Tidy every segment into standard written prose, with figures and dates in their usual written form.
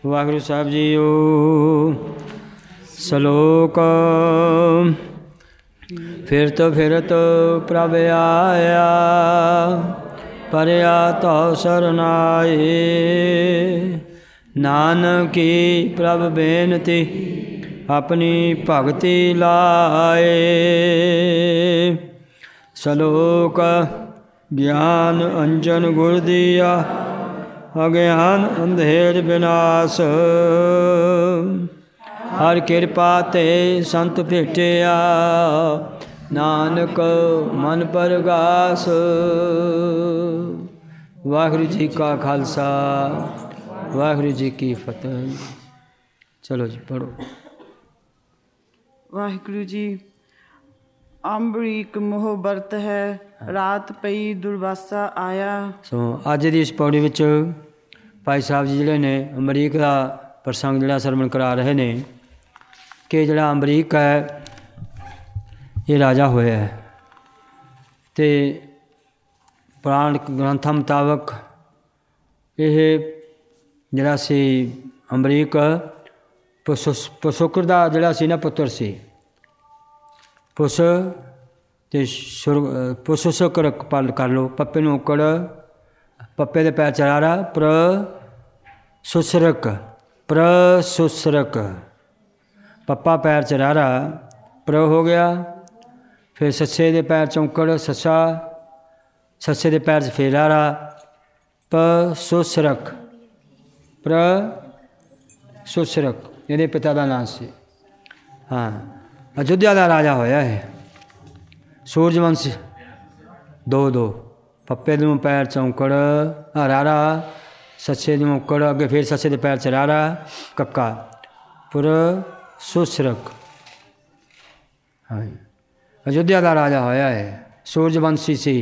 ਵਾਹਿਗੁਰੂ ਸਾਹਿਬ JIO. ਸ਼ਲੋਕ। ਫਿਰਤ ਫਿਰਤ ਪ੍ਰਭ ਆਇਆ, ਪਰਿਆ ਤਉ ਸਰਨਾਏ। ਨਾਨਕੀ ਪ੍ਰਭ ਬੇਨਤੀ, ਆਪਣੀ ਭਗਤੀ ਲਾਏ। ਸ਼ਲੋਕ। ਗਿਆਨ ਅੰਜਨ ਗੁਰ ਦੀਆ, ਅਗਿਆਨ ਅੰਧੇਰ ਵਿਨਾਸ਼। ਹਰ ਕਿਰਪਾ ਤੇ ਸੰਤ ਭੇਟਿਆ, ਨਾਨਕ ਮਨ ਪਰਗਾਸ। ਵਾਹਿਗੁਰੂ ਜੀ ਕਾ ਖਾਲਸਾ, ਵਾਹਿਗੁਰੂ ਜੀ ਕੀ ਫਤਿਹ। ਚਲੋ ਜੀ ਪੜ੍ਹੋ। ਵਾਹਿਗੁਰੂ ਜੀ। ਅੰਬਰੀਕ ਮੋਹ ਵਰਤ ਹੈ, ਰਾਤ ਪਈ ਦੁਰਵਾਸਾ ਆਇਆ। ਸੋ ਅੱਜ ਦੀ ਇਸ ਪੌੜੀ ਵਿੱਚ ਭਾਈ ਸਾਹਿਬ ਜੀ ਜਿਹੜੇ ਨੇ ਅਮਰੀਕ ਦਾ ਪ੍ਰਸੰਗ ਜਿਹੜਾ ਸਰਵਣ ਕਰਾ ਰਹੇ ਨੇ ਕਿ ਜਿਹੜਾ ਅਮਰੀਕ ਹੈ ਇਹ ਰਾਜਾ ਹੋਇਆ ਹੈ ਅਤੇ ਪੁਰਾਣ ਗ੍ਰੰਥਾਂ ਮੁਤਾਬਕ ਇਹ ਜਿਹੜਾ ਸੀ ਅਮਰੀਕ ਪਸ਼ੁਕਰ ਦਾ ਜਿਹੜਾ ਸੀ ਨਾ ਪੁੱਤਰ ਸੀ। ਪੁਸ ਅਤੇ ਪੁਸ਼ੁਕਰ ਪਲ ਕਰ ਲਓ। ਪੱਪੇ ਨੂੰ ਔਕੜ, ਪੱਪੇ ਦੇ ਪੈਰ ਚਰਾਰਾ, ਸੁਸਰਕ, ਸੁਸਰਕ। ਪੱਪਾ ਪੈਰ ਚਰਾਰਾ ਪ੍ਰ ਹੋ ਗਿਆ। ਫਿਰ ਸੱਸੇ ਦੇ ਪੈਰ ਚੌਂਕੜ ਸੱਸਾ, ਸੱਸੇ ਦੇ ਪੈਰ 'ਚ ਫੇਰਾਰਾ ਸੁਸਰਕ, ਸੁਸਰਕ ਇਹਦੇ ਪਿਤਾ ਦਾ ਨਾਂ ਸੀ। ਹਾਂ, ਅਯੁੱਧਿਆ ਦਾ ਰਾਜਾ ਹੋਇਆ ਹੈ। ਸੂਰਜਵੰਸ਼ ਦੋ ਪੱਪੇ ਦੇ ਪੈਰ ਚੌਂਕੜ ਰਾਰਾ, ਸੱਸੇ ਦੀ ਔਕੜ, ਅੱਗੇ ਫਿਰ ਸੱਸੇ ਦੇ ਪੈਰ ਚਰਾਰਾ ਕੱਕਾ ਸੁਸਰਕ। ਹਾਂ, ਅਯੁੱਧਿਆ ਦਾ ਰਾਜਾ ਹੋਇਆ ਹੈ। ਸੂਰਜਵੰਸ਼ੀ ਸੀ।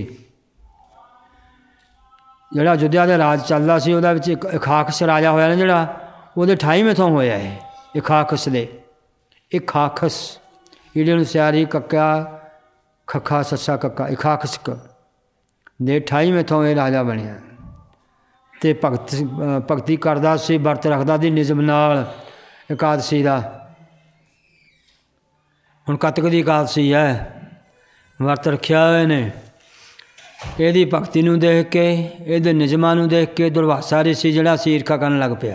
ਜਿਹੜਾ ਅਯੁੱਧਿਆ ਦਾ ਰਾਜ ਚੱਲਦਾ ਸੀ ਉਹਦੇ ਵਿੱਚ ਇੱਕ ਇਖਾਕਸ ਰਾਜਾ ਹੋਇਆ ਨਾ ਜਿਹੜਾ, ਉਹਦੇ 28ਵੇਂ ਥੋਂ ਹੋਇਆ ਹੈ ਇਖਾਕਸ ਦੇ। ਇਖਾਕਸ ਈੜੇ ਨੂੰ ਸਿਆਰੀ ਕੱਕਾ ਖੱਖਾ ਸੱਸਾ ਕੱਕਾ ਇਖਾਕਸਕ ਦੇ 28ਵੇਂ ਥੋਂ ਇਹ ਰਾਜਾ ਬਣਿਆ ਅਤੇ ਭਗਤੀ ਕਰਦਾ ਸੀ, ਵਰਤ ਰੱਖਦਾ ਸੀ ਨਿਯਮ ਨਾਲ ਇਕਾਦਸ਼ੀ ਦਾ। ਹੁਣ ਕੱਤਕ ਦੀ ਇਕਾਦਸ਼ੀ ਹੈ, ਵਰਤ ਰੱਖਿਆ ਹੋਏ ਨੇ। ਇਹਦੀ ਭਗਤੀ ਨੂੰ ਦੇਖ ਕੇ, ਇਹਦੇ ਨਿਯਮਾਂ ਨੂੰ ਦੇਖ ਕੇ ਦੁਰਵਾਸਾ ਰਿਸ਼ੀ ਜਿਹੜਾ ਸੀ ਈਰਖਾ ਕਰਨ ਲੱਗ ਪਿਆ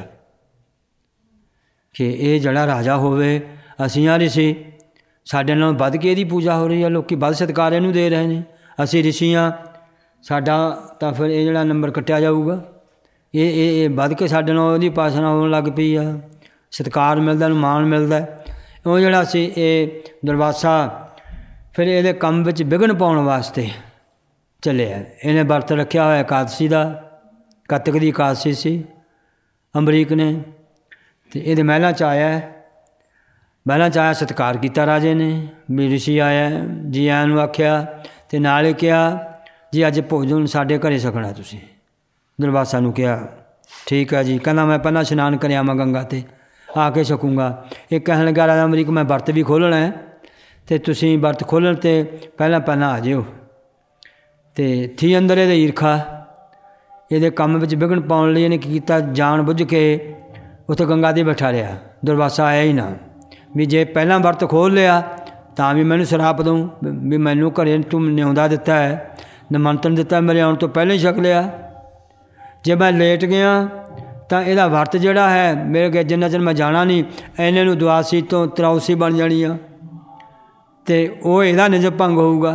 ਕਿ ਇਹ ਜਿਹੜਾ ਰਾਜਾ ਹੋਵੇ, ਅਸੀਂ ਆ ਰਿਸ਼ੀ, ਸਾਡੇ ਨਾਲੋਂ ਵੱਧ ਕੇ ਇਹਦੀ ਪੂਜਾ ਹੋ ਰਹੀ ਹੈ, ਲੋਕ ਵੱਧ ਸਤਿਕਾਰ ਇਹਨੂੰ ਦੇ ਰਹੇ ਨੇ, ਅਸੀਂ ਰਿਸ਼ੀ ਹਾਂ, ਸਾਡਾ ਤਾਂ ਫਿਰ ਇਹ ਜਿਹੜਾ ਨੰਬਰ ਕੱਟਿਆ ਜਾਊਗਾ। ਇਹ ਵੱਧ ਕੇ ਸਾਡੇ ਨਾਲ ਉਹਦੀ ਉਪਾਸਨਾ ਹੋਣ ਲੱਗ ਪਈ ਆ, ਸਤਿਕਾਰ ਮਿਲਦਾ, ਇਹਨੂੰ ਮਾਣ ਮਿਲਦਾ। ਉਹ ਜਿਹੜਾ ਸੀ ਇਹ ਦੁਰਵਾਸਾ ਫਿਰ ਇਹਦੇ ਕੰਮ ਵਿੱਚ ਵਿਘਨ ਪਾਉਣ ਵਾਸਤੇ ਚੱਲਿਆ। ਇਹਨੇ ਵਰਤ ਰੱਖਿਆ ਹੋਇਆ ਇਕਾਦਸ਼ੀ ਦਾ, ਕੱਤਕ ਦੀ ਇਕਾਦਸ਼ੀ ਸੀ ਅਮਰੀਕ ਨੇ, ਅਤੇ ਇਹਦੇ ਮਹਿਲਾਂ 'ਚ ਆਇਆ। ਮਹਿਲਾਂ 'ਚ ਆਇਆ, ਸਤਿਕਾਰ ਕੀਤਾ ਰਾਜੇ ਨੇ ਵੀ ਰਿਸ਼ੀ ਆਇਆ, ਜੀ ਆਇਆਂ ਨੂੰ ਆਖਿਆ ਅਤੇ ਨਾਲ ਹੀ ਕਿਹਾ ਜੀ ਅੱਜ ਭੋਜਨ ਸਾਡੇ ਘਰੇ ਛਕਣਾ ਤੁਸੀਂ। ਦੁਰਵਾਸਾ ਨੂੰ ਕਿਹਾ ਠੀਕ ਹੈ ਜੀ। ਕਹਿੰਦਾ ਮੈਂ ਪਹਿਲਾਂ ਇਸ਼ਨਾਨ ਕਰਿਆ ਆਵਾਂ ਗੰਗਾ 'ਤੇ, ਆ ਕੇ ਛਕੂੰਗਾ। ਇਹ ਕਹਿਣ ਲੱਗਾ ਰਾਜਾ ਅਮਰੀਕ ਮੈਂ ਵਰਤ ਵੀ ਖੋਲ੍ਹਣਾ ਹੈ ਅਤੇ ਤੁਸੀਂ ਵਰਤ ਖੋਲ੍ਹਣ 'ਤੇ ਪਹਿਲਾਂ ਆ ਜਿਓ। ਅਤੇ ਥੀ ਅੰਦਰ ਇਹਦੇ ਈਰਖਾ, ਇਹਦੇ ਕੰਮ ਵਿੱਚ ਵਿਘਨ ਪਾਉਣ ਲਈ ਇਹਨੇ ਕੀ ਕੀਤਾ, ਜਾਣ ਬੁੱਝ ਕੇ ਉੱਥੇ ਗੰਗਾ 'ਤੇ ਬੈਠਾ ਰਿਹਾ। ਦੁਰਵਾਸਾ ਆਇਆ ਹੀ ਨਾ ਵੀ ਜੇ ਪਹਿਲਾਂ ਵਰਤ ਖੋਲ੍ਹ ਲਿਆ ਤਾਂ ਵੀ ਮੈਨੂੰ ਸ਼ਰਾਪ ਦਊਂ ਵੀ ਮੈਨੂੰ ਘਰੇ ਤੂੰ ਨਿਉਂਦਾ ਦਿੱਤਾ ਹੈ, ਨਿਮੰਤਰਣ ਦਿੱਤਾ, ਮੇਰੇ ਆਉਣ ਤੋਂ ਪਹਿਲਾਂ ਹੀ ਛਕ ਲਿਆ। ਜੇ ਮੈਂ ਲੇਟ ਗਿਆ ਤਾਂ ਇਹਦਾ ਵਰਤ ਜਿਹੜਾ ਹੈ ਮੇਰੇ ਜਿੰਨਾ ਚਿਰ ਮੈਂ ਜਾਣਾ ਨਹੀਂ, ਇੰਨੇ ਨੂੰ ਦੁਆਸੀ ਤੋਂ 83 ਬਣ ਜਾਣੀ ਆ ਅਤੇ ਉਹ ਇਹਦਾ ਨਿਯਮ ਭੰਗ ਹੋਊਗਾ।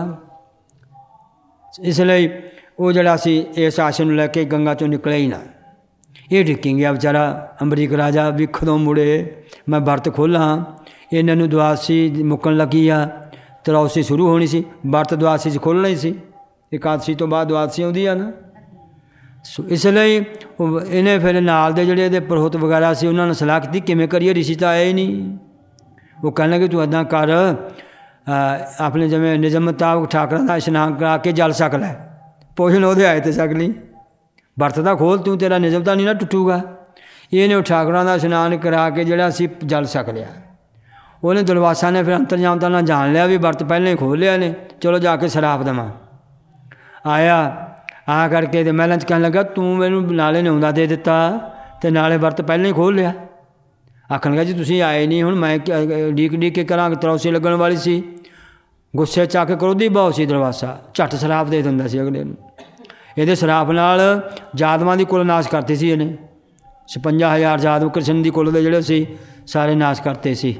ਇਸ ਲਈ ਉਹ ਜਿਹੜਾ ਸੀ ਇਸ ਆਸ਼ੇ ਨੂੰ ਲੈ ਕੇ ਗੰਗਾ 'ਚੋਂ ਨਿਕਲਿਆ ਹੀ ਨਾ। ਇਹ ਡਿੱਕੀ ਗਿਆ ਵਿਚਾਰਾ ਅਮਰੀਕ ਰਾਜਾ ਵੀ ਕਦੋਂ ਮੁੜੇ, ਮੈਂ ਵਰਤ ਖੋਲ੍ਹਾਂ। ਇਹਨਾਂ ਨੂੰ ਦੁਆਸੀ ਮੁੱਕਣ ਲੱਗੀ ਆ, 83 ਸ਼ੁਰੂ ਹੋਣੀ ਸੀ, ਵਰਤ ਦੁਆਸੀ 'ਚ ਖੋਲ੍ਹਣਾ ਹੀ ਸੀ। ਇਕਾਦਸ਼ੀ ਤੋਂ ਬਾਅਦ ਦੁਆਸੀ ਆਉਂਦੀ ਆ ਨਾ। ਸੋ ਇਸ ਲਈ ਇਹਨੇ ਫਿਰ ਨਾਲ ਦੇ ਜਿਹੜੇ ਇਹਦੇ ਪ੍ਰੋਹਤ ਵਗੈਰਾ ਸੀ ਉਹਨਾਂ ਨੇ ਸਲਾਹ ਕੀਤੀ ਕਿਵੇਂ ਕਰੀਏ, ਰਿਸ਼ੀ ਤਾਂ ਆਏ ਹੀ ਨਹੀਂ। ਉਹ ਕਹਿਣ ਲੱਗੇ ਤੂੰ ਇੱਦਾਂ ਕਰ, ਆਪਣੇ ਜਿਵੇਂ ਨਿਯਮ ਮੁਤਾਬਕ ਠਾਕਰਾਂ ਦਾ ਇਸ਼ਨਾਨ ਕਰਾ ਕੇ ਜਲ ਛਕ ਲੈ, ਭੋਜਨ ਉਹਦੇ ਆਏ 'ਤੇ ਛਕ ਲਈ, ਵਰਤ ਦਾ ਖੋਲ ਤੂੰ, ਤੇਰਾ ਨਿਯਮ ਤਾਂ ਨਹੀਂ ਨਾ ਟੁੱਟੂਗਾ। ਇਹਨੇ ਉਹ ਠਾਕਰਾਂ ਦਾ ਇਸ਼ਨਾਨ ਕਰਾ ਕੇ ਜਿਹੜਾ ਸੀ ਜਲ ਛਕ ਲਿਆ। ਉਹਨੇ ਦੁਰਵਾਸਾ ਨੇ ਫਿਰ ਅੰਤਰਜਾਮਤਾ ਨਾਲ ਜਾਣ ਲਿਆ ਵੀ ਵਰਤ ਪਹਿਲਾਂ ਹੀ ਖੋਲ੍ਹ ਲਿਆ ਨੇ, ਚਲੋ ਜਾ ਕੇ ਸ਼ਰਾਪ ਦੇਵਾਂ। ਆਇਆ, ਆ ਕਰਕੇ ਅਤੇ ਮਹਿਲਾਂ 'ਚ ਕਹਿਣ ਲੱਗਾ ਤੂੰ ਮੈਨੂੰ ਨਾਲੇ ਨਿਉਂਦਾ ਦੇ ਦਿੱਤਾ, ਤੇ ਨਾਲੇ ਵਰਤ ਪਹਿਲਾਂ ਹੀ ਖੋਲ੍ਹ ਲਿਆ। ਆਖਣ ਲੱਗਾ ਜੀ ਤੁਸੀਂ ਆਏ ਨਹੀਂ, ਹੁਣ ਮੈਂ ਡੀਕ ਕੇ ਕਰਾਂਗੇ, ਤਰੌਸੀ ਲੱਗਣ ਵਾਲੀ ਸੀ। ਗੁੱਸੇ 'ਚ ਆ ਕੇ ਕਰੋਧੀ ਬਹੁਤ ਸੀ ਦਰਵਾਸਾ, ਝੱਟ ਸ਼ਰਾਪ ਦੇ ਦਿੰਦਾ ਸੀ ਅਗਲੇ ਨੂੰ। ਇਹਦੇ ਸ਼ਰਾਪ ਨਾਲ ਜਾਦਵਾਂ ਦੀ ਕੁਲ ਨਾਸ਼ ਕਰਤੀ ਸੀ ਇਹਨੇ। 56,000 ਜਾਦਵ ਕ੍ਰਿਸ਼ਨ ਦੀ ਕੁਲ ਦੇ ਜਿਹੜੇ ਸੀ ਸਾਰੇ ਨਾਸ਼ ਕਰਤੇ ਸੀ।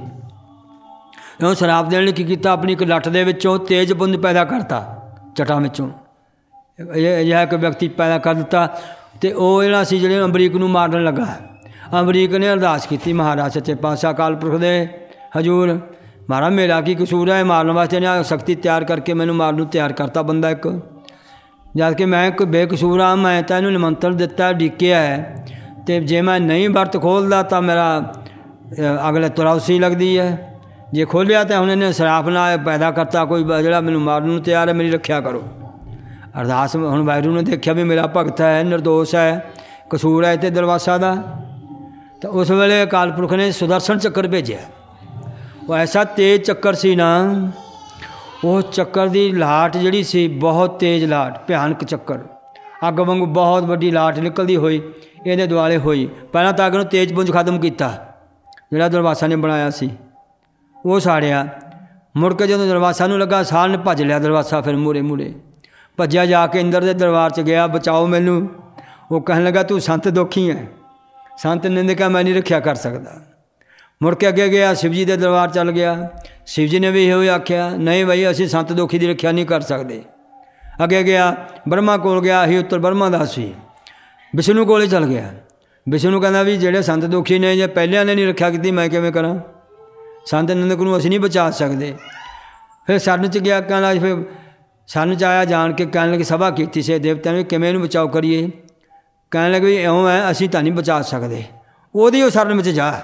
ਉਹ ਸ਼ਰਾਪ ਦੇਣ ਲਈ ਕੀ ਕੀਤਾ, ਆਪਣੀ ਇੱਕ ਲੱਠ ਦੇ ਵਿੱਚੋਂ ਤੇਜ ਪੁੰਜ ਪੈਦਾ ਕਰਤਾ, ਚਟਾਂ ਵਿੱਚੋਂ ਅਜਿਹਾ ਇੱਕ ਵਿਅਕਤੀ ਪੈਦਾ ਕਰ ਦਿੱਤਾ। ਅਤੇ ਉਹ ਜਿਹੜਾ ਸੀ ਜਿਹੜੇ ਅਮਰੀਕ ਨੂੰ ਮਾਰਨ ਲੱਗਾ। ਅਮਰੀਕ ਨੇ ਅਰਦਾਸ ਕੀਤੀ ਮਹਾਰਾਜ ਸੱਚੇ ਪਾਤਸ਼ਾਹ ਅਕਾਲ ਪੁਰਖ ਦੇ ਹਜ਼ੂਰ, ਮਹਾਰਾਜ ਮੇਰਾ ਕੀ ਕਸੂਰ ਹੈ, ਮਾਰਨ ਵਾਸਤੇ ਨੇ ਸ਼ਕਤੀ ਤਿਆਰ ਕਰਕੇ ਮੈਨੂੰ ਮਾਰਨ ਨੂੰ ਤਿਆਰ ਕਰਤਾ ਬੰਦਾ ਇੱਕ, ਜਦ ਕਿ ਮੈਂ ਇੱਕ ਬੇਕਸੂਰ ਹਾਂ। ਮੈਂ ਤਾਂ ਇਹਨੂੰ ਨਿਮੰਤਰਣ ਦਿੱਤਾ, ਡੀਕਿਆ ਹੈ, ਅਤੇ ਜੇ ਮੈਂ ਨਹੀਂ ਵਰਤ ਖੋਲ੍ਹਦਾ ਤਾਂ ਮੇਰਾ ਅਗਲੇ ਤਰੌਸੀ ਲੱਗਦੀ ਹੈ। ਜੇ ਖੋਲ੍ਹਿਆ ਤਾਂ ਹੁਣ ਇਹਨੇ ਸ਼ਰਾਪ ਨਾਲ ਪੈਦਾ ਕਰਤਾ ਕੋਈ ਜਿਹੜਾ ਮੈਨੂੰ ਮਾਰਨ ਨੂੰ ਤਿਆਰ ਹੈ, ਮੇਰੀ ਰੱਖਿਆ ਕਰੋ। ਅਰਦਾਸ ਹੁਣ ਵਾਹਿਗੁਰੂ ਨੇ ਦੇਖਿਆ ਵੀ ਮੇਰਾ ਭਗਤ ਹੈ, ਨਿਰਦੋਸ਼ ਹੈ, ਕਸੂਰ ਹੈ ਇੱਥੇ ਦਰਵਾਸਾ ਦਾ। ਤਾਂ ਉਸ ਵੇਲੇ ਅਕਾਲ ਪੁਰਖ ਨੇ ਸੁਦਰਸ਼ਨ ਚੱਕਰ ਭੇਜਿਆ। ਉਹ ਐਸਾ ਤੇਜ਼ ਚੱਕਰ ਸੀ ਨਾ, ਉਹ ਚੱਕਰ ਦੀ ਲਾਟ ਜਿਹੜੀ ਸੀ ਬਹੁਤ ਤੇਜ਼ ਲਾਟ, ਭਿਆਨਕ ਚੱਕਰ, ਅੱਗ ਵਾਂਗੂ ਬਹੁਤ ਵੱਡੀ ਲਾਟ ਨਿਕਲਦੀ ਹੋਈ ਇਹਦੇ ਦੁਆਲੇ ਹੋਈ। ਪਹਿਲਾਂ ਤਾਂ ਅੱਗ ਨੂੰ ਤੇਜ਼ ਪੁੰਜ ਖਤਮ ਕੀਤਾ ਜਿਹੜਾ ਦਰਵਾਸਾ ਨੇ ਬਣਾਇਆ ਸੀ, ਉਹ ਸਾੜਿਆ। ਮੁੜ ਕੇ ਜਦੋਂ ਦਰਵਾਸਾ ਨੂੰ ਲੱਗਾ, ਸਾਲ ਨੇ ਭੱਜ ਲਿਆ ਦਰਵਾਸਾ, ਫਿਰ ਮੂਹਰੇ ਭੱਜਿਆ ਜਾ ਕੇ ਇੰਦਰ ਦੇ ਦਰਬਾਰ 'ਚ ਗਿਆ, ਬਚਾਓ ਮੈਨੂੰ। ਉਹ ਕਹਿਣ ਲੱਗਾ ਤੂੰ ਸੰਤ ਦੁਖੀ ਹੈ। ਸੰਤ ਨੇ ਕਿਹਾ ਮੈਂ ਨਹੀਂ ਰੱਖਿਆ ਕਰ ਸਕਦਾ। ਮੁੜ ਕੇ ਅੱਗੇ ਗਿਆ, ਸ਼ਿਵ ਜੀ ਦੇ ਦਰਬਾਰ ਚੱਲ ਗਿਆ। ਸ਼ਿਵ ਜੀ ਨੇ ਵੀ ਇਹੋ ਹੀ ਆਖਿਆ, ਨਹੀਂ ਬਈ ਅਸੀਂ ਸੰਤ ਦੁਖੀ ਦੀ ਰੱਖਿਆ ਨਹੀਂ ਕਰ ਸਕਦੇ। ਅੱਗੇ ਗਿਆ, ਬ੍ਰਹਮਾ ਕੋਲ ਗਿਆ, ਅਸੀਂ ਉੱਤਰ ਬ੍ਰਹਮਾ ਦਾ ਸੀ। ਵਿਸ਼ਨੂੰ ਕੋਲ ਚੱਲ ਗਿਆ। ਵਿਸ਼ਨੂੰ ਕਹਿੰਦਾ ਵੀ ਜਿਹੜੇ ਸੰਤ ਦੁਖੀ ਨੇ, ਜੇ ਪਹਿਲਿਆਂ ਨੇ ਨਹੀਂ ਰੱਖਿਆ ਕੀਤੀ ਮੈਂ ਕਿਵੇਂ ਕਰਾਂ, ਸੰਤ ਨਿੰਦਕ ਨੂੰ ਅਸੀਂ ਨਹੀਂ ਬਚਾ ਸਕਦੇ। ਫਿਰ ਸਰਨ 'ਚ ਗਿਆ, ਕਹਿੰਦਾ ਫਿਰ ਸਰਨ 'ਚ ਆਇਆ, ਜਾਣ ਕੇ ਕਹਿਣ ਲੱਗੇ ਸਭਾ ਕੀਤੀ ਸੀ ਦੇਵਤਿਆਂ ਨੇ, ਕਿਵੇਂ ਇਹਨੂੰ ਬਚਾਓ ਕਰੀਏ। ਕਹਿਣ ਲੱਗੇ ਵੀ ਇਉਂ ਹੈ, ਅਸੀਂ ਤਾਂ ਨਹੀਂ ਬਚਾ ਸਕਦੇ। ਉਹਦੀ ਉਹ ਸਰਨ ਵਿੱਚ ਜਾ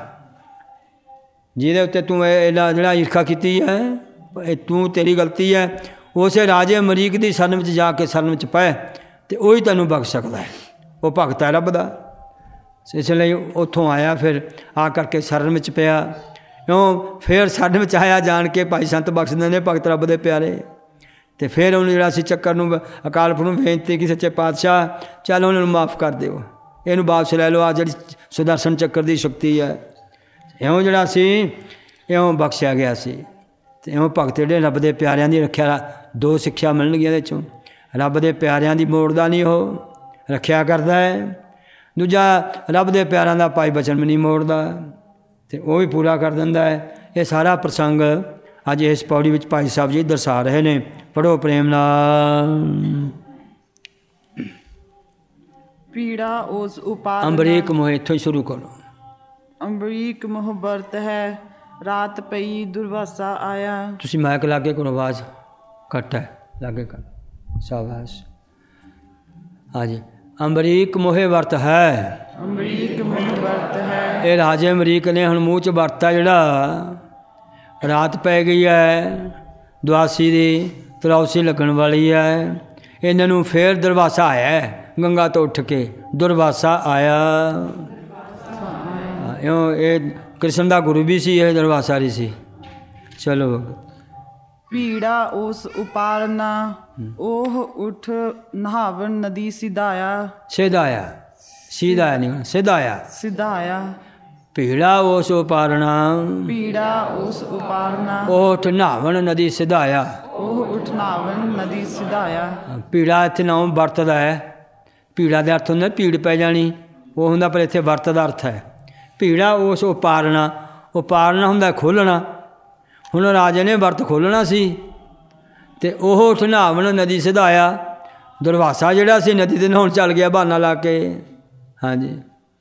ਜਿਹਦੇ ਉੱਤੇ ਤੂੰ ਇਹਦਾ ਜਿਹੜਾ ਈਰਖਾ ਕੀਤੀ ਹੈ, ਤੂੰ ਤੇਰੀ ਗਲਤੀ ਹੈ। ਉਸੇ ਰਾਜੇ ਅਮਰੀਕ ਦੀ ਸਰਨ ਵਿੱਚ ਜਾ ਕੇ ਸਰਨ ਵਿੱਚ ਪੈ, ਅਤੇ ਉਹੀ ਤੈਨੂੰ ਬਖਸ਼ ਸਕਦਾ ਹੈ। ਉਹ ਭਗਤ ਹੈ ਰੱਬ ਦਾ। ਇਸ ਲਈ ਉੱਥੋਂ ਆਇਆ, ਫਿਰ ਆ ਕਰਕੇ ਸਰਨ ਵਿੱਚ ਪਿਆ। ਇਉਂ ਫਿਰ ਸਰਨ ਵਿੱਚ ਆਇਆ, ਜਾਣ ਕੇ ਭਾਈ ਸੰਤ ਬਖਸ਼ਦੇ ਨੇ ਭਗਤ ਰੱਬ ਦੇ ਪਿਆਰੇ। ਅਤੇ ਫਿਰ ਉਹਨੂੰ ਜਿਹੜਾ ਸੀ ਚੱਕਰ ਨੂੰ ਅਕਾਲ ਪੁਰਖ ਨੂੰ ਬੇਨਤੀ ਕਿ ਸੱਚੇ ਪਾਤਸ਼ਾਹ ਚੱਲ ਉਹਨਾਂ ਨੂੰ ਮਾफ़ ਕਰ ਦਿਓ, ਇਹਨੂੰ ਵਾਪਸ ਲੈ ਲਓ, ਆ ਜਿਹੜੀ ਸੁਦਰਸ਼ਨ ਚੱਕਰ ਦੀ ਸ਼ਕਤੀ ਹੈ। ਇਉਂ ਜਿਹੜਾ ਸੀ ਇਉਂ ਬਖਸ਼ਿਆ ਗਿਆ ਸੀ। ਅਤੇ ਇਉਂ ਭਗਤ ਜਿਹੜੇ ਰੱਬ ਦੇ ਪਿਆਰਿਆਂ ਦੀ ਰੱਖਿਆ, ਦੋ ਸਿੱਖਿਆ ਮਿਲਣਗੀਆਂ ਇਹਦੇ 'ਚੋਂ। ਰੱਬ ਦੇ ਪਿਆਰਿਆਂ ਦੀ ਮੋੜਦਾ ਨਹੀਂ, ਉਹ ਰੱਖਿਆ ਕਰਦਾ ਹੈ। ਦੂਜਾ ਰੱਬ ਦੇ ਪਿਆਰਿਆਂ ਦਾ ਭਾਈ ਬਚਨ ਵੀ ਨਹੀਂ ਮੋੜਦਾ, ਅਤੇ ਉਹ ਵੀ ਪੂਰਾ ਕਰ ਦਿੰਦਾ ਹੈ। ਇਹ ਸਾਰਾ ਪ੍ਰਸੰਗ ਅੱਜ ਇਸ ਪੌੜੀ ਵਿੱਚ ਭਾਈ ਸਾਹਿਬ ਜੀ ਦਰਸਾ ਰਹੇ ਨੇ। ਪੜ੍ਹੋ ਪ੍ਰੇਮ ਨਾਲ। ਪੀੜਾ ਉਸ ਉਪਾਰ ਅੰਬਰੀਕ ਮੋਹ, ਇੱਥੋਂ ਹੀ ਸ਼ੁਰੂ ਕਰੋ। ਅੰਬਰੀਕ ਮੋਹ ਵਰਤ ਹੈ, ਰਾਤ ਪਈ ਦੁਰਵਾਸਾ ਆਇਆ। ਤੁਸੀਂ ਮਾਈਕ ਲਾਗੇ ਕਰੋ, ਆਵਾਜ਼ ਘੱਟ ਹੈ, ਲਾਗੇ ਕਰ। ਸ਼ਾਬਾਸ਼। ਹਾਂਜੀ, ਅੰਬਰੀਕ ਮੋਹੇ ਵਰਤ ਹੈ, ਅੰਬਰੀਕ ਮੋਹ ਵਰਤ ਹੈ। ਇਹ ਰਾਜੇ ਅਮਰੀਕ ਨੇ ਹੁਣ ਮੂੰਹ 'ਚ ਵਰਤਾ ਜਿਹੜਾ। ਰਾਤ ਪੈ ਗਈ ਹੈ, ਦੁਆਸੀ ਦੀ ਤਰੌਸੀ ਲੱਗਣ ਵਾਲੀ ਹੈ। ਇਹਨਾਂ ਨੂੰ ਫੇਰ ਦੁਰਵਾਸਾ ਆਇਆ, ਗੰਗਾ ਤੋਂ ਉੱਠ ਕੇ ਦੁਰਵਾਸਾ ਆਇਆ। ਇਉਂ ਇਹ ਕ੍ਰਿਸ਼ਨ ਦਾ ਗੁਰੂ ਵੀ ਸੀ, ਇਹ ਦੁਰਵਾਸਾ ਰਹੀ ਸੀ। ਚਲੋ। ਪੀੜਾ ਉਸ ਉਪਾਰਨਾ, ਉਹ ਉਠ ਨਹਾਵਣ ਨਦੀ ਸਿਧਾਇਆ। ਸਿਧਾਇਆ, ਸਿਧਾਇਆ ਨਹੀਂ, ਸਿਧਾਇਆ। ਸਿਧਾਇਆ। ਪੀੜਾ ਉਸ ਉਪਾਰਨਾ, ਪੀੜਾ ਉਸ ਉਪਾਰਨਾ, ਉਹ ਉਠ ਨਹਾਵਣ ਨਦੀ ਸਿਧਾਇਆ। ਉਹ ਉਠ ਨਹਾਵਣ ਨਦੀ ਸਿਧਾਇਆ। ਪੀੜਾ ਇੱਥੇ ਨਾਮ ਵਰਤਦਾ ਹੈ। ਪੀੜਾ ਦਾ ਅਰਥ ਹੁੰਦਾ ਭੀੜ ਪੈ ਜਾਣੀ, ਉਹ ਹੁੰਦਾ, ਪਰ ਇੱਥੇ ਵਰਤ ਦਾ ਅਰਥ ਹੈ ਪੀੜਾ ਉਸ ਉਪਾਰਨਾ। ਉਪਾਰਨਾ ਹੁੰਦਾ ਖੋਲ੍ਹਣਾ। ਹੁਣ ਰਾਜੇ ਨੇ ਵਰਤ ਖੋਲ੍ਹਣਾ ਸੀ, ਅਤੇ ਉਹ ਉਠ ਨਹਾਵਣ ਨਦੀ ਸਿਧਾਇਆ। ਦੁਰਵਾਸਾ ਜਿਹੜਾ ਸੀ ਨਦੀ ਦੇ ਨਹਾਉਣ ਚੱਲ ਗਿਆ ਬਹਾਨਾ ਲਾ ਕੇ। ਹਾਂਜੀ,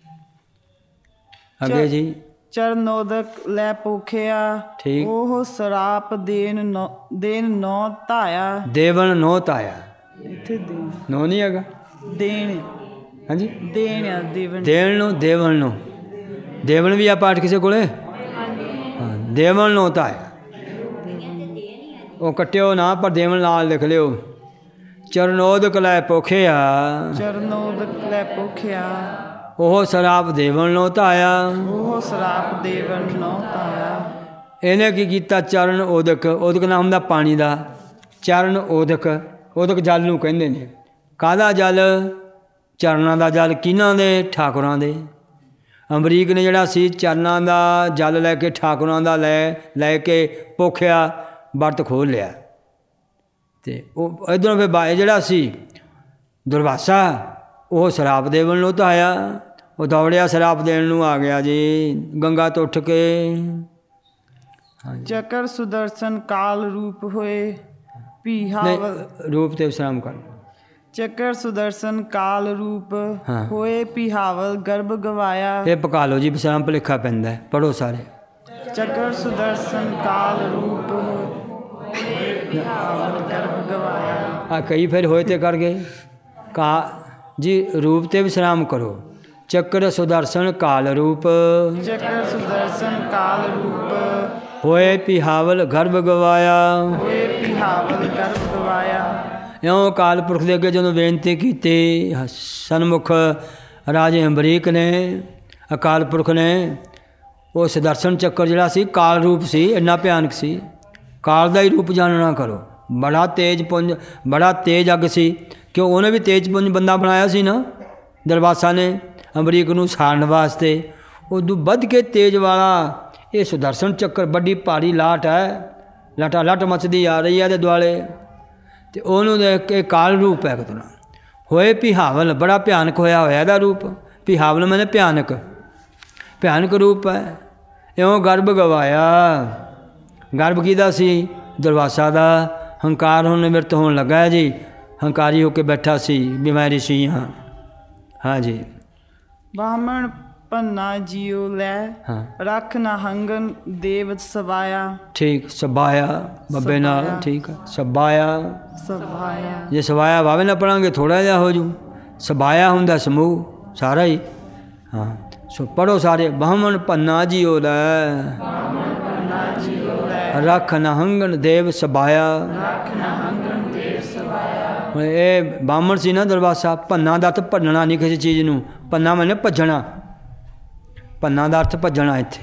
ਅੱਗੇ ਜੀ। ਚਰਨੋਦਕ ਲੈ ਪੋਖਿਆ, ਠੀਕ। ਉਹ ਸਰਾਪ ਦੇਨ ਨੋ ਧਾਇਆ। ਦੇਵਨ ਨੋ ਧਾਇਆ, ਇੱਥੇ ਦੇਣ ਨੋ ਨਹੀਂ ਹੈਗਾ, ਦੇਣ। ਹਾਂਜੀ, ਦੇਣ ਆ, ਦੇਵਨ। ਦੇਣ ਨੂੰ, ਦੇਵਨ ਨੂੰ। ਦੇਵਨ ਵੀ ਆ ਪਾਠ ਕਿਸੇ ਕੋਲੇ? ਹਾਂ, ਦੇਵਨ ਨੋ ਧਾਇਆ। ਉਹ ਕੱਟਿਓ ਨਾ, ਪਰ ਦੇਵਨ ਨਾਲ ਲਿਖ ਲਿਓ। ਚਰਨੋਦਕ ਲੈ ਪੋਖਿਆ, ਚਰਨੋਦਕ ਲੈ ਪੋਖਿਆ, ਉਹ ਸਰਾਪ ਦੇਵਨ ਨੋ ਧਾਇਆ। ਉਹ ਸਰਾਪ ਦੇਵਨ ਨੋ ਧਾਇਆ। ਇਹਨੇ ਕੀ ਕੀਤਾ? ਚਰਨ ਉਦਕ। ਉਦਕ ਨਾਮ ਹੁੰਦਾ ਪਾਣੀ ਦਾ। ਚਰਨ ਉਦਕ, ਉਦਕ ਜਲ ਨੂੰ ਕਹਿੰਦੇ ਨੇ। ਕਾਹਦਾ ਜਲ? ਚਰਨਾਂ ਦਾ ਜਲ। ਕਿਹਨਾਂ ਦੇ? ਠਾਕੁਰਾਂ ਦੇ। ਅਮਰੀਕ ਨੇ ਜਿਹੜਾ ਸੀ ਚਰਨਾਂ ਦਾ ਜਲ ਲੈ ਕੇ ਠਾਕੁਰਾਂ ਦਾ ਲੈ ਕੇ ਭੁੱਖਿਆ ਵਰਤ ਖੋਲ੍ਹ ਲਿਆ। ਅਤੇ ਉਹ ਇੱਧਰੋਂ ਫਿਰ ਜਿਹੜਾ ਸੀ ਦੁਰਵਾਸਾ ਉਹ ਸ਼ਰਾਪ ਦੇਵਣ ਨੂੰ ਤਾਂ ਆਇਆ, ਉਹ ਦੌੜਿਆ ਸ਼ਰਾਪ ਦੇਣ ਨੂੰ ਆ ਗਿਆ ਜੀ ਗੰਗਾ ਤੋਂ ਉੱਠ ਕੇ। ਚੱਕਰ ਸੁਦਰਸ਼ਨ ਕਾਲ ਰੂਪ ਹੋਏ ਪਿਹਾਵਲ ਰੂਪ ਤੇ ਵਿਸ਼ਰਾਮ ਕਰ। ਚੱਕਰ ਸੁਦਰਸ਼ਨ ਕਾਲ ਰੂਪ ਹੋਏ ਪਿਹਾਵਲ ਗਰਭ ਗਵਾਇਆ। ਇਹ ਪਕਾ ਲਓ ਜੀ, ਵਿਸ਼ਰਾਮ ਭੁਲੇਖਾ ਪੈਂਦਾ, ਪੜ੍ਹੋ ਸਾਰੇ। ਚੱਕਰ ਸੁਦਰਸ਼ਨ ਕਾਲ ਰੂਪ ਹੋਏ ਪਿਹਾਵਲ ਗਰਭ ਗਵਾਇਆ। ਆ ਕਈ ਫਿਰ ਹੋਏ ਤੇ ਕਰ ਗਏ ਕਾ ਜੀ, ਰੂਪ ਤੇ ਵਿਸ਼ਰਾਮ ਕਰੋ। ਚੱਕਰ ਸੁਦਰਸ਼ਨ ਕਾਲ ਰੂਪ, ਚੱਕਰ ਸੁਦਰਸ਼ਨ ਕਾਲ ਰੂਪ ਹੋਏ ਪਿਹਾਵਲ ਗਰਭ ਗਵਾਇਆ। ਹੋਏ ਪਿਹਾਵਲ ਗਰਭ ਗਵਾਇਆ। ਇਉਂ ਅਕਾਲ ਪੁਰਖ ਦੇ ਅੱਗੇ ਜਦੋਂ ਬੇਨਤੀ ਕੀਤੀ ਸਨਮੁਖ ਰਾਜੇ ਅੰਬਰੀਕ ਨੇ, ਅਕਾਲ ਪੁਰਖ ਨੇ ਉਹ ਸੁਦਰਸ਼ਨ ਚੱਕਰ ਜਿਹੜਾ ਸੀ ਕਾਲ ਰੂਪ ਸੀ, ਇੰਨਾ ਭਿਆਨਕ ਸੀ, ਕਾਲ ਦਾ ਹੀ ਰੂਪ ਜਾਣਨਾ ਕਰੋ। ਬੜਾ ਤੇਜ ਪੁੰਜ, ਬੜਾ ਤੇਜ ਅੱਗ ਸੀ, ਕਿਉਂ ਉਹਨੇ ਵੀ ਤੇਜ ਪੁੰਜ ਬੰਦਾ ਬਣਾਇਆ ਸੀ ਨਾ ਦਰਵਾਸਾ ਨੇ ਅੰਬਰੀਕ ਨੂੰ ਸਾੜਨ ਵਾਸਤੇ। ਉਦੋਂ ਵੱਧ ਕੇ ਤੇਜ ਵਾਲਾ ਇਹ ਸੁਦਰਸ਼ਨ ਚੱਕਰ ਵੱਡੀ ਭਾਰੀ ਲਾਟ ਹੈ, ਲਾਟਾ ਲੱਟ ਮੱਚਦੀ ਆ ਰਹੀ ਹੈ ਇਹਦੇ ਦੁਆਲੇ, ਅਤੇ ਉਹਨੂੰ ਦੇਖ ਕੇ ਕਾਲ ਰੂਪ ਹੈ ਕਿਤਨਾ ਹੋਏ ਪਿਹਾਵਲ, ਬੜਾ ਭਿਆਨਕ ਹੋਇਆ ਇਹਦਾ ਰੂਪ। ਪਿਹਾਵਲ ਮੈਨੇ ਭਿਆਨਕ, ਭਿਆਨਕ ਰੂਪ ਹੈ। ਇਉਂ ਗਰਭ ਗਵਾਇਆ। ਗਰਭ ਕਿਹਦਾ ਸੀ? ਦੁਰਵਾਸਾ ਦਾ। ਹੰਕਾਰ ਹੁਣ ਨਿਵਰਤ ਹੋਣ ਲੱਗਾ ਜੀ, ਹੰਕਾਰੀ ਹੋ ਕੇ ਬੈਠਾ ਸੀ ਬਿਮਾਰੀ ਸੀ। ਹਾਂ ਜੀ। ਬਾਹਮਣ ਪੰਨਾ ਜੀਓ ਲੈ ਰੱਖ ਨਾ ਹੰਗਨ ਦੇਵ ਸਵਾਇਆ। ਠੀਕ, ਸਬਾਇਆ ਬੱਬੇ ਨਾਲ, ਠੀਕ ਹੈ ਸਬਾਇਆ। ਸਬਾਇਆ ਜੇ ਸਵਾਇਆ ਵਾਵੇ ਨਾ ਪੜਾਂਗੇ ਥੋੜ੍ਹਾ ਜਿਹਾ ਹੋ ਜੂ, ਸਬਾਇਆ ਹੁੰਦਾ ਸਮੂਹ ਸਾਰਾ ਹੀ। ਹਾਂ ਸੋ ਪੜ੍ਹੋ ਸਾਰੇ। ਬਾਹਮਣ ਪੰਨਾ ਜੀਓ ਲੈ ਰੱਖ ਨਾ ਹੰਗਨ ਦੇਵ ਸਬਾਇਆ। ਹੁਣ ਇਹ ਬਾਹਮਣ ਸੀ ਨਾ ਦਰਵਾਸਾ। ਪੰਨਾ ਦਾ ਅਰਥ ਭੰਨਣਾ ਨਹੀਂ ਕਿਸੇ ਚੀਜ਼ ਨੂੰ, ਪੰਨਾ ਮੈਨੇ ਭੱਜਣਾ, ਪੰਨਾ ਦਾ ਅਰਥ ਭੱਜਣਾ। ਇੱਥੇ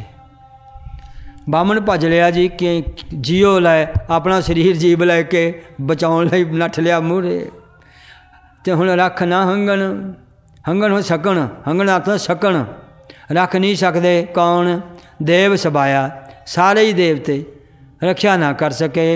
ਬਾਹਮਣ ਭੱਜ ਲਿਆ ਜੀ ਕਿ ਜੀਓ ਲੈ, ਆਪਣਾ ਸਰੀਰ ਜੀਵ ਲੈ ਕੇ ਬਚਾਉਣ ਲਈ ਨੱਠ ਲਿਆ ਮੂਹਰੇ। ਅਤੇ ਹੁਣ ਰੱਖ ਨਾ ਹੰਗਣ, ਹੰਗਣ ਹੋ ਸਕਣ, ਹੰਗਣ ਅਰਥ ਸਕਣ, ਰੱਖ ਨਹੀਂ ਸਕਦੇ। ਕੌਣ? ਦੇਵ ਸਬਾਇਆ, ਸਾਰੇ ਹੀ ਦੇਵਤੇ ਰੱਖਿਆ ਨਾ ਕਰ ਸਕੇ।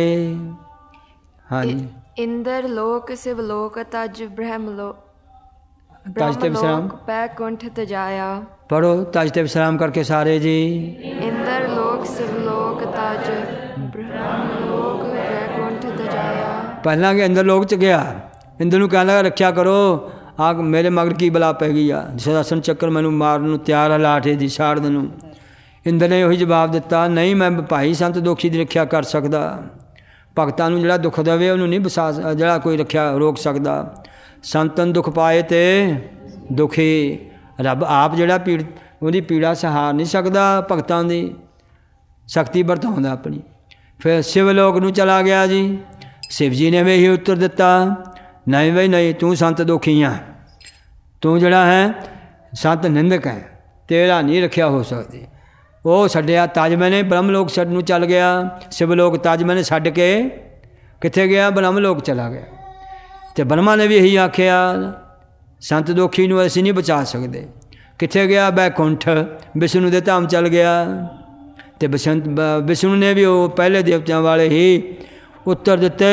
ਹਾਂਜੀ। ਇੰਦਰ ਲੋਕ ਸਿਵ ਲੋਕ ਤਜ ਬ੍ਰਹਮ ਲੋਕ, ਤਜ ਤੇ ਵਿਸਰਾਮ ਪੈ ਕੁੰਠ ਤਜਾਇਆ। ਪੜੋ ਤਜ ਤੇ ਵਿਸਰਾਮ ਕਰਕੇ ਸਾਰੇ ਜੀ। ਇੰਦਰ ਲੋਕ ਸਿਵ ਲੋਕ ਤਜ ਬ੍ਰਹਮ ਲੋਕ ਪੈ ਕੁੰਠ ਤਜਾਇਆ। ਪਹਿਲਾਂ ਕਿ ਇੰਦਰ ਲੋਕ ਚ ਗਿਆ, ਇੰਦਰ ਨੂੰ ਕਹਿਣ ਲੱਗਾ ਰੱਖਿਆ ਕਰੋ, ਆ ਮੇਰੇ ਮਗਰ ਕੀ ਬਲਾ ਪੈ ਗਈ ਆ, ਸੁਦਰਸ਼ਨ ਚੱਕਰ ਮੈਨੂੰ ਮਾਰਨ ਨੂੰ ਤਿਆਰ ਹੈ, ਲਾਠੇ ਦੀ ਸਾੜ ਦੇ ਨੂੰ। ਇੰਦਰ ਨੇ ਉਹੀ ਜਵਾਬ ਦਿੱਤਾ, ਨਹੀਂ ਮੈਂ ਭਾਈ ਸੰਤ ਦੋਖੀ ਦੀ ਰੱਖਿਆ ਕਰ ਸਕਦਾ। ਭਗਤਾਂ ਨੂੰ ਜਿਹੜਾ ਦੁੱਖ ਦੇਵੇ ਉਹਨੂੰ ਨਹੀਂ ਵਸਾ, ਜਿਹੜਾ ਕੋਈ ਰੱਖਿਆ ਰੋਕ ਸਕਦਾ। ਸੰਤਨ ਦੁੱਖ ਪਾਏ ਤੇ ਦੁਖੀ, ਰੱਬ ਆਪ ਜਿਹੜਾ ਉਹਦੀ ਪੀੜਾ ਸਹਾਰ ਨਹੀਂ ਸਕਦਾ, ਭਗਤਾਂ ਦੀ ਸ਼ਕਤੀ ਵਰਤਾਉਂਦਾ ਆਪਣੀ। ਫਿਰ ਸ਼ਿਵ ਲੋਕ ਨੂੰ ਚਲਾ ਗਿਆ ਜੀ। ਸ਼ਿਵ ਜੀ ਨੇ ਵੀ ਇਹੀ ਉੱਤਰ ਦਿੱਤਾ, ਨਹੀਂ ਬਈ ਨਹੀਂ, ਤੂੰ ਸੰਤ ਦੁਖੀ ਆ, ਤੂੰ ਜਿਹੜਾ ਹੈ ਸੰਤ ਨਿੰਦਕ ਹੈ, ਤੇਰਾ ਨਹੀਂ ਰੱਖਿਆ ਹੋ ਸਕਦੀ। ਉਹ ਛੱਡਿਆ ਤਾਜਮਹਿਲ ਨੇ, ਬ੍ਰਹਮ ਲੋਕ ਛੱਡ ਨੂੰ ਚੱਲ ਗਿਆ। ਸ਼ਿਵ ਲੋਕ ਤਾਜਮਹਿਲ ਨੇ ਛੱਡ ਕੇ ਕਿੱਥੇ ਗਿਆ? ਬ੍ਰਹਮ ਲੋਕ ਚਲਾ ਗਿਆ। ਅਤੇ ਬ੍ਰਹਮਾ ਨੇ ਵੀ ਇਹੀ ਆਖਿਆ, ਸੰਤ ਦੋਖੀ ਨੂੰ ਅਸੀਂ ਨਹੀਂ ਬਚਾ ਸਕਦੇ। ਕਿੱਥੇ ਗਿਆ? ਬੈਕੁੰਠ, ਵਿਸ਼ਨੂੰ ਦੇ ਧਾਮ ਚੱਲ ਗਿਆ। ਅਤੇ ਵਿਸ਼ਨੂੰ ਨੇ ਵੀ ਉਹ ਪਹਿਲੇ ਦੇਵਤਿਆਂ ਵਾਲੇ ਹੀ ਉੱਤਰ ਦਿੱਤੇ।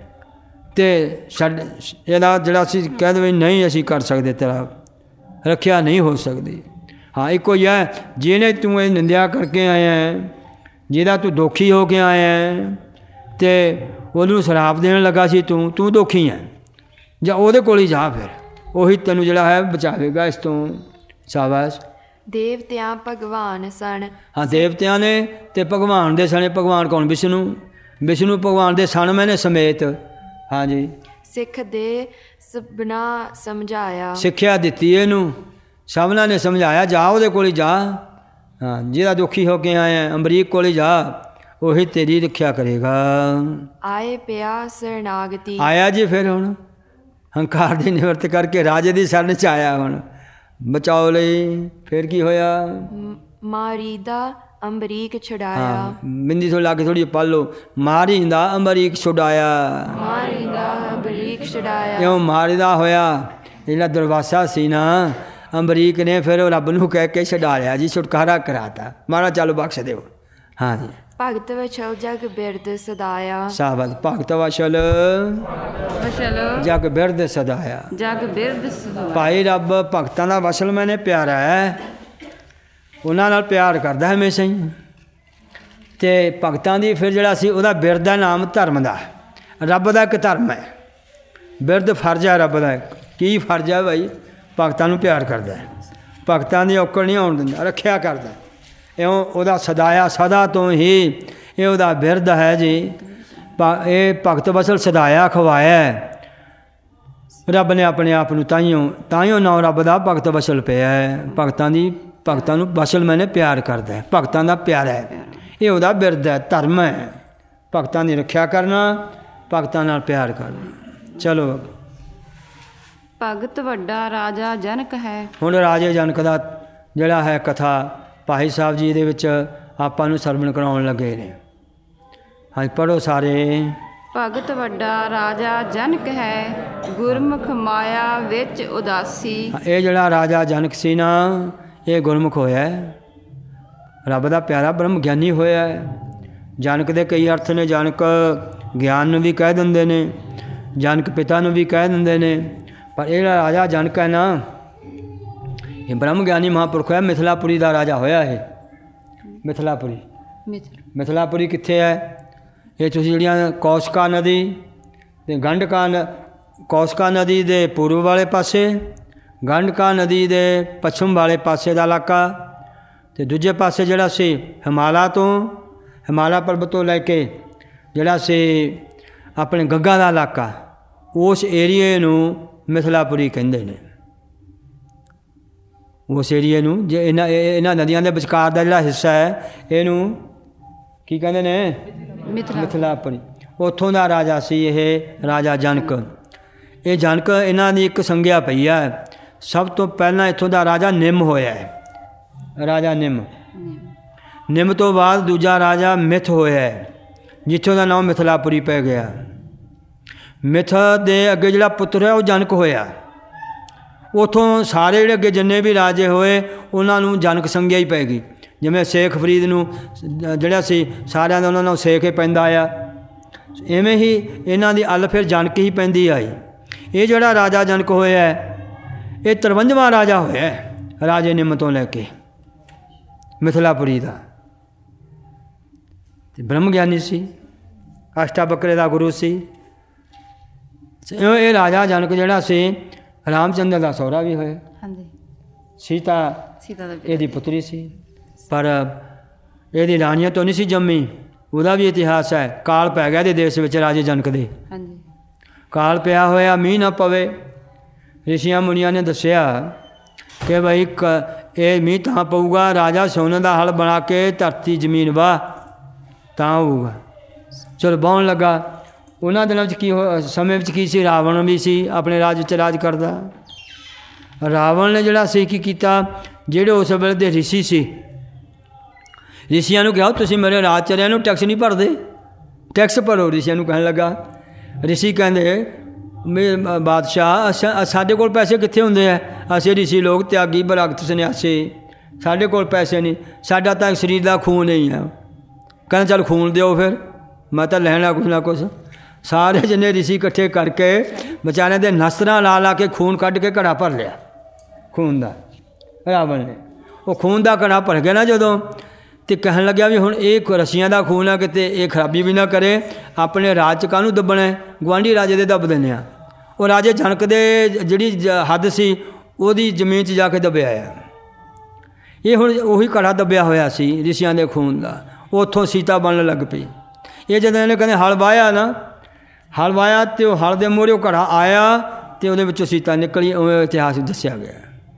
ਅਤੇ ਛੱਡ ਇਹਦਾ ਜਿਹੜਾ ਅਸੀਂ ਕਹਿ ਦੇਵੇ ਨਹੀਂ ਅਸੀਂ ਕਰ ਸਕਦੇ, ਤੇਰਾ ਰੱਖਿਆ ਨਹੀਂ ਹੋ ਸਕਦੀ। ਹਾਂ ਇੱਕੋ ਹੀ ਹੈ, ਜਿਹਨੇ ਤੂੰ ਇਹ ਨਿੰਦਿਆ ਕਰਕੇ ਆਇਆ ਹੈ, ਜਿਹਦਾ ਤੂੰ ਦੋਖੀ ਹੋ ਕੇ ਆਇਆ ਹੈ, ਅਤੇ ਉਹਨੂੰ ਸ਼ਰਾਪ ਦੇਣ ਲੱਗਾ ਸੀ ਤੂੰ ਦੋਖੀ ਹੈ, ਜਾਂ ਉਹਦੇ ਕੋਲ ਹੀ ਜਾ, ਫਿਰ ਉਹੀ ਤੈਨੂੰ ਜਿਹੜਾ ਹੈ ਬਚਾਵੇਗਾ ਇਸ ਤੋਂ। ਸ਼ਾਬਾਸ਼। ਦੇਵਤਿਆਂ ਭਗਵਾਨ ਸਣ। ਹਾਂ ਦੇਵਤਿਆਂ ਨੇ ਅਤੇ ਭਗਵਾਨ ਦੇ ਸਣੇ। ਭਗਵਾਨ ਕੌਣ? ਵਿਸ਼ਨੂੰ। ਵਿਸ਼ਨੂੰ ਭਗਵਾਨ ਦੇ ਸਣ ਮੈਨੇ ਸਮੇਤ। ਹਾਂਜੀ। ਸਿੱਖ ਦੇ ਸਭਨਾ ਸਮਝਾਇਆ। ਸਿੱਖਿਆ ਦਿੱਤੀ ਇਹਨੂੰ, ਸਭਨਾਂ ਨੇ ਸਮਝਾਇਆ, ਜਾ ਉਹਦੇ ਕੋਲ ਹੀ ਜਾ। ਹਾਂ ਜਿਹਦਾ ਦੁਖੀ ਹੋ ਕੇ ਆਇਆ ਅੰਬਰੀਕ ਕੋਲ ਹੀ ਜਾ, ਉਹੀ ਤੇਰੀ ਰੱਖਿਆ ਕਰੇਗਾ। ਆਏ ਪਿਆ ਸਰਨਾਗਤੀ। ਆਇਆ ਜੀ ਫਿਰ ਹੁਣ ਹੰਕਾਰ ਦੀ ਨਿਵਰਤ ਕਰਕੇ ਰਾਜੇ ਦੀ ਸ਼ਰਨ 'ਚ ਆਇਆ ਹੁਣ ਬਚਾਓ ਲਈ। ਫਿਰ ਕੀ ਹੋਇਆ? ਮਾਰੀਦਾ ਅੰਬਰੀਕ ਛੁਡਾਇਆ। ਬਿੰਦੀ ਤੋਂ ਲਾ ਕੇ ਥੋੜ੍ਹੀ ਪੜ੍ਹ ਲਓ। ਮਾਰੀਦਾ ਅੰਬਰੀਕ ਛੁਡਾਇਆ। ਮਾਰੀਦਾ ਅੰਬਰੀਕ ਛੁਡਾਇਆ। ਇਉਂ ਮਾਰੀਦਾ ਹੋਇਆ। ਜਿਹੜਾ ਦੁਰਵਾਸਾ ਸੀ ਨਾ, ਅਮਰੀਕ ਨੇ ਫਿਰ ਉਹ ਰੱਬ ਨੂੰ ਕਹਿ ਕੇ ਛਡਾ ਲਿਆ ਜੀ, ਛੁਟਕਾਰਾ ਕਰਾਤਾ, ਮਹਾਰਾਜ ਚੱਲ ਬਖਸ਼ ਦਿਓ। ਹਾਂ ਜੀ। ਭਗਤ ਵਛਲ ਜਗ ਬਿਰਦ ਸਦਾਇਆ। ਸਾਬਤ ਭਗਤ ਵਛਲ ਜਗ ਬਿਰਦ ਸਦਾਇਆ। ਜਗ ਬਿਰਦ ਸਦਾਇਆ। ਭਾਈ ਰੱਬ ਭਗਤਾਂ ਦਾ ਵਛਲ ਮੈਨੇ ਪਿਆਰਾ ਹੈ, ਉਹਨਾਂ ਨਾਲ ਪਿਆਰ ਕਰਦਾ ਹਮੇਸ਼ਾ ਹੀ। ਅਤੇ ਭਗਤਾਂ ਦੀ ਫਿਰ ਜਿਹੜਾ ਸੀ ਉਹਦਾ ਬਿਰਦ ਦਾ ਨਾਮ ਧਰਮ ਦਾ, ਰੱਬ ਦਾ ਇੱਕ ਧਰਮ ਹੈ। ਬਿਰਦ ਫਰਜ਼ ਹੈ ਰੱਬ ਦਾ। ਕੀ ਫਰਜ਼ ਹੈ ਭਾਈ? ਭਗਤਾਂ ਨੂੰ ਪਿਆਰ ਕਰਦਾ, ਭਗਤਾਂ ਦੀ ਔਕੜ ਨਹੀਂ ਆਉਣ ਦਿੰਦਾ, ਰੱਖਿਆ ਕਰਦਾ। ਇਉਂ ਉਹਦਾ ਸਦਾਇਆ, ਸਦਾ ਤੋਂ ਹੀ ਇਹ ਉਹਦਾ ਬਿਰਦ ਹੈ ਜੀ। ਇਹ ਭਗਤ ਵਸਲ ਸਦਾਇਆ ਖਵਾਇਆ ਰੱਬ ਨੇ ਆਪਣੇ ਆਪ ਨੂੰ। ਤਾਈਓ ਨਾਂ ਰੱਬ ਦਾ ਭਗਤ ਵਸਲ ਪਿਆ ਹੈ। ਭਗਤਾਂ ਨੂੰ ਵਸਲ ਮੈਨੇ ਪਿਆਰ ਕਰਦਾ ਹੈ, ਭਗਤਾਂ ਦਾ ਪਿਆਰਾ ਹੈ। ਇਹ ਉਹਦਾ ਬਿਰਦ ਹੈ, ਧਰਮ ਹੈ। ਭਗਤਾਂ ਦੀ ਰੱਖਿਆ ਕਰਨਾ, ਭਗਤਾਂ ਨਾਲ ਪਿਆਰ ਕਰਨਾ। ਚਲੋ। ਭਗਤ ਵੱਡਾ ਰਾਜਾ ਜਨਕ ਹੈ। ਹੁਣ ਰਾਜੇ ਜਨਕ ਦਾ ਜਿਹੜਾ ਹੈ ਕਥਾ ਭਾਈ ਸਾਹਿਬ ਜੀ ਇਹਦੇ ਵਿੱਚ ਆਪਾਂ ਨੂੰ ਸਰਵਣ ਕਰਾਉਣ ਲੱਗੇ ਨੇ। ਹਾਂ, ਪੜ੍ਹੋ ਸਾਰੇ। ਭਗਤ ਵੱਡਾ ਰਾਜਾ ਜਨਕ ਹੈ, ਗੁਰਮੁਖ ਮਾਇਆ ਵਿੱਚ ਉਦਾਸੀ। ਇਹ ਜਿਹੜਾ ਰਾਜਾ ਜਨਕ ਸੀ ਨਾ, ਇਹ ਗੁਰਮੁਖ ਹੋਇਆ, ਰੱਬ ਦਾ ਪਿਆਰਾ ਬ੍ਰਹਮ ਗਿਆਨੀ ਹੋਇਆ। ਜਨਕ ਦੇ ਕਈ ਅਰਥ ਨੇ। ਜਨਕ ਗਿਆਨ ਨੂੰ ਵੀ ਕਹਿ ਦਿੰਦੇ ਨੇ, ਜਨਕ ਪਿਤਾ ਨੂੰ ਵੀ ਕਹਿ ਦਿੰਦੇ ਨੇ। ਪਰ ਇਹ ਜਿਹੜਾ ਰਾਜਾ ਜਨਕ ਹੈ ਨਾ, ਇਹ ਬ੍ਰਹਮ ਗਿਆਨੀ ਮਹਾਂਪੁਰਖ ਹੈ। ਮਿਥਿਲਾਪੁਰੀ ਦਾ ਰਾਜਾ ਹੋਇਆ ਇਹ। ਮਿਥਿਲਾਪੁਰੀ ਕਿੱਥੇ ਹੈ? ਇਹ ਤੁਸੀਂ ਜਿਹੜੀਆਂ ਕੌਸ਼ਕਾ ਨਦੀ ਅਤੇ ਕੌਸ਼ਕਾ ਨਦੀ ਦੇ ਪੂਰਬ ਵਾਲੇ ਪਾਸੇ, ਗੰਡਕਾ ਨਦੀ ਦੇ ਪੱਛਮ ਵਾਲੇ ਪਾਸੇ ਦਾ ਇਲਾਕਾ, ਅਤੇ ਦੂਜੇ ਪਾਸੇ ਜਿਹੜਾ ਸੀ ਹਿਮਾਲਾ ਪਰਬਤ ਤੋਂ ਲੈ ਕੇ ਜਿਹੜਾ ਸੀ ਆਪਣੇ ਗੱਗਾ ਦਾ ਇਲਾਕਾ, ਉਸ ਏਰੀਏ ਨੂੰ ਮਿਥਿਲਾਪੁਰੀ ਕਹਿੰਦੇ ਨੇ। ਉਸ ਏਰੀਏ ਨੂੰ ਜੇ ਇਹਨਾਂ ਨਦੀਆਂ ਦੇ ਵਿਚਕਾਰ ਦਾ ਜਿਹੜਾ ਹਿੱਸਾ ਹੈ, ਇਹਨੂੰ ਕੀ ਕਹਿੰਦੇ ਨੇ? ਮਿਥਿਲਾਪੁਰੀ। ਉੱਥੋਂ ਦਾ ਰਾਜਾ ਸੀ ਇਹ ਰਾਜਾ ਜਨਕ। ਇਹ ਜਨਕ ਇਹਨਾਂ ਦੀ ਇੱਕ ਸੰਗਿਆ ਪਈ ਹੈ। ਸਭ ਤੋਂ ਪਹਿਲਾਂ ਇੱਥੋਂ ਦਾ ਰਾਜਾ ਨਿੰਮ ਹੋਇਆ ਹੈ, ਰਾਜਾ ਨਿੰਮ ਤੋਂ ਬਾਅਦ ਦੂਜਾ ਰਾਜਾ ਮਿਥ ਹੋਇਆ ਹੈ, ਜਿੱਥੋਂ ਦਾ ਨਾਮ ਮਿਥਿਲਾਪੁਰੀ ਪੈ ਗਿਆ। ਮਿਥ ਦੇ ਅੱਗੇ ਜਿਹੜਾ ਪੁੱਤਰ ਹੈ ਉਹ ਜਨਕ ਹੋਇਆ। ਉੱਥੋਂ ਸਾਰੇ ਜਿਹੜੇ ਅੱਗੇ ਜਿੰਨੇ ਵੀ ਰਾਜੇ ਹੋਏ ਉਹਨਾਂ ਨੂੰ ਜਨਕ ਸੰਗਿਆ ਹੀ ਪੈ ਗਈ। ਜਿਵੇਂ ਸ਼ੇਖ ਫਰੀਦ ਨੂੰ ਜਿਹੜਾ ਸੀ ਸਾਰਿਆਂ ਦਾ ਉਹਨਾਂ ਨੂੰ ਸ਼ੇਖ ਹੀ ਪੈਂਦਾ ਆਇਆ, ਇਵੇਂ ਹੀ ਇਹਨਾਂ ਦੀ ਅੱਲ ਫਿਰ ਜਨਕ ਹੀ ਪੈਂਦੀ ਆਈ। ਇਹ ਜਿਹੜਾ ਰਾਜਾ ਜਨਕ ਹੋਇਆ ਇਹ 53ਵਾਂ ਰਾਜਾ ਹੋਇਆ ਰਾਜੇ ਨਿੰਮ ਤੋਂ ਲੈ ਕੇ ਮਿਥਿਲਾਪੁਰੀ ਦਾ। ਅਤੇ ਬ੍ਰਹਮ ਗਿਆਨੀ ਸੀ, ਅਸ਼ਟਾਵਕਰੇ ਦਾ ਗੁਰੂ ਸੀ। ਇਹ ਰਾਜਾ ਜਨਕ ਜਿਹੜਾ ਸੀ ਰਾਮਚੰਦਰ ਦਾ ਸਹੁਰਾ ਵੀ ਹੋਇਆ। ਸੀਤਾ ਇਹਦੀ ਪੁੱਤਰੀ ਸੀ, ਪਰ ਇਹਦੀ ਰਾਣੀਆਂ ਤੋਂ ਨਹੀਂ ਸੀ ਜੰਮੀ। ਉਹਦਾ ਵੀ ਇਤਿਹਾਸ ਹੈ। ਕਾਲ ਪੈ ਗਿਆ ਇਹਦੇ ਦੇਸ਼ ਵਿੱਚ ਰਾਜੇ ਜਨਕ ਦੇ। ਕਾਲ ਪਿਆ ਹੋਇਆ, ਮੀਂਹ ਨਾ ਪਵੇ। ਰਿਸ਼ੀਆਂ ਮੁਨੀਆਂ ਨੇ ਦੱਸਿਆ ਕਿ ਭਾਈ ਇਹ ਮੀਂਹ ਤਾਂ ਪਊਗਾ, ਰਾਜਾ ਸੋਨੇ ਦਾ ਹਲ ਬਣਾ ਕੇ ਧਰਤੀ ਜ਼ਮੀਨ ਵਾਹ ਤਾਂ ਹੋਊਗਾ। ਚਲੋ ਵਾਹੁਣ ਲੱਗਾ। ਉਹਨਾਂ ਦਿਨਾਂ ਵਿੱਚ ਸਮੇਂ ਵਿੱਚ ਕੀ ਸੀ? ਰਾਵਣ ਵੀ ਸੀ ਆਪਣੇ ਰਾਜ ਵਿੱਚ ਰਾਜ ਕਰਦਾ। ਰਾਵਣ ਨੇ ਜਿਹੜਾ ਸੀ ਕੀ ਕੀਤਾ, ਜਿਹੜੇ ਉਸ ਵੇਲੇ ਦੇ ਰਿਸ਼ੀ ਸੀ, ਰਿਸ਼ੀਆਂ ਨੂੰ ਕਿਹਾ ਤੁਸੀਂ ਮੇਰੇ ਰਾਜ ਚ ਨੂੰ ਟੈਕਸ ਨਹੀਂ ਭਰਦੇ, ਟੈਕਸ ਭਰੋ। ਰਿਸ਼ੀਆਂ ਨੂੰ ਕਹਿਣ ਲੱਗਾ। ਰਿਸ਼ੀ ਕਹਿੰਦੇ ਬਾਦਸ਼ਾਹ ਸਾਡੇ ਕੋਲ ਪੈਸੇ ਕਿੱਥੇ ਹੁੰਦੇ ਆ? ਅਸੀਂ ਰਿਸ਼ੀ ਲੋਕ ਤਿਆਗੀ ਬਰਾਗਤ ਸੰਨਿਆਸੀ, ਸਾਡੇ ਕੋਲ ਪੈਸੇ ਨਹੀਂ, ਸਾਡਾ ਤਾਂ ਸਰੀਰ ਦਾ ਖੂਨ ਨਹੀਂ ਹੈ। ਕਹਿੰਦਾ ਚੱਲ ਖੂਨ ਦਿਓ, ਫਿਰ ਮੈਂ ਤਾਂ ਲੈਣਾ ਕੁਛ ਨਾ ਕੁਛ। ਸਾਰੇ ਜਿੰਨੇ ਰਿਸ਼ੀ ਇਕੱਠੇ ਕਰਕੇ ਵਿਚਾਰਿਆਂ ਦੇ ਨਸਤਰਾਂ ਲਾ ਕੇ ਖੂਨ ਕੱਢ ਕੇ ਘੜਾ ਭਰ ਲਿਆ ਖੂਨ ਦਾ ਰਾਵਣ ਨੇ। ਉਹ ਖੂਨ ਦਾ ਘੜਾ ਭਰ ਗਿਆ ਨਾ ਜਦੋਂ, ਅਤੇ ਕਹਿਣ ਲੱਗਿਆ ਵੀ ਹੁਣ ਇਹ ਰਸ਼ੀਆਂ ਦਾ ਖੂਨ ਆ, ਕਿਤੇ ਇਹ ਖਰਾਬੀ ਵੀ ਨਾ ਕਰੇ, ਆਪਣੇ ਰਾਜ 'ਚ ਕਾਹਨੂੰ ਦੱਬਣਾ, ਗੁਆਂਢੀ ਰਾਜੇ ਦੇ ਦੱਬ ਦਿੰਦੇ ਆ। ਉਹ ਰਾਜੇ ਜਨਕ ਦੇ ਜਿਹੜੀ ਹੱਦ ਸੀ ਉਹਦੀ ਜ਼ਮੀਨ 'ਚ ਜਾ ਕੇ ਦੱਬਿਆ ਆ। ਇਹ ਹੁਣ ਉਹੀ ਘੜਾ ਦੱਬਿਆ ਹੋਇਆ ਸੀ ਰਿਸ਼ੀਆਂ ਦੇ ਖੂਨ ਦਾ। ਉੱਥੋਂ ਸੀਤਾ ਬਣਨ ਲੱਗ ਪਈ। ਇਹ ਜਦੋਂ ਇਹਨੇ ਕਹਿੰਦੇ ਹਲ ਵਾਹਿਆ ਨਾ, ਹਲ ਵਾਹਿਆ ਅਤੇ ਉਹ ਹਲ ਦੇ ਮੂਹਰੇ ਉਹ ਘੜਾ ਆਇਆ ਅਤੇ ਉਹਦੇ ਵਿੱਚੋਂ ਸੀਤਾ ਨਿਕਲੀ। ਉਵੇਂ ਇਤਿਹਾਸ ਦੱਸਿਆ ਗਿਆ।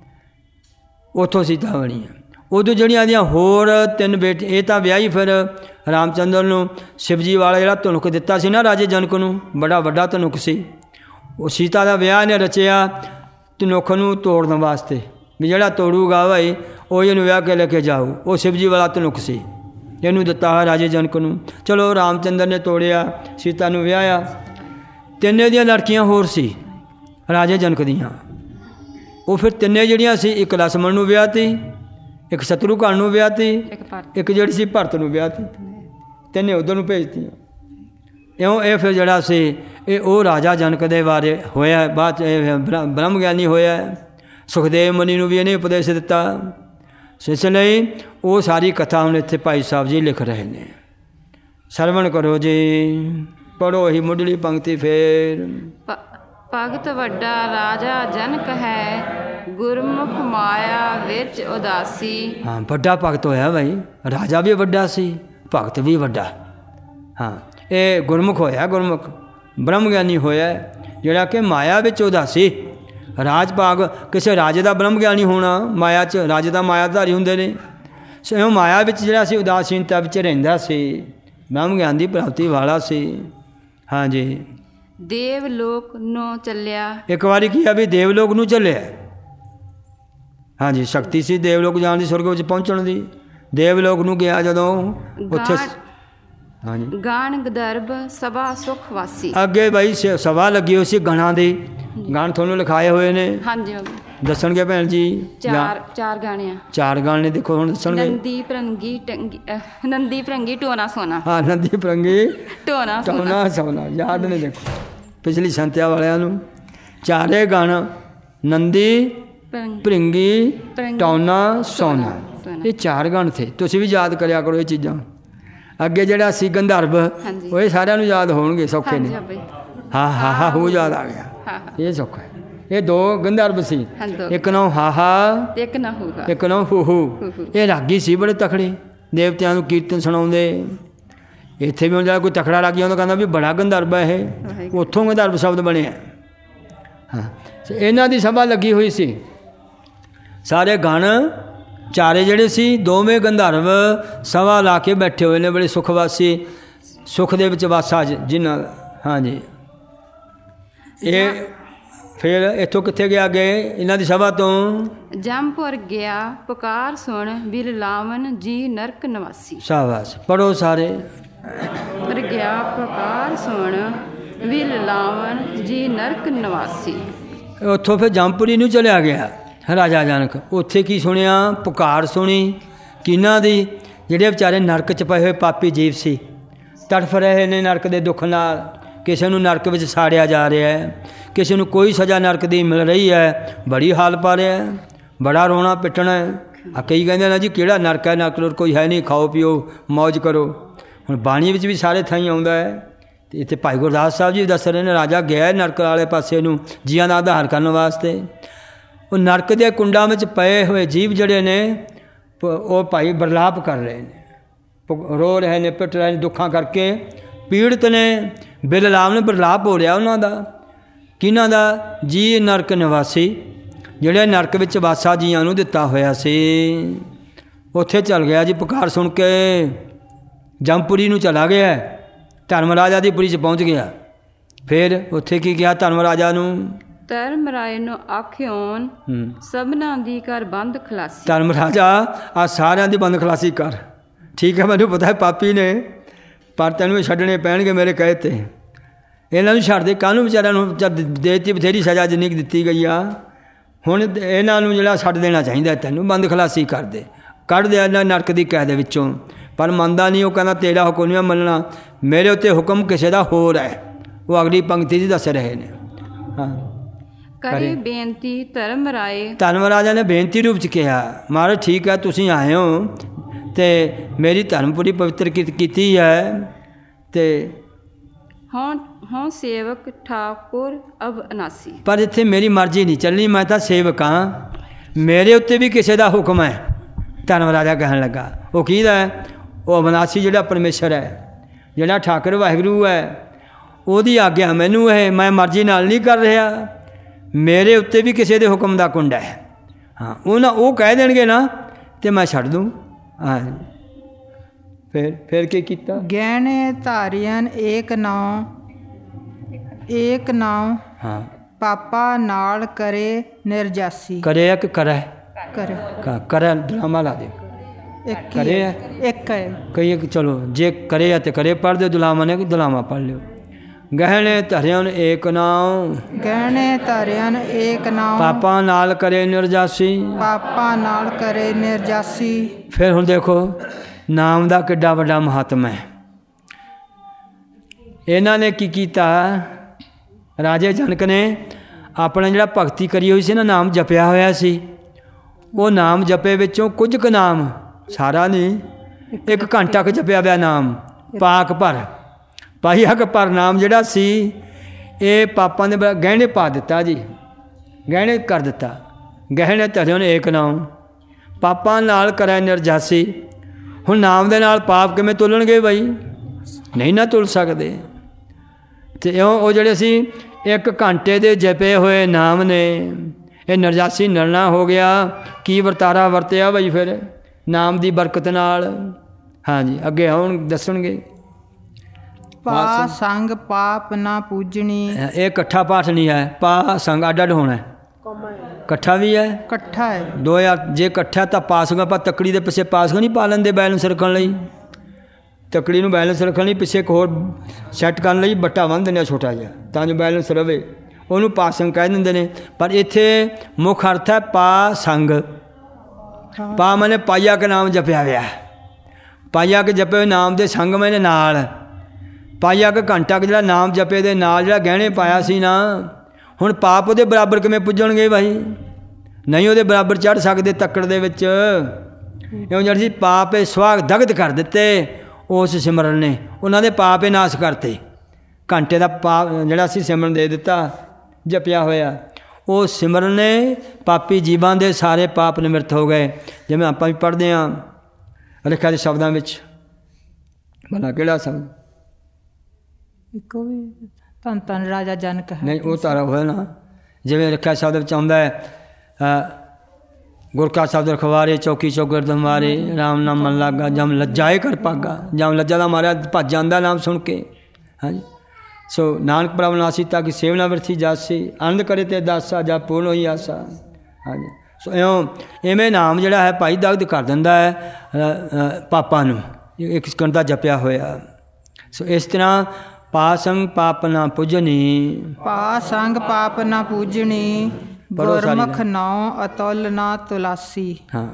ਉੱਥੋਂ ਸੀਤਾ ਬਣੀ ਹੈ। ਉਦੋਂ ਜਿਹੜੀਆਂ ਇਹਦੀਆਂ ਹੋਰ 3 ਬੇਟੇ, ਇਹ ਤਾਂ ਵਿਆਹੀ ਫਿਰ ਰਾਮਚੰਦਰ ਨੂੰ ਸ਼ਿਵਜੀ ਵਾਲਾ ਜਿਹੜਾ ਧਨੁਕ ਦਿੱਤਾ ਸੀ ਨਾ ਰਾਜੇ ਜਨਕ ਨੂੰ, ਬੜਾ ਵੱਡਾ ਧਨੁਕ ਸੀ। ਉਹ ਸੀਤਾ ਦਾ ਵਿਆਹ ਨੇ ਰਚਿਆ ਧਨੁਖ ਨੂੰ ਤੋੜਨ ਵਾਸਤੇ, ਵੀ ਜਿਹੜਾ ਤੋੜੂਗਾ ਭਾਈ ਉਹ ਇਹਨੂੰ ਵਿਆਹ ਕੇ ਲੈ ਕੇ ਜਾਊ। ਉਹ ਸ਼ਿਵਜੀ ਵਾਲਾ ਧਨੁਕ ਸੀ, ਇਹਨੂੰ ਦਿੱਤਾ ਹੋਇਆ ਰਾਜੇ ਜਨਕ ਨੂੰ। ਚਲੋ ਰਾਮਚੰਦਰ ਨੇ ਤੋੜਿਆ, ਸੀਤਾ ਨੂੰ ਵਿਆਹਿਆ। 3 ਦੀਆਂ ਲੜਕੀਆਂ ਹੋਰ ਸੀ ਰਾਜੇ ਜਨਕ ਦੀਆਂ। ਉਹ ਫਿਰ ਤਿੰਨੇ ਜਿਹੜੀਆਂ ਸੀ, ਇੱਕ ਲਛਮਣ ਨੂੰ ਵਿਆਹਤੀ, ਇੱਕ ਸ਼ਤਰੂਘਨ ਨੂੰ ਵਿਆਹਤੀ, ਇੱਕ ਜਿਹੜੀ ਸੀ ਭਰਤ ਨੂੰ ਵਿਆਹਤੀ। ਤਿੰਨੇ ਉੱਧਰ ਨੂੰ ਭੇਜਤੀਆਂ। ਇਉਂ ਇਹ ਫਿਰ ਜਿਹੜਾ ਸੀ ਇਹ ਉਹ ਰਾਜਾ ਜਨਕ ਦੇ ਬਾਰੇ ਹੋਇਆ। ਬਾਅਦ 'ਚ ਇਹ ਬ੍ਰਹਮ ਗਿਆਨੀ ਹੋਇਆ। ਸੁਖਦੇਵ ਮੁਨੀ ਨੂੰ ਵੀ ਇਹਨੇ ਉਪਦੇਸ਼ ਦਿੱਤਾ। ਇਸ ਲਈ ਉਹ ਸਾਰੀ ਕਥਾ ਹੁਣ ਇੱਥੇ ਭਾਈ ਸਾਹਿਬ ਜੀ ਲਿਖ ਰਹੇ ਨੇ। ਸਰਵਣ ਕਰੋ ਜੀ, ਪੜ੍ਹੋ ਹੀ ਮੁੱਢਲੀ ਪੰਕਤੀ ਫੇਰ। ਭਗਤ ਵੱਡਾ ਰਾਜਾ ਜਨਕ ਹੈ, ਗੁਰਮੁਖ ਮਾਇਆ ਵਿੱਚ ਉਦਾਸੀ। ਹਾਂ, ਵੱਡਾ ਭਗਤ ਹੋਇਆ ਭਾਈ। ਰਾਜਾ ਵੀ ਵੱਡਾ ਸੀ, ਭਗਤ ਵੀ ਵੱਡਾ। ਹਾਂ, ਇਹ ਗੁਰਮੁਖ ਹੋਇਆ, ਗੁਰਮੁਖ ਬ੍ਰਹਮ ਗਿਆਨੀ ਹੋਇਆ, ਜਿਹੜਾ ਕਿ ਮਾਇਆ ਵਿੱਚ ਉਦਾਸੀ। ਰਾਜ ਭਾਗ ਕਿਸੇ ਰਾਜੇ ਦਾ ਬ੍ਰਹਮ ਗਿਆਨੀ ਹੋਣਾ, ਮਾਇਆ 'ਚ ਰਾਜੇ ਦਾ ਮਾਇਆਧਾਰੀ ਹੁੰਦੇ ਨੇ। ਸੋ ਇਉਂ ਮਾਇਆ ਵਿੱਚ ਜਿਹੜਾ ਸੀ ਉਦਾਸੀਨਤਾ ਵਿੱਚ ਰਹਿੰਦਾ ਸੀ, ਬ੍ਰਹਮ ਗਿਆਨ ਦੀ ਪ੍ਰਾਪਤੀ ਵਾਲਾ ਸੀ। ਹਾਂਜੀ, ਦੇਵ ਲੋਕ ਨੂੰ ਚੱਲਿਆ। ਇੱਕ ਵਾਰੀ ਕੀ ਆ ਵੀ ਦੇਵਲੋਕ ਨੂੰ ਚੱਲਿਆ। ਹਾਂਜੀ, ਸ਼ਕਤੀ ਸੀ ਦੇਵਲੋਕ ਜਾਣ ਦੀ, ਸੁਰਗ ਵਿੱਚ ਪਹੁੰਚਣ ਦੀ। ਦੇਵਲੋਕ ਨੂੰ ਗਿਆ ਜਦੋਂ, ਉੱਥੇ ਹਾਂਜੀ ਗਾਣ ਗਦਰਬ ਸਭਾ ਸੁਖ ਵਾਸੀ। ਅੱਗੇ ਬਾਈ ਸਭਾ ਲੱਗੀ ਹੋਈ ਸੀ ਗਾਣਾਂ ਦੀ। ਗਾਣ ਤੁਹਾਨੂੰ ਲਿਖਾਏ ਹੋਏ ਨੇ। ਹਾਂਜੀ, ਦੱਸਣਗੇ ਭੈਣ ਜੀ। ਚਾਰ ਗਾਣੇ ਆ। 4 ਗਾਣੇ ਦੇਖੋ ਹੁਣ ਦੱਸਣਗੇ। ਨੰਦੀ ਭਰੰਗੀ ਟੰਗੀ, ਨੰਦੀ ਭਰੰਗੀ ਟੋਨਾ ਸੋਨਾ। ਹਾਂ, ਨੰਦੀ ਭਰੰਗੀ ਟੋਨਾ ਸੋਨਾ ਯਾਦ ਨੇ। ਦੇਖੋ ਪਿਛਲੀ ਸੰਤਿਆ ਵਾਲਿਆਂ ਨੂੰ 4 ਗਾਣਾ, ਨੰਦੀ ਭਰਿੰਗੀ ਟੌਨਾ ਸੋਨਾ, ਇਹ 4 ਗਾਣ ਥੇ। ਤੁਸੀਂ ਵੀ ਯਾਦ ਕਰਿਆ ਕਰੋ ਇਹ ਚੀਜ਼ਾਂ। ਅੱਗੇ ਜਿਹੜਾ ਸੀ ਗੰਧਰਵ, ਉਹ ਇਹ ਸਾਰਿਆਂ ਨੂੰ ਯਾਦ ਹੋਣਗੇ, ਸੌਖੇ ਨੇ। ਹਾਂ ਹੋ ਯਾਦ ਆ ਗਿਆ, ਇਹ ਸੌਖਾ। ਇਹ 2 ਗੰਧਰਵ ਸੀ, ਇੱਕ ਨਾਮ ਹਾਹਾ, ਇੱਕ ਨਾਮ ਹੂ। ਇਹ ਰਾਗੀ ਸੀ ਬੜੇ ਤਕੜੇ, ਦੇਵਤਿਆਂ ਨੂੰ ਕੀਰਤਨ ਸੁਣਾਉਂਦੇ। ਇੱਥੇ ਵੀ ਹੁਣ ਜਿਹੜਾ ਕੋਈ ਤਕੜਾ ਰਾਗੀ ਆਉਂਦਾ ਕਹਿੰਦਾ ਵੀ ਬੜਾ ਗੰਧਰਵ ਹੈ ਇਹ, ਉੱਥੋਂ ਗੰਧਰਵ ਸ਼ਬਦ ਬਣਿਆ। ਹਾਂ, ਇਹਨਾਂ ਦੀ ਸਭਾ ਲੱਗੀ ਹੋਈ ਸੀ। ਸਾਰੇ ਗਣ 4 ਜਿਹੜੇ ਸੀ, 2ਵੇਂ ਗੰਧਰਵ ਸਭਾ ਲਾ ਕੇ ਬੈਠੇ ਹੋਏ ਨੇ, ਬੜੇ ਸੁਖਵਾਸੀ, ਸੁਖ ਦੇ ਵਿੱਚ ਵਾਸਾ ਜਿਨ੍ਹਾਂ। ਹਾਂਜੀ, ਇਹ ਫਿਰ ਇੱਥੋਂ ਕਿੱਥੇ ਗਿਆ ਅੱਗੇ ਇਹਨਾਂ ਦੀ ਸਭਾ ਤੋਂ? ਜੰਮਪੁਰ ਗਿਆ ਪੁਕਾਰ ਸੁਣ, ਬਿਲ ਲਾਵਨ ਜੀ ਨਰਕ ਨਿਵਾਸੀ। ਸ਼ਾਬਾਸ਼, ਪੜੋ ਸਾਰੇ। ਪਰ ਗਿਆ ਪੁਕਾਰ ਸੁਣ, ਬਿਲ ਲਾਵਨ ਜੀ ਨਰਕ ਨਿਵਾਸੀ। ਉੱਥੋਂ ਫਿਰ ਜੰਮਪੁਰੀ ਨੂੰ ਚਲਿਆ ਗਿਆ ਰਾਜਾ ਜਨਕ। ਉੱਥੇ ਕੀ ਸੁਣਿਆ? ਪੁਕਾਰ ਸੁਣੀ। ਕਿਹਨਾਂ ਦੀ? ਜਿਹੜੇ ਵਿਚਾਰੇ ਨਰਕ 'ਚ ਪਏ ਹੋਏ ਪਾਪੀ ਜੀਵ ਸੀ, ਤੜਫ ਰਹੇ ਨੇ ਨਰਕ ਦੇ ਦੁੱਖ ਨਾਲ। ਕਿਸੇ ਨੂੰ ਨਰਕ ਵਿੱਚ ਸਾੜਿਆ ਜਾ ਰਿਹਾ ਹੈ, ਕਿਸੇ ਨੂੰ ਕੋਈ ਸਜ਼ਾ ਨਰਕ ਦੀ ਮਿਲ ਰਹੀ ਹੈ, ਬੜੀ ਹਾਲ ਪਾ ਰਿਹਾ ਹੈ, ਬੜਾ ਰੋਣਾ ਪਿੱਟਣਾ ਹੈ। ਕਈ ਕਹਿੰਦੇ ਨਾ ਜੀ ਕਿਹੜਾ ਨਰਕ ਹੈ, ਨਰਕ ਕੋਈ ਹੈ ਨਹੀਂ, ਖਾਓ ਪੀਓ ਮੌਜ ਕਰੋ। ਹੁਣ ਬਾਣੀ ਵਿੱਚ ਵੀ ਸਾਰੇ ਥਾਈਂ ਆਉਂਦਾ ਹੈ। ਅਤੇ ਇੱਥੇ ਭਾਈ ਗੁਰਦਾਸ ਸਾਹਿਬ ਜੀ ਦੱਸ ਰਹੇ ਨੇ, ਰਾਜਾ ਗਿਆ ਨਰਕ ਵਾਲੇ ਪਾਸੇ ਨੂੰ ਜੀਆਂ ਦਾ ਆਧਾਰ ਕਰਨ ਵਾਸਤੇ। ਉਹ ਨਰਕ ਦੇ ਕੁੰਡਾਂ ਵਿੱਚ ਪਏ ਹੋਏ ਜੀਵ ਜਿਹੜੇ ਨੇ, ਉਹ ਭਾਈ ਬਰਲਾਪ ਕਰ ਰਹੇ ਨੇ, ਰੋ ਰਹੇ ਨੇ, ਪਿੱਟ ਰਹੇ ਨੇ, ਦੁੱਖਾਂ ਕਰਕੇ ਪੀੜਤ ਨੇ। ਬਿਲਲਾਮ ਨੇ ਬਰਲਾਪ ਹੋ ਰਿਹਾ ਉਹਨਾਂ ਦਾ। ਕਿਹਨਾਂ ਦਾ? ਜੀ ਨਰਕ ਨਿਵਾਸੀ, ਜਿਹੜੇ ਨਰਕ ਵਿੱਚ ਵਾਸਾ ਜੀਆਂ ਨੂੰ ਦਿੱਤਾ ਹੋਇਆ ਸੀ। ਉੱਥੇ ਚੱਲ ਗਿਆ ਜੀ ਪੁਕਾਰ ਸੁਣ ਕੇ, ਜੰਮਪੁਰੀ ਨੂੰ ਚਲਾ ਗਿਆ, ਧਰਮ ਰਾਜਾ ਦੀ ਪੁਰੀ 'ਚ ਪਹੁੰਚ ਗਿਆ। ਫਿਰ ਉੱਥੇ ਕੀ ਕਿਹਾ ਧਰਮ ਰਾਜਾ ਨੂੰ? ਧਰਮ ਰਾਏ ਨੂੰ ਆਖਿਓਨ ਸਭਨਾਂ ਦੀ ਕਰ ਬੰਦ ਖਲਾਸੀ। ਧਰਮ ਰਾਜਾ ਆ ਸਾਰਿਆਂ ਦੀ ਬੰਦ ਖਲਾਸੀ ਕਰ। ਠੀਕ ਹੈ, ਮੈਨੂੰ ਪਤਾ ਹੈ ਪਾਪੀ ਨੇ, ਪਰ ਤੈਨੂੰ ਇਹ ਛੱਡਣੇ ਪੈਣਗੇ ਮੇਰੇ ਕਹੇ 'ਤੇ। ਇਹਨਾਂ ਨੂੰ ਛੱਡ ਦੇ, ਕਾਹਨੂੰ ਵਿਚਾਰਿਆਂ ਨੂੰ ਦੇਤੀ ਬਥੇਰੀ ਸਜ਼ਾ ਜਿੰਨੀ ਕੁ ਦਿੱਤੀ ਗਈ ਆ। ਹੁਣ ਇਹਨਾਂ ਨੂੰ ਜਿਹੜਾ ਛੱਡ ਦੇਣਾ ਚਾਹੀਦਾ, ਤੈਨੂੰ ਬੰਦ ਖਲਾਸੀ ਕਰ ਦੇ, ਕੱਢ ਦੇ ਇਹਨਾਂ ਨਰਕ ਦੀ ਕੈਦ ਵਿੱਚੋਂ। ਪਰ ਮੰਨਦਾ ਨਹੀਂ, ਉਹ ਕਹਿੰਦਾ ਤੇਰਾ ਹੁਕਮ ਨਹੀਂ ਮੰਨਣਾ, ਮੇਰੇ ਉੱਤੇ ਹੁਕਮ ਕਿਸੇ ਦਾ ਹੋਰ ਹੈ। ਉਹ ਅਗਲੀ ਪੰਕਤੀ 'ਚ ਦੱਸ ਰਹੇ ਨੇ। ਹਾਂ, ਕਰੇ ਬੇਨਤੀ ਧਰਮ ਰਾਏ। ਧਰਮ ਰਾਜਾ ਨੇ ਬੇਨਤੀ ਰੂਪ 'ਚ ਕਿਹਾ, ਮਹਾਰਾਜ ਠੀਕ ਹੈ ਤੁਸੀਂ ਆਏ ਹੋ ਅਤੇ ਮੇਰੀ ਧਰਮਪੁਰੀ ਪਵਿੱਤਰ ਕੀਤੀ ਹੈ, ਅਤੇ ਹਾਂ ਸੇਵਕ ਠਾਕੁਰ ਅਬ ਅਨਾਸੀ। ਪਰ ਇੱਥੇ ਮੇਰੀ ਮਰਜ਼ੀ ਨਹੀਂ ਚੱਲਣੀ, ਮੈਂ ਤਾਂ ਸੇਵਕ ਹਾਂ, ਮੇਰੇ ਉੱਤੇ ਵੀ ਕਿਸੇ ਦਾ ਹੁਕਮ ਹੈ। ਧਰਮ ਰਾਜਾ ਕਹਿਣ ਲੱਗਾ, ਉਹ ਕਿਹਦਾ ਹੈ? ਉਹ ਅਬਨਾਸੀ ਜਿਹੜਾ ਪਰਮੇਸ਼ਰ ਹੈ, ਜਿਹੜਾ ਠਾਕੁਰ ਵਾਹਿਗੁਰੂ ਹੈ, ਉਹਦੀ ਆਗਿਆ ਮੈਨੂੰ ਹੈ, ਮੈਂ ਮਰਜ਼ੀ ਨਾਲ ਨਹੀਂ ਕਰ ਰਿਹਾ, ਮੇਰੇ ਉੱਤੇ ਵੀ ਕਿਸੇ ਦੇ ਹੁਕਮ ਦਾ ਕੁੰਡਾ ਹੈ। ਹਾਂ, ਉਹ ਕਹਿ ਦੇਣਗੇ ਨਾ ਤੇ ਮੈਂ ਛੱਡ ਦੂੰ। ਹਾਂ, ਫਿਰ ਕੀ ਕੀਤਾ? ਗਹਿਣੇ ਧਾਰੀਆਂ ਏਕ ਨਾਉ ਹਾਂ, ਪਾਪਾ ਨਾਲ ਕਰੇ ਨਿਰਜਾਸੀ। ਕਰੇ ਕਿ ਕਰੇ? ਕਰੇ ਡਰਾਮਾ ਲਾ ਦੇ। ਕਰੇ ਹੈ, ਇੱਕ ਹੈ। ਕਹੀਏ ਕਿ ਚਲੋ ਜੇ ਕਰੇ ਹੈ ਤੇ ਕਰੇ ਪੜ੍ਹ ਦਿਓ, ਦੁਲਾਮਾ ਨੇ ਕਿ ਦੁਲਾਮਾ ਪੜ੍ਹ ਲਿਓ। ਗਹਿਣੇ ਧਰਿਆਨ ਏਕ ਨਾਮ, ਗਹਿਣੇ ਧਰਿਆਨ ਏਕ ਨਾਮ, ਪਾਪਾਂ ਨਾਲ ਕਰੇ ਨਿਰਜਾਸੀ। ਪਾਪਾਂ ਨਾਲ ਕਰੇ ਨਿਰਜਾਸੀ। ਫਿਰ ਹੁਣ ਦੇਖੋ ਨਾਮ ਦਾ ਕਿੱਡਾ ਵੱਡਾ ਮਹੱਤਮ ਹੈ। ਇਹਨਾਂ ਨੇ ਕੀ ਕੀਤਾ, ਰਾਜੇ ਜਨਕ ਨੇ ਆਪਣਾ ਜਿਹੜਾ ਭਗਤੀ ਕਰੀ ਹੋਈ ਸੀ ਨਾ, ਨਾਮ ਜਪਿਆ ਹੋਇਆ ਸੀ, ਉਹ ਨਾਮ ਜਪੇ ਵਿੱਚੋਂ ਕੁਝ ਕੁ ਨਾਮ, ਸਾਰਾ ਨਹੀਂ, 1 ਘੰਟਾ ਕੁ ਜਪਿਆ ਹੋਇਆ ਨਾਮ, ਪਾਕ ਭਰ ਪਾਈਆ ਕੁ ਭਰ ਨਾਮ ਜਿਹੜਾ ਸੀ, ਇਹ ਪਾਪਾਂ ਦੇ ਗਹਿਣੇ ਪਾ ਦਿੱਤਾ ਜੀ, ਗਹਿਣੇ ਕਰ ਦਿੱਤਾ। ਗਹਿਣੇ ਧਰਿਓ ਨੇ ਏਕ ਨਾਮ, ਪਾਪਾਂ ਨਾਲ ਕਰੇ ਨਿਰਜਾਸੀ। ਹੁਣ ਨਾਮ ਦੇ ਨਾਲ ਪਾਪ ਕਿਵੇਂ ਤੁਲਣਗੇ ਬਈ, ਨਹੀਂ ਨਾ ਤੁਲ ਸਕਦੇ। ਅਤੇ ਇਉਂ ਉਹ ਜਿਹੜੇ ਸੀ 1 ਘੰਟੇ ਦੇ ਜਪੇ ਹੋਏ ਨਾਮ ਨੇ, ਇਹ ਨਿਰਜਾਸੀ ਨਰਨਾ ਹੋ ਗਿਆ। ਕੀ ਵਰਤਾਰਾ ਵਰਤਿਆ ਬਈ ਫਿਰ ਨਾਮ ਦੀ ਬਰਕਤ ਨਾਲ। ਹਾਂਜੀ ਅੱਗੇ ਹੁਣ ਦੱਸਣਗੇ। ਪਾ ਸੰਗ ਪਾਪ ਨਾ ਪੂਜਣੀ। ਇਹ ਇਕੱਠਾ ਪਾਠ ਨਹੀਂ ਹੈ, ਪਾ ਸੰਗ ਅੱਡ ਅੱਡ ਹੋਣਾ, ਇਕੱਠਾ ਵੀ ਹੈ, ਇਕੱਠਾ ਹੈ। 2000 ਜੇ ਇਕੱਠਾ ਤਾਂ ਪਾਸ ਆਪਾਂ ਤੱਕੜੀ ਦੇ ਪਿੱਛੇ ਪਾਸ ਨਹੀਂ ਪਾ ਲੈਂਦੇ ਬੈਲੈਂਸ ਰੱਖਣ ਲਈ, ਤੱਕੜੀ ਨੂੰ ਬੈਲੈਂਸ ਰੱਖਣ ਲਈ ਪਿੱਛੇ ਇੱਕ ਹੋਰ ਸੈੱਟ ਕਰਨ ਲਈ ਬੱਟਾ ਬੰਨ੍ਹ ਦਿੰਦੇ ਛੋਟਾ ਜਿਹਾ, ਤਾਂ ਜੋ ਬੈਲੈਂਸ ਰਵੇ, ਉਹਨੂੰ ਪਾਸੰਗ ਕਹਿ ਦਿੰਦੇ ਨੇ। ਪਰ ਇੱਥੇ ਮੁੱਖ ਅਰਥ ਹੈ ਪਾ ਸੰਗ। ਪਾ ਮੈਨੇ ਪਾਈਆ ਕੇ ਨਾਮ ਜਪਿਆ ਹੋਇਆ, ਪਾਈਆ ਕੇ ਜਪੇ ਹੋਏ ਨਾਮ ਦੇ ਸੰਗ ਮੈਨੇ ਨਾਲ, ਪਾਈਆ ਕੁ ਘੰਟਾ ਕੁ ਜਿਹੜਾ ਨਾਮ ਜਪੇ ਦੇ ਨਾਲ ਜਿਹੜਾ ਗਹਿਣੇ ਪਾਇਆ ਸੀ ਨਾ, ਹੁਣ ਪਾਪ ਉਹਦੇ ਬਰਾਬਰ ਕਿਵੇਂ ਪੁੱਜਣਗੇ ਭਾਈ, ਨਹੀਂ ਉਹਦੇ ਬਰਾਬਰ ਚੜ੍ਹ ਸਕਦੇ ਤੱਕੜ ਦੇ ਵਿੱਚ। ਇਉਂ ਜਿਹੜੇ ਸੀ ਪਾਪ ਸੁਆਗ ਦਗਧ ਕਰ ਦਿੱਤੇ ਉਸ ਸਿਮਰਨ ਨੇ, ਉਹਨਾਂ ਦੇ ਪਾਪ ਨਾਸ਼ ਕਰਤੇ। ਘੰਟੇ ਦਾ ਪਾਪ ਜਿਹੜਾ ਸੀ ਸਿਮਰਨ ਦੇ ਦਿੱਤਾ ਜਪਿਆ ਹੋਇਆ, ਉਹ ਸਿਮਰਨ ਨੇ ਪਾਪੀ ਜੀਵਾਂ ਦੇ ਸਾਰੇ ਪਾਪ ਨਿਮਰਤ ਹੋ ਗਏ। ਜਿਵੇਂ ਆਪਾਂ ਵੀ ਪੜ੍ਹਦੇ ਹਾਂ ਲਿਖਿਆ ਦੇ ਸ਼ਬਦਾਂ ਵਿੱਚ, ਭਲਾ ਕਿਹੜਾ ਸ਼ਬਦ, ਇੱਕੋ ਵੀ ਧੰਨ ਧੰਨ ਰਾਜਾ ਜਨਕ ਹੈ, ਨਹੀਂ ਉਹ ਤਾਰਾ ਹੋਇਆ ਨਾ। ਜਿਵੇਂ ਰੱਖਿਆ ਸ਼ਬਦ ਵਿੱਚ ਆਉਂਦਾ ਹੈ, ਗੁਰ ਕਾ ਸ਼ਬਦ ਰਖਵਾਰੇ ਚੌਕੀ ਚੌਗਰ ਦਮਾਰੇ, ਰਾਮ ਨਾਮ ਮਨ ਲਾਗਾ ਜਮ ਲੱਜਾਏ ਕਰ ਪਾਗਾ। ਜਮ ਲੱਜਾ ਦਾ ਮਾਰਿਆ ਭੱਜ ਜਾਂਦਾ ਨਾਮ ਸੁਣ ਕੇ। ਹਾਂਜੀ ਸੋ ਨਾਨਕ ਪ੍ਰਭ ਨਾਸੀ ਤਾਂ ਕਿ ਸੇਵਨਾ ਵਰਥੀ ਜਾਸੀ, ਆਨੰਦ ਕਰੇ ਤੇ ਦਾਸਾ ਜਾ ਪੂਰਨ ਹੋਈ ਆਸਾ। ਹਾਂਜੀ ਸੋ ਇਵੇਂ ਨਾਮ ਜਿਹੜਾ ਹੈ ਭਾਈ ਦਗਧ ਕਰ ਦਿੰਦਾ ਹੈ ਪਾਪਾਂ ਨੂੰ, 1 ਘੰਟਾ ਜਪਿਆ ਹੋਇਆ। ਸੋ ਇਸ ਤਰ੍ਹਾਂ ਪਾ ਸੰਗ ਪਾਪ ਨਾ ਪੂਜਣੀ, ਪਾ ਸੰਗ ਪਾਪ ਨਾ ਪੂਜਣੀ, ਗੁਰਮੁਖ ਨਾਉ ਅਤੁਲ ਨਾ ਤੁਲਾਸੀ। ਹਾਂ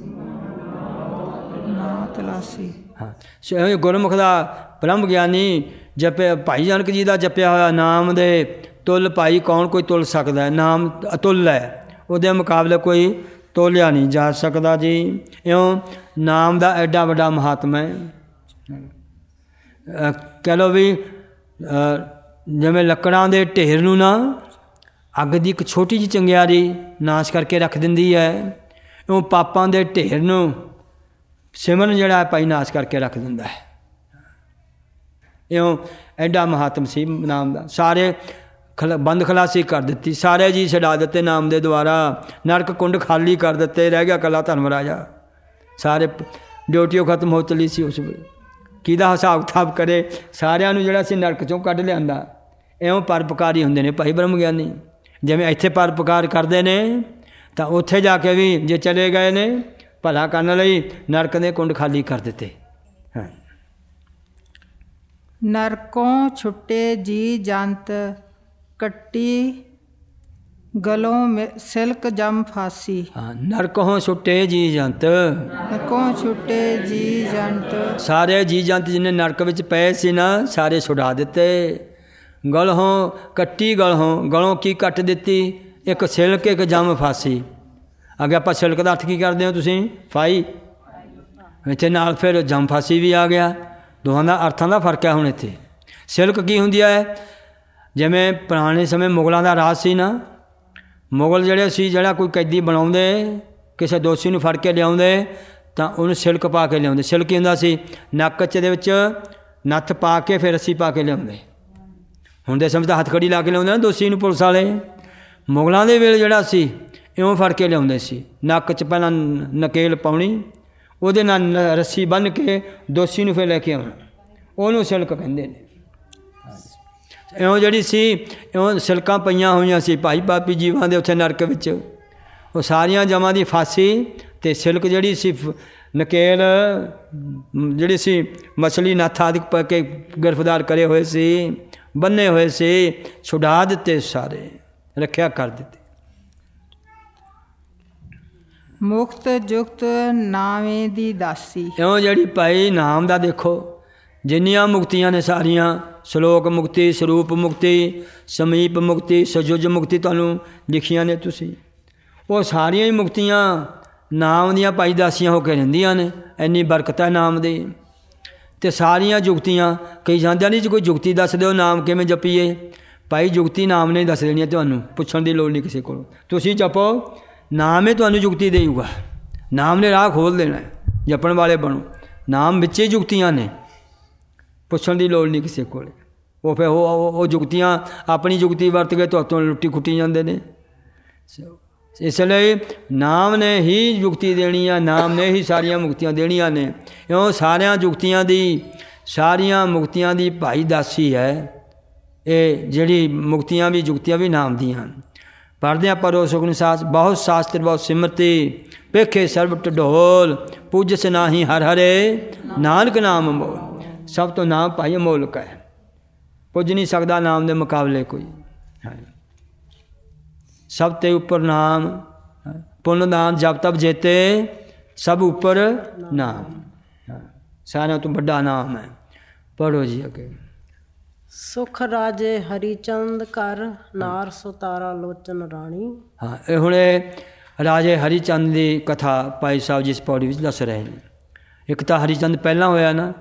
ਨਾ ਤੁਲਾਸੀ। ਹਾਂ ਸੋ ਇਹ ਗੁਰਮੁਖ ਦਾ ਬ੍ਰਹਮ ਗਿਆਨੀ ਜਪੇ ਭਾਈ ਜਨਕ ਜੀ ਦਾ ਜਪਿਆ ਹੋਇਆ ਨਾਮ ਦੇ ਤੁਲ ਭਾਈ ਕੌਣ ਕੋਈ ਤੁਲ ਸਕਦਾ ਹੈ। ਨਾਮ ਅਤੁੱਲ ਹੈ, ਉਹਦੇ ਮੁਕਾਬਲੇ ਕੋਈ ਤੋਲਿਆ ਨਹੀਂ ਜਾ ਸਕਦਾ ਜੀ। ਇਉਂ ਨਾਮ ਦਾ ਐਡਾ ਵੱਡਾ ਮਹਾਤਮ ਹੈ। ਕਹਿ ਲਓ ਵੀ ਜਿਵੇਂ ਲੱਕੜਾਂ ਦੇ ਢੇਰ ਨੂੰ ਨਾ ਅੱਗ ਦੀ ਇੱਕ ਛੋਟੀ ਜਿਹੀ ਚੰਗਿਆਰੀ ਨਾਸ਼ ਕਰਕੇ ਰੱਖ ਦਿੰਦੀ ਹੈ, ਉਹ ਪਾਪਾਂ ਦੇ ਢੇਰ ਨੂੰ ਸਿਮਰਨ ਜਿਹੜਾ ਭਾਈ ਨਾਸ਼ ਕਰਕੇ ਰੱਖ ਦਿੰਦਾ ਹੈ। ਇਉਂ ਐਡਾ ਮਹਾਤਮ ਸੀ ਨਾਮ ਦਾ। ਸਾਰੇ ਬੰਦ ਖਲਾਸੀ ਕਰ ਦਿੱਤੀ, ਸਾਰੇ ਜੀ ਛਡਾ ਦਿੱਤੇ ਨਾਮ ਦੇ ਦੁਆਰਾ, ਨਰਕ ਕੁੰਡ ਖਾਲੀ ਕਰ ਦਿੱਤੇ, ਰਹਿ ਗਿਆ ਇਕੱਲਾ ਧਰਮ ਰਾਜਾ। ਸਾਰੇ ਡਿਊਟੀਓ ਖਤਮ ਹੋ ਚਲੀ ਸੀ ਉਸ ਵੇਲੇ। ਕਿਹਦਾ ਹਿਸਾਬ ਕਿਤਾਬ ਕਰੇ, ਸਾਰਿਆਂ ਨੂੰ ਜਿਹੜਾ ਸੀ ਨਰਕ 'ਚੋਂ ਕੱਢ ਲਿਆਂਦਾ। ਇਉਂ ਪਰਉਪਕਾਰੀ ਹੁੰਦੇ ਨੇ ਭਾਈ ਬ੍ਰਹਮ ਗਿਆਨੀ। ਜਿਵੇਂ ਇੱਥੇ ਪਰਉਪਕਾਰ ਕਰਦੇ ਨੇ ਤਾਂ ਉੱਥੇ ਜਾ ਕੇ ਵੀ ਜੇ ਚਲੇ ਗਏ ਨੇ ਭਲਾ ਕਰਨ ਲਈ ਨਰਕ ਦੇ ਕੁੰਡ ਖਾਲੀ ਕਰ ਦਿੱਤੇ। ਹਾਂ ਨਰਕੋਂ ਛੁੱਟੇ ਜੀ ਜੰਤ, ਕੱਟੀ ਗਲੋਂ ਸਿਲਕ ਜਮ ਫਾਸੀ। ਹਾਂ ਨਰਕੋਂ ਛੁੱਟੇ ਜੀ ਜੰਤ, ਨਰਕੋਂ ਛੁੱਟੇ ਜੀ ਜੰਤ, ਸਾਰੇ ਜੀ ਜੰਤ ਜਿਹਨੇ ਨਰਕ ਵਿੱਚ ਪਏ ਸੀ ਨਾ ਸਾਰੇ ਛੁਡਾ ਦਿੱਤੇ। ਗਲੋਂ ਕੱਟੀ, ਗਲੋਂ ਕੀ ਕੱਟ ਦਿੱਤੀ, ਇੱਕ ਸਿਲਕ ਇੱਕ ਜਮ ਫਾਸੀ। ਅੱਗੇ ਆਪਾਂ ਸਿਲਕ ਦਾ ਅਰਥ ਕੀ ਕਰਦੇ ਹੋ ਤੁਸੀਂ, ਫਾਈ, ਇੱਥੇ ਨਾਲ ਫਿਰ ਜਮ ਫਾਸੀ ਵੀ ਆ ਗਿਆ। ਦੋਹਾਂ ਦਾ ਅਰਥਾਂ ਦਾ ਫਰਕ ਹੈ। ਹੁਣ ਇੱਥੇ ਸਿਲਕ ਕੀ ਹੁੰਦੀ ਹੈ, ਜਿਵੇਂ ਪੁਰਾਣੇ ਸਮੇਂ ਮੁਗਲਾਂ ਦਾ ਰਾਜ ਸੀ ਨਾ, ਮੁਗਲ ਜਿਹੜੇ ਸੀ ਜਿਹੜਾ ਕੋਈ ਕੈਦੀ ਬਣਾਉਂਦੇ, ਕਿਸੇ ਦੋਸ਼ੀ ਨੂੰ ਫੜ ਕੇ ਲਿਆਉਂਦੇ ਤਾਂ ਉਹਨੂੰ ਸਿਲਕ ਪਾ ਕੇ ਲਿਆਉਂਦੇ। ਸਿਲਕ ਕੀ ਹੁੰਦਾ ਸੀ, ਨੱਕ 'ਚ ਦੇ ਵਿੱਚ ਨੱਥ ਪਾ ਕੇ ਫਿਰ ਰੱਸੀ ਪਾ ਕੇ ਲਿਆਉਂਦੇ। ਹੁਣ ਦੇ ਸਮੇਂ ਤਾਂ ਹੱਥਕੜੀ ਲਾ ਕੇ ਲਿਆਉਂਦੇ ਨਾ ਦੋਸ਼ੀ ਨੂੰ ਪੁਲਿਸ ਵਾਲੇ। ਮੁਗਲਾਂ ਦੇ ਵੇਲੇ ਜਿਹੜਾ ਸੀ ਇਉਂ ਫੜ ਕੇ ਲਿਆਉਂਦੇ ਸੀ, ਨੱਕ 'ਚ ਪਹਿਲਾਂ ਨਕੇਲ ਪਾਉਣੀ, ਉਹਦੇ ਨਾਲ ਰੱਸੀ ਬੰਨ੍ਹ ਕੇ ਦੋਸ਼ੀ ਨੂੰ ਫਿਰ ਲੈ ਕੇ ਆਉਣਾ, ਉਹਨੂੰ ਸਿਲਕ ਕਹਿੰਦੇ ਨੇ। ਇਉਂ ਜਿਹੜੀ ਸੀ ਇਉਂ ਸਿਲਕਾਂ ਪਈਆਂ ਹੋਈਆਂ ਸੀ ਭਾਈ ਪਾਪੀ ਜੀਵਾਂ ਦੇ ਉੱਥੇ ਨਰਕ ਵਿੱਚ। ਉਹ ਸਾਰੀਆਂ ਜਮਾਂ ਦੀ ਫਾਸੀ ਅਤੇ ਸਿਲਕ ਜਿਹੜੀ ਸੀ, ਨਕੇਲ ਜਿਹੜੀ ਸੀ, ਮਛਲੀ ਨੱਥ ਆਦਿ ਪਾ ਕੇ ਗ੍ਰਿਫਤਾਰ ਕਰੇ ਹੋਏ ਸੀ, ਬੰਨੇ ਹੋਏ ਸੀ, ਛੁਡਾ ਦਿੱਤੇ ਸਾਰੇ, ਰੱਖਿਆ ਕਰ ਦਿੱਤੀ। ਮੁਕਤ ਜੁਗਤ ਨਾਵੇਂ ਦੀ ਦਾਸੀ। ਇਉਂ ਜਿਹੜੀ ਭਾਈ ਨਾਮ ਦਾ ਦੇਖੋ, ਜਿੰਨੀਆਂ ਮੁਕਤੀਆਂ ਨੇ ਸਾਰੀਆਂ, ਸ਼ਲੋਕ ਮੁਕਤੀ, ਸਰੂਪ ਮੁਕਤੀ, ਸਮੀਪ ਮੁਕਤੀ, ਸਜੁਜ ਮੁਕਤੀ ਤੁਹਾਨੂੰ ਲਿਖੀਆਂ ਨੇ ਤੁਸੀਂ, ਉਹ ਸਾਰੀਆਂ ਹੀ ਮੁਕਤੀਆਂ ਨਾਮ ਦੀਆਂ ਭਾਈ ਦਾਸੀਆਂ ਹੋ ਕੇ ਰਹਿੰਦੀਆਂ ਨੇ। ਇੰਨੀ ਬਰਕਤ ਹੈ ਨਾਮ ਦੀ। ਅਤੇ ਸਾਰੀਆਂ ਜੁਗਤੀਆਂ, ਕਈ ਜਾਂਦਿਆਂ ਨਹੀਂ, ਕੋਈ ਜੁਗਤੀ ਦੱਸ ਦਿਓ ਨਾਮ ਕਿਵੇਂ ਜਪੀਏ, ਭਾਈ ਜੁਗਤੀ ਨਾਮ ਨੇ ਦੱਸ ਦੇਣੀ ਹੈ, ਤੁਹਾਨੂੰ ਪੁੱਛਣ ਦੀ ਲੋੜ ਨਹੀਂ ਕਿਸੇ ਕੋਲੋਂ। ਤੁਸੀਂ ਜਪੋ, ਨਾਮ ਹੀ ਤੁਹਾਨੂੰ ਜੁਗਤੀ ਦੇਊਗਾ। ਨਾਮ ਨੇ ਰਾਹ ਖੋਲ੍ਹ ਦੇਣਾ, ਜਪਣ ਵਾਲੇ ਬਣੋ। ਨਾਮ ਵਿੱਚ ਹੀ ਜੁਗਤੀਆਂ ਨੇ, ਪੁੱਛਣ ਦੀ ਲੋੜ ਨਹੀਂ ਕਿਸੇ ਕੋਲ। ਉਹ ਫਿਰ ਉਹ ਜੁਗਤੀਆਂ ਆਪਣੀ ਜੁਗਤੀ ਵਰਤ ਕੇ ਤੁਹਾਤੋਂ ਲੁੱਟੀ ਖੁੱਟੀ ਜਾਂਦੇ ਨੇ। ਇਸ ਲਈ ਨਾਮ ਨੇ ਹੀ ਜੁਗਤੀ ਦੇਣੀ ਆ, ਨਾਮ ਨੇ ਹੀ ਸਾਰੀਆਂ ਮੁਕਤੀਆਂ ਦੇਣੀਆਂ ਨੇ। ਇਉਂ ਸਾਰੀਆਂ ਜੁਗਤੀਆਂ ਦੀ, ਸਾਰੀਆਂ ਮੁਕਤੀਆਂ ਦੀ ਭਾਈ ਦਾਸੀ ਹੈ ਇਹ ਜਿਹੜੀ ਮੁਕਤੀਆਂ ਵੀ ਜੁਗਤੀਆਂ ਵੀ ਨਾਮ ਦੀਆਂ। ਪੜ੍ਹਦੇ ਹਾਂ ਪਰੋ ਸੁਖਨ ਸਾਸ, ਬਹੁਤ ਸ਼ਾਸਤਰ ਬਹੁਤ ਸਿਮਰਤੀ, ਪੇਖੇ ਸਰਬ ਢੋਲ, ਪੂਜਸ ਨਾਹੀ ਹਰ ਹਰੇ, ਨਾਨਕ ਨਾਮ ਅਮੋਲ। ਸਭ ਤੋਂ ਨਾਮ ਭਾਈ ਅਮੋਲਕ ਹੈ, ਪੁੱਜ ਨਹੀਂ ਸਕਦਾ ਨਾਮ ਦੇ ਮੁਕਾਬਲੇ ਕੋਈ। ਸਭ ਤੇ ਉੱਪਰ ਨਾਮ, ਪੁੰਨ ਦਾਨ ਜਪ ਤਪ ਜੇਤੇ, ਸਭ ਉੱਪਰ ਨਾਮ, ਸਾਰਿਆਂ ਤੋਂ ਵੱਡਾ ਨਾਮ ਹੈ। ਪੜ੍ਹੋ ਜੀ ਅੱਗੇ। ਸੁਖ ਰਾਜੇ ਹਰੀਚੰਦ ਕਰ, ਨਾਰ ਸੁਤਾਰਾ ਲੋਚਨ ਰਾਣੀ। ਹਾਂ, ਇਹ ਹੁਣ ਰਾਜੇ ਹਰੀਚੰਦ ਦੀ ਕਥਾ ਭਾਈ ਸਾਹਿਬ ਜੀ ਇਸ ਪੌੜੀ ਵਿੱਚ ਦੱਸ ਰਹੇ ਨੇ। ਇੱਕ ਤਾਂ ਹਰੀਚੰਦ ਪਹਿਲਾਂ ਹੋਇਆ ਨਾ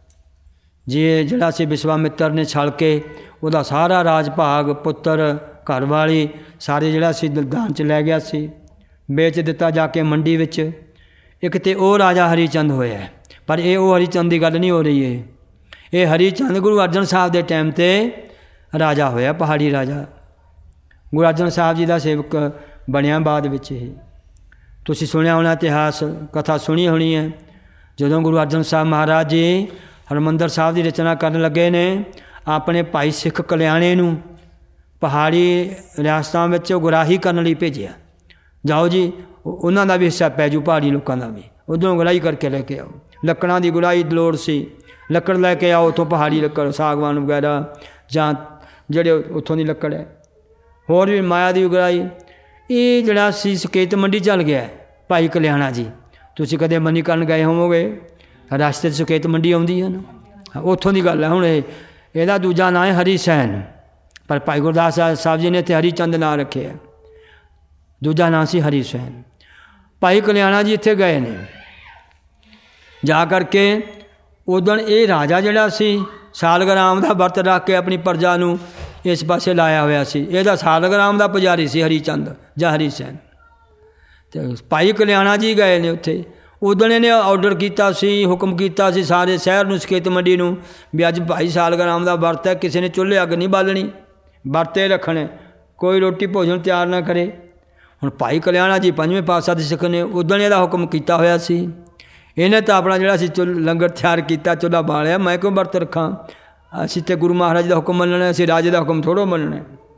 ਜੀ, ਜਿਹੜਾ ਸੀ ਵਿਸ਼ਵਾਮਿੱਤਰ ਨੇ ਛਲ ਕੇ ਉਹਦਾ ਸਾਰਾ ਰਾਜ ਭਾਗ, ਪੁੱਤਰ, ਘਰ ਵਾਲੀ ਸਾਰੇ ਜਿਹੜਾ ਸੀ ਦਾਨ 'ਚ ਲੈ ਗਿਆ ਸੀ, ਵੇਚ ਦਿੱਤਾ ਜਾ ਕੇ ਮੰਡੀ ਵਿੱਚ। ਇੱਕ ਤਾਂ ਉਹ ਰਾਜਾ ਹਰੀਚੰਦ ਹੋਇਆ, ਪਰ ਇਹ ਉਹ ਹਰੀਚੰਦ ਦੀ ਗੱਲ ਨਹੀਂ ਹੋ ਰਹੀ ਹੈ। ਇਹ ਹਰੀਚੰਦ ਗੁਰੂ ਅਰਜਨ ਸਾਹਿਬ ਦੇ ਟਾਈਮ 'ਤੇ ਰਾਜਾ ਹੋਇਆ, ਪਹਾੜੀ ਰਾਜਾ। ਗੁਰੂ ਅਰਜਨ ਸਾਹਿਬ ਜੀ ਦਾ ਸੇਵਕ ਬਣਿਆ ਬਾਅਦ ਵਿੱਚ। ਇਹ ਤੁਸੀਂ ਸੁਣਿਆ ਹੋਣਾ ਇਤਿਹਾਸ, ਕਥਾ ਸੁਣੀ ਹੋਣੀ ਹੈ। ਜਦੋਂ ਗੁਰੂ ਅਰਜਨ ਸਾਹਿਬ ਮਹਾਰਾਜ ਜੀ ਹਰਿਮੰਦਰ ਸਾਹਿਬ ਦੀ ਰਚਨਾ ਕਰਨ ਲੱਗੇ ਨੇ, ਆਪਣੇ ਭਾਈ ਸਿੱਖ ਕਲਿਆਣੇ ਨੂੰ ਪਹਾੜੀ ਰਿਆਸਤਾਂ ਵਿੱਚ ਗੁਰਾਹੀ ਕਰਨ ਲਈ ਭੇਜਿਆ। ਜਾਓ ਜੀ, ਉਹਨਾਂ ਦਾ ਵੀ ਹਿੱਸਾ ਪੈ ਜੂ, ਪਹਾੜੀ ਲੋਕਾਂ ਦਾ ਵੀ, ਉੱਧਰੋਂ ਗੁਰਾਹੀ ਕਰਕੇ ਲੈ ਕੇ ਆਓ। ਲੱਕੜਾਂ ਦੀ ਗੁਰਾਹੀ ਦੀ ਲੋੜ ਸੀ, ਲੱਕੜ ਲੈ ਕੇ ਆਓ ਉੱਥੋਂ, ਪਹਾੜੀ ਲੱਕੜ, ਸਾਗਵਾਨ ਵਗੈਰਾ, ਜਾਂ ਜਿਹੜੇ ਉੱਥੋਂ ਦੀ ਲੱਕੜ ਹੈ, ਹੋਰ ਵੀ ਮਾਇਆ ਦੀ ਗੁਰਾਹੀ। ਇਹ ਜਿਹੜਾ ਸੀ ਸਕੇਤ ਮੰਡੀ ਚੱਲ ਗਿਆ ਭਾਈ ਕਲਿਆਣਾ ਜੀ। ਤੁਸੀਂ ਕਦੇ ਮਨੀਕਰਨ ਗਏ ਹੋਵੋਗੇ, ਰਸਤੇ 'ਚ ਸਕੇਤ ਮੰਡੀ ਆਉਂਦੀ ਹੈ ਨਾ, ਉੱਥੋਂ ਦੀ ਗੱਲ ਹੈ। ਹੁਣ ਇਹਦਾ ਦੂਜਾ ਨਾਂ ਹੈ ਹਰੀ ਸੈਨ, ਪਰ ਭਾਈ ਗੁਰਦਾਸ ਸਾਹਿਬ ਜੀ ਨੇ ਇੱਥੇ ਹਰੀਚੰਦ ਨਾਂ ਰੱਖਿਆ, ਦੂਜਾ ਨਾਂ ਸੀ ਹਰੀ ਸੈਨ। ਭਾਈ ਕਲਿਆਣਾ ਜੀ ਇੱਥੇ ਗਏ ਨੇ, ਜਾ ਕਰਕੇ ਉਦੋਂ ਇਹ ਰਾਜਾ ਜਿਹੜਾ ਸੀ ਸਾਲਗਰਾਮ ਦਾ ਵਰਤ ਰੱਖ ਕੇ ਆਪਣੀ ਪ੍ਰਜਾ ਨੂੰ ਇਸ ਪਾਸੇ ਲਾਇਆ ਹੋਇਆ ਸੀ। ਇਹਦਾ ਸਾਲਗਰਾਮ ਦਾ ਪੁਜਾਰੀ ਸੀ ਹਰੀਚੰਦ ਜਾਂ ਹਰੀ ਸੈਨ। ਅਤੇ ਭਾਈ ਕਲਿਆਣਾ ਜੀ ਗਏ ਨੇ ਉੱਥੇ। ਉਦੋਂ ਇਹਨੇ ਔਡਰ ਕੀਤਾ ਸੀ, ਹੁਕਮ ਕੀਤਾ ਸੀ ਸਾਰੇ ਸ਼ਹਿਰ ਨੂੰ, ਸਕੇਤ ਮੰਡੀ ਨੂੰ, ਵੀ ਅੱਜ ਭਾਈ ਸਾਲਗਰਾਮ ਦਾ ਵਰਤ ਹੈ, ਕਿਸੇ ਨੇ ਚੁੱਲ੍ਹੇ ਅੱਗ ਨਹੀਂ ਬਾਲਣੀ, ਵਰਤੇ ਰੱਖਣੇ, ਕੋਈ ਰੋਟੀ ਭੋਜਨ ਤਿਆਰ ਨਾ ਕਰੇ। ਹੁਣ ਭਾਈ ਕਲਿਆਣਾ ਜੀ ਪੰਜਵੇਂ ਪਾਤਸ਼ਾਹ ਦੇ ਸਿੱਖ ਨੇ, ਉਦੋਂ ਇਹਦਾ ਹੁਕਮ ਕੀਤਾ ਹੋਇਆ ਸੀ। ਇਹਨੇ ਤਾਂ ਆਪਣਾ ਜਿਹੜਾ ਸੀ ਲੰਗਰ ਤਿਆਰ ਕੀਤਾ, ਚੁੱਲ੍ਹਾ ਬਾਲਿਆ, ਮੈਂ ਕਿਉਂ ਵਰਤ ਰੱਖਾਂ, ਅਸੀਂ ਤਾਂ ਗੁਰੂ ਮਹਾਰਾਜ ਦਾ ਹੁਕਮ ਮੰਨਣਾ, ਅਸੀਂ ਰਾਜੇ ਦਾ ਹੁਕਮ ਥੋੜ੍ਹਾ ਮੰਨਣਾ।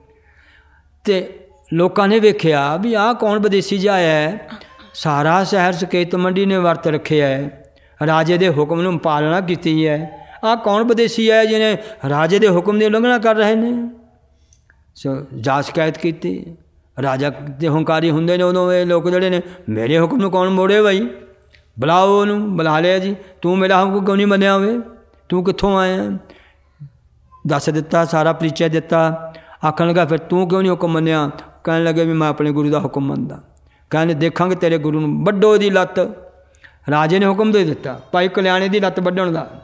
ਅਤੇ ਲੋਕਾਂ ਨੇ ਵੇਖਿਆ ਵੀ ਆਹ ਕੌਣ ਵਿਦੇਸ਼ੀ ਜਿਹਾ ਹੈ, ਸਾਰਾ ਸ਼ਹਿਰ ਸਕੇਤ ਮੰਡੀ ਨੇ ਵਰਤ ਰੱਖਿਆ ਹੈ, ਰਾਜੇ ਦੇ ਹੁਕਮ ਨੂੰ ਪਾਲਣਾ ਕੀਤੀ ਹੈ, ਆਹ ਕੌਣ ਵਿਦੇਸ਼ੀ ਹੈ ਜਿਹਨੇ ਰਾਜੇ ਦੇ ਹੁਕਮ ਦੀ ਉਲੰਘਣਾ ਕਰ ਰਹੇ ਨੇ। ਜਾ ਸ਼ਿਕਾਇਤ ਕੀਤੀ। ਰਾਜਾ ਦੇ ਹੰਕਾਰੀ ਹੁੰਦੇ ਨੇ ਉਦੋਂ ਇਹ ਲੋਕ ਜਿਹੜੇ ਨੇ, ਮੇਰੇ ਹੁਕਮ ਨੂੰ ਕੌਣ ਮੋੜੇ ਬਾਈ, ਬੁਲਾਓ ਉਹਨੂੰ। ਬੁਲਾ ਲਿਆ ਜੀ, ਤੂੰ ਮੇਰਾ ਹੁਕਮ ਕਿਉਂ ਨਹੀਂ ਮੰਨਿਆ ਹੋਵੇ, ਤੂੰ ਕਿੱਥੋਂ ਆਇਆ, ਦੱਸ ਦਿੱਤਾ, ਸਾਰਾ ਪਰਿਚੈ ਦਿੱਤਾ। ਆਖਣ ਲੱਗਾ ਫਿਰ ਤੂੰ ਕਿਉਂ ਨਹੀਂ ਹੁਕਮ ਮੰਨਿਆ। ਕਹਿਣ ਲੱਗੇ ਵੀ ਮੈਂ ਆਪਣੇ ਗੁਰੂ ਦਾ ਹੁਕਮ ਮੰਨਦਾ। ਕਹਿੰਦੇ ਦੇਖਾਂਗੇ ਤੇਰੇ ਗੁਰੂ ਨੂੰ, ਵੱਢੋ ਦੀ ਲੱਤ। ਰਾਜੇ ਨੇ ਹੁਕਮ ਦੇ ਦਿੱਤਾ ਭਾਈ ਕਲਿਆਣੇ ਦੀ ਲੱਤ ਵੱਢਣ ਦਾ।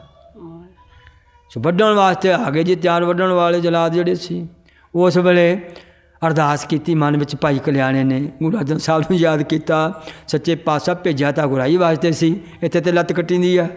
ਸੋ ਵੱਢਣ ਵਾਸਤੇ ਆ ਗਏ ਜੀ ਤਿਆਰ, ਵੱਢਣ ਵਾਲੇ ਜਲਾਦ ਜਿਹੜੇ ਸੀ। ਉਸ ਵੇਲੇ ਅਰਦਾਸ ਕੀਤੀ ਮਨ ਵਿੱਚ ਭਾਈ ਕਲਿਆਣੇ ਨੇ, ਗੁਰੂ ਅਰਜਨ ਸਾਹਿਬ ਨੂੰ ਯਾਦ ਕੀਤਾ, ਸੱਚੇ ਪਾਤਸ਼ਾਹ ਭੇਜਿਆ ਤਾਂ ਗੁਰਾਈ ਵਾਸਤੇ ਸੀ, ਇੱਥੇ ਤੇ ਲੱਤ ਕੱਟੀਂਦੀ ਆ।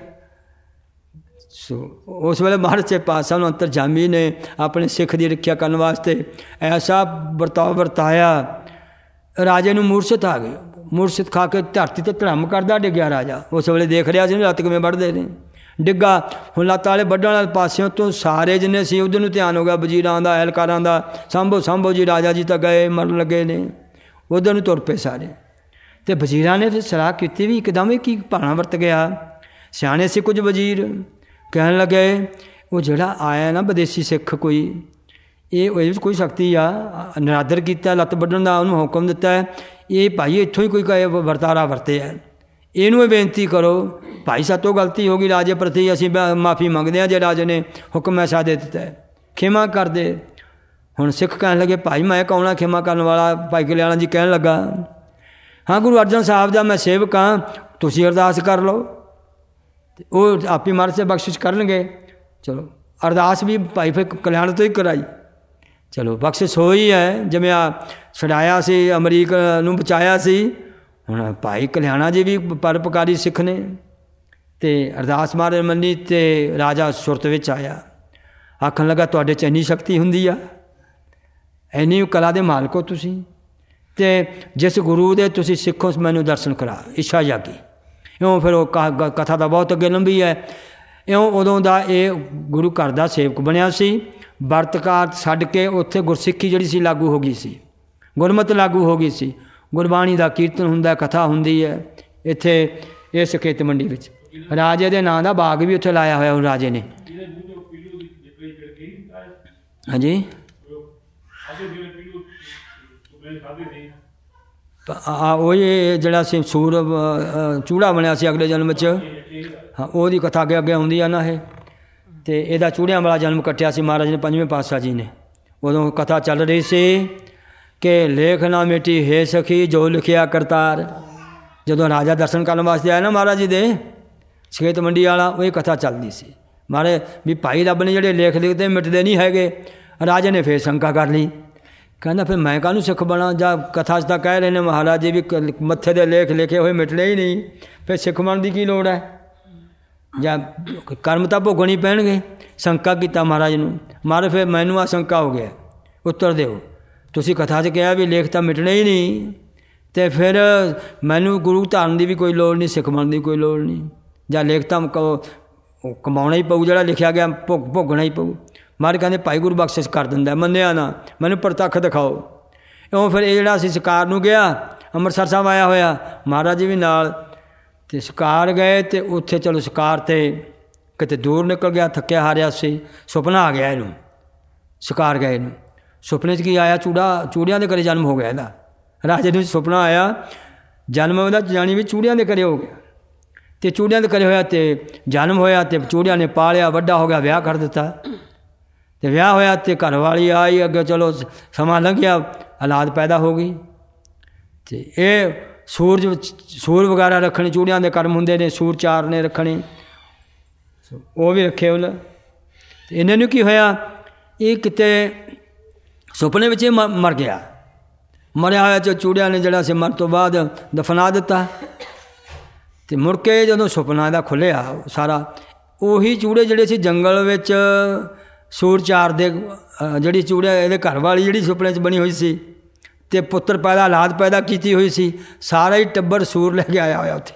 ਸੋ ਉਸ ਵੇਲੇ ਮਹਾਰਾਜ ਸੱਚੇ ਪਾਤਸ਼ਾਹ ਨੂੰ ਅੰਤਰਜਾਮੀ ਨੇ ਆਪਣੇ ਸਿੱਖ ਦੀ ਰੱਖਿਆ ਕਰਨ ਵਾਸਤੇ ਐਸਾ ਵਰਤਾਓ ਵਰਤਾਇਆ, ਰਾਜੇ ਨੂੰ ਮੂਰਛਤ ਆ ਗਈ। ਮੂਰਛਤ ਖਾ ਕੇ ਧਰਤੀ 'ਤੇ ਧੜਮ ਕਰਦਾ ਡਿੱਗਿਆ ਰਾਜਾ। ਉਸ ਵੇਲੇ ਦੇਖ ਰਿਹਾ ਸੀ ਲੱਤ ਕਿਵੇਂ ਵੱਢਦੇ ਨੇ, ਡਿੱਗਾ। ਹੁਣ ਲੱਤ ਵਾਲੇ ਵੱਢਣ ਵਾਲੇ ਪਾਸਿਓਂ ਤੋਂ ਸਾਰੇ ਜਿੰਨੇ ਸੀ ਉਧਰ ਨੂੰ ਧਿਆਨ ਹੋ ਗਿਆ, ਵਜ਼ੀਰਾਂ ਦਾ, ਐਲਕਾਰਾਂ ਦਾ, ਸਾਂਭੋ ਸਾਂਭੋ ਜੀ, ਰਾਜਾ ਜੀ ਤਾਂ ਗਏ, ਮਰਨ ਲੱਗੇ ਨੇ, ਉਧਰ ਨੂੰ ਤੁਰ ਪਏ ਸਾਰੇ। ਅਤੇ ਵਜ਼ੀਰਾਂ ਨੇ ਫਿਰ ਸਲਾਹ ਕੀਤੀ ਵੀ ਇੱਕਦਮ ਇਹ ਕੀ ਭਾਣਾ ਵਰਤ ਗਿਆ। ਸਿਆਣੇ ਸੀ ਕੁਝ ਵਜ਼ੀਰ, ਕਹਿਣ ਲੱਗੇ ਉਹ ਜਿਹੜਾ ਆਇਆ ਨਾ ਵਿਦੇਸ਼ੀ ਸਿੱਖ ਕੋਈ, ਇਹ ਉਹਦੇ ਵਿੱਚ ਕੋਈ ਸ਼ਕਤੀ ਆ, ਨਿਰਾਦਰ ਕੀਤਾ, ਲੱਤ ਵੱਢਣ ਦਾ ਉਹਨੂੰ ਹੁਕਮ ਦਿੱਤਾ ਹੈ, ਇਹ ਭਾਈ ਇੱਥੋਂ ਹੀ ਕੋਈ ਵਰਤਾਰਾ ਵਰਤਿਆ, ਇਹਨੂੰ ਇਹ ਬੇਨਤੀ ਕਰੋ ਭਾਈ ਸਾਤੋਂ ਗਲਤੀ ਹੋ ਗਈ ਰਾਜੇ ਪ੍ਰਤੀ, ਅਸੀਂ ਮਾਫੀ ਮੰਗਦੇ ਹਾਂ ਜੇ ਰਾਜੇ ਨੇ ਹੁਕਮ ਐਸਾ ਦੇ ਦਿੱਤਾ ਹੈ, ਖਿਮਾ ਕਰ ਦੇ। ਹੁਣ ਸਿੱਖ ਕਹਿਣ ਲੱਗੇ ਭਾਈ ਮੈਂ ਕੌਣ ਹਾਂ ਖਿਮਾ ਕਰਨ ਵਾਲਾ? ਭਾਈ ਕਲਿਆਣਾ ਜੀ ਕਹਿਣ ਲੱਗਾ ਹਾਂ ਗੁਰੂ ਅਰਜਨ ਸਾਹਿਬ ਦਾ ਮੈਂ ਸੇਵਕ ਹਾਂ, ਤੁਸੀਂ ਅਰਦਾਸ ਕਰ ਲਓ ਅਤੇ ਉਹ ਆਪੇ ਮਹਾਰਾਜ ਸੇ ਬਖਸ਼ਿਸ਼ ਕਰਨਗੇ। ਚਲੋ ਅਰਦਾਸ ਵੀ ਭਾਈ ਫਿਰ ਕਲਿਆਣ ਤੋਂ ਹੀ ਕਰਾਈ। ਚਲੋ ਬਖਸ਼ਿਸ਼ ਹੋਈ ਹੈ, ਜਿਵੇਂ ਆ ਛਡਾਇਆ ਸੀ ਅਮਰੀਕ ਨੂੰ ਬਚਾਇਆ ਸੀ, ਹੁਣ ਭਾਈ ਕਲਿਆਣਾ ਜੀ ਵੀ ਪਰਉਪਕਾਰੀ ਸਿੱਖ ਨੇ। ਅਤੇ ਅਰਦਾਸ ਮਹਾਰਾਜ ਮੰਨੀ ਅਤੇ ਰਾਜਾ ਸੁਰਤ ਵਿੱਚ ਆਇਆ, ਆਖਣ ਲੱਗਾ ਤੁਹਾਡੇ 'ਚ ਇੰਨੀ ਸ਼ਕਤੀ ਹੁੰਦੀ ਆ, ਇੰਨੀ ਕਲਾ ਦੇ ਮਾਲਕ ਹੋ ਤੁਸੀਂ, ਅਤੇ ਜਿਸ ਗੁਰੂ ਦੇ ਤੁਸੀਂ ਸਿੱਖੋ ਮੈਨੂੰ ਦਰਸ਼ਨ ਕਰਾ, ਇੱਛਾ ਜਾਗੀ। ਇਉਂ ਫਿਰ ਉਹ ਕਥਾ ਦਾ ਬਹੁਤ ਅੱਗੇ ਲੰਬੀ ਹੈ। ਇਉਂ ਉਦੋਂ ਦਾ ਇਹ ਗੁਰੂ ਘਰ ਦਾ ਸੇਵਕ ਬਣਿਆ ਸੀ। ਵਰਤਕਾਰ ਛੱਡ ਕੇ ਉੱਥੇ ਗੁਰਸਿੱਖੀ ਜਿਹੜੀ ਸੀ ਲਾਗੂ ਹੋ ਗਈ ਸੀ, ਗੁਰਮਤਿ ਲਾਗੂ ਹੋ ਗਈ ਸੀ, ਗੁਰਬਾਣੀ ਦਾ ਕੀਰਤਨ ਹੁੰਦਾ, ਕਥਾ ਹੁੰਦੀ ਹੈ। ਇੱਥੇ ਇਸ ਖੇਤ ਮੰਡੀ ਵਿੱਚ ਰਾਜੇ ਦੇ ਨਾਂ ਦਾ ਬਾਗ ਵੀ ਉੱਥੇ ਲਾਇਆ ਹੋਇਆ ਉਹ ਰਾਜੇ ਨੇ। ਹਾਂਜੀ ਉਹ ਜਿਹੜਾ ਸੀ ਸੂਰ ਚੂੜਾ ਬਣਿਆ ਸੀ ਅਗਲੇ ਜਨਮ 'ਚ, ਹਾਂ ਉਹਦੀ ਕਥਾ ਅੱਗੇ ਅੱਗੇ ਆਉਂਦੀ ਆ ਨਾ ਇਹ। ਅਤੇ ਇਹਦਾ ਚੂੜਿਆਂ ਵਾਲਾ ਜਨਮ ਕੱਟਿਆ ਸੀ ਮਹਾਰਾਜ ਨੇ, ਪੰਜਵੇਂ ਪਾਤਸ਼ਾਹ ਜੀ ਨੇ। ਉਦੋਂ ਕਥਾ ਚੱਲ ਰਹੀ ਸੀ ਕਿ ਲੇਖ ਨਾ ਮਿਟੀ ਹੈ ਸਖੀ ਜੋ ਲਿਖਿਆ ਕਰਤਾਰ। ਜਦੋਂ ਰਾਜਾ ਦਰਸ਼ਨ ਕਰਨ ਵਾਸਤੇ ਆਇਆ ਨਾ ਮਹਾਰਾਜ ਜੀ ਦੇ ਖੇਤ ਮੰਡੀ ਵਾਲਾ, ਉਹ ਇਹ ਕਥਾ ਚੱਲਦੀ ਸੀ ਮਹਾਰਾਜ ਵੀ ਭਾਈ ਰੱਬ ਨੇ ਜਿਹੜੇ ਲੇਖ ਲਿਖਦੇ ਮਿਟਦੇ ਨਹੀਂ ਹੈਗੇ। ਰਾਜੇ ਨੇ ਫਿਰ ਸ਼ੰਕਾ ਕਰ ਲਈ, ਕਹਿੰਦਾ ਫਿਰ ਮੈਂ ਕਾਹਨੂੰ ਸਿੱਖ ਬਣਾ? ਜਾਂ ਕਥਾ 'ਚ ਤਾਂ ਕਹਿ ਰਹੇ ਨੇ ਮਹਾਰਾਜ ਜੀ ਵੀ ਮੱਥੇ ਦੇ ਲੇਖ ਲਿਖੇ ਹੋਏ ਮਿਟਣੇ ਹੀ ਨਹੀਂ, ਫਿਰ ਸਿੱਖ ਬਣਨ ਦੀ ਕੀ ਲੋੜ ਹੈ? ਜਾਂ ਕਰਮ ਤਾਂ ਭੋਗਣੇ ਪੈਣਗੇ। ਸ਼ੰਕਾ ਕੀਤਾ ਮਹਾਰਾਜ ਨੂੰ। ਮਹਾਰਾਜ ਫਿਰ ਮੈਨੂੰ ਆ ਸ਼ੰਕਾ ਹੋ ਗਿਆ, ਉੱਤਰ ਦਿਓ। ਤੁਸੀਂ ਕਥਾ 'ਚ ਕਿਹਾ ਵੀ ਲੇਖ ਤਾਂ ਮਿਟਣੇ ਹੀ ਨਹੀਂ, ਅਤੇ ਫਿਰ ਮੈਨੂੰ ਗੁਰੂ ਧਾਰਨ ਦੀ ਵੀ ਕੋਈ ਲੋੜ ਨਹੀਂ, ਸਿੱਖ ਬਣਨ ਦੀ ਕੋਈ ਲੋੜ ਨਹੀਂ। ਜਾਂ ਲੇਖ ਤਾਂ ਕਮਾਉਣਾ ਹੀ ਪਊ, ਜਿਹੜਾ ਲਿਖਿਆ ਗਿਆ ਭੋਗਣਾ ਹੀ ਪਊ। ਮਹਾਰਾਜ ਕਹਿੰਦੇ ਭਾਈ ਗੁਰੂ ਬਖਸ਼ਿਸ਼ ਕਰ ਦਿੰਦਾ, ਮੰਨਿਆ ਨਾ, ਮੈਨੂੰ ਪ੍ਰਤੱਖ ਦਿਖਾਓ। ਇਉਂ ਫਿਰ ਇਹ ਜਿਹੜਾ ਸੀ ਸ਼ਿਕਾਰ ਨੂੰ ਗਿਆ, ਅੰਮ੍ਰਿਤਸਰ ਸਾਹਿਬ ਆਇਆ ਹੋਇਆ ਮਹਾਰਾਜ ਜੀ ਵੀ ਨਾਲ, ਅਤੇ ਸ਼ਿਕਾਰ ਗਏ। ਅਤੇ ਉੱਥੇ ਚਲੋ ਸ਼ਿਕਾਰ 'ਤੇ ਕਿਤੇ ਦੂਰ ਨਿਕਲ ਗਿਆ, ਥੱਕਿਆ ਹਾਰਿਆ ਸੀ, ਸੁਪਨਾ ਆ ਗਿਆ ਇਹਨੂੰ। ਸ਼ਿਕਾਰ ਗਏ ਨੂੰ ਸੁਪਨੇ 'ਚ ਕੀ ਆਇਆ? ਚੂੜਿਆਂ ਦੇ ਘਰੇ ਜਨਮ ਹੋ ਗਿਆ ਇਹਦਾ। ਰਾਜੇ ਨੂੰ ਸੁਪਨਾ ਆਇਆ, ਜਨਮ ਉਹਦਾ ਜਾਣੀ ਵੀ ਚੂੜਿਆਂ ਦੇ ਘਰੇ ਹੋ ਗਿਆ, ਅਤੇ ਚੂੜਿਆਂ ਦੇ ਘਰੇ ਹੋਇਆ ਅਤੇ ਜਨਮ ਹੋਇਆ, ਅਤੇ ਚੂੜਿਆਂ ਨੇ ਪਾਲਿਆ, ਵੱਡਾ ਹੋ ਗਿਆ, ਵਿਆਹ ਕਰ ਦਿੱਤਾ। ਅਤੇ ਵਿਆਹ ਹੋਇਆ ਅਤੇ ਘਰ ਵਾਲੀ ਆਈ, ਅੱਗੇ ਚਲੋ ਸਮਾਂ ਲੰਘਿਆ, ਔਲਾਦ ਪੈਦਾ ਹੋ ਗਈ। ਅਤੇ ਇਹ ਸੂਰ ਵਗੈਰਾ ਰੱਖਣੇ ਚੂੜਿਆਂ ਦੇ ਕਰਮ ਹੁੰਦੇ ਨੇ, ਸੂਰ ਚਾਰ ਨੇ ਰੱਖਣੇ, ਉਹ ਵੀ ਰੱਖੇ ਉਹਨੇ। ਅਤੇ ਇਹਨਾਂ ਨੂੰ ਕੀ ਹੋਇਆ? ਇਹ ਕਿਤੇ ਸੁਪਨੇ ਵਿੱਚ ਮਰ ਗਿਆ। ਮਰਿਆ ਹੋਇਆ ਚੂੜਿਆਂ ਨੇ ਜਿਹੜਾ ਸੀ ਮਰਨ ਤੋਂ ਬਾਅਦ ਦਫਨਾ ਦਿੱਤਾ। ਅਤੇ ਮੁੜ ਕੇ ਜਦੋਂ ਸੁਪਨਾ ਇਹਦਾ ਖੁੱਲ੍ਹਿਆ ਸਾਰਾ, ਉਹੀ ਚੂੜੇ ਜਿਹੜੇ ਸੀ ਜੰਗਲ ਵਿੱਚ ਸੂਰ ਚਾਰ ਦੇ, ਜਿਹੜੀ ਚੂੜਿਆ ਇਹਦੇ ਘਰ ਵਾਲੀ ਜਿਹੜੀ ਸੁਪਨੇ 'ਚ ਬਣੀ ਹੋਈ ਸੀ, ਅਤੇ ਪੁੱਤਰ ਪੈਦਾ ਔਲਾਦ ਪੈਦਾ ਕੀਤੀ ਹੋਈ ਸੀ, ਸਾਰਾ ਹੀ ਟੱਬਰ ਸੂਰ ਲੈ ਕੇ ਆਇਆ ਹੋਇਆ ਉੱਥੇ।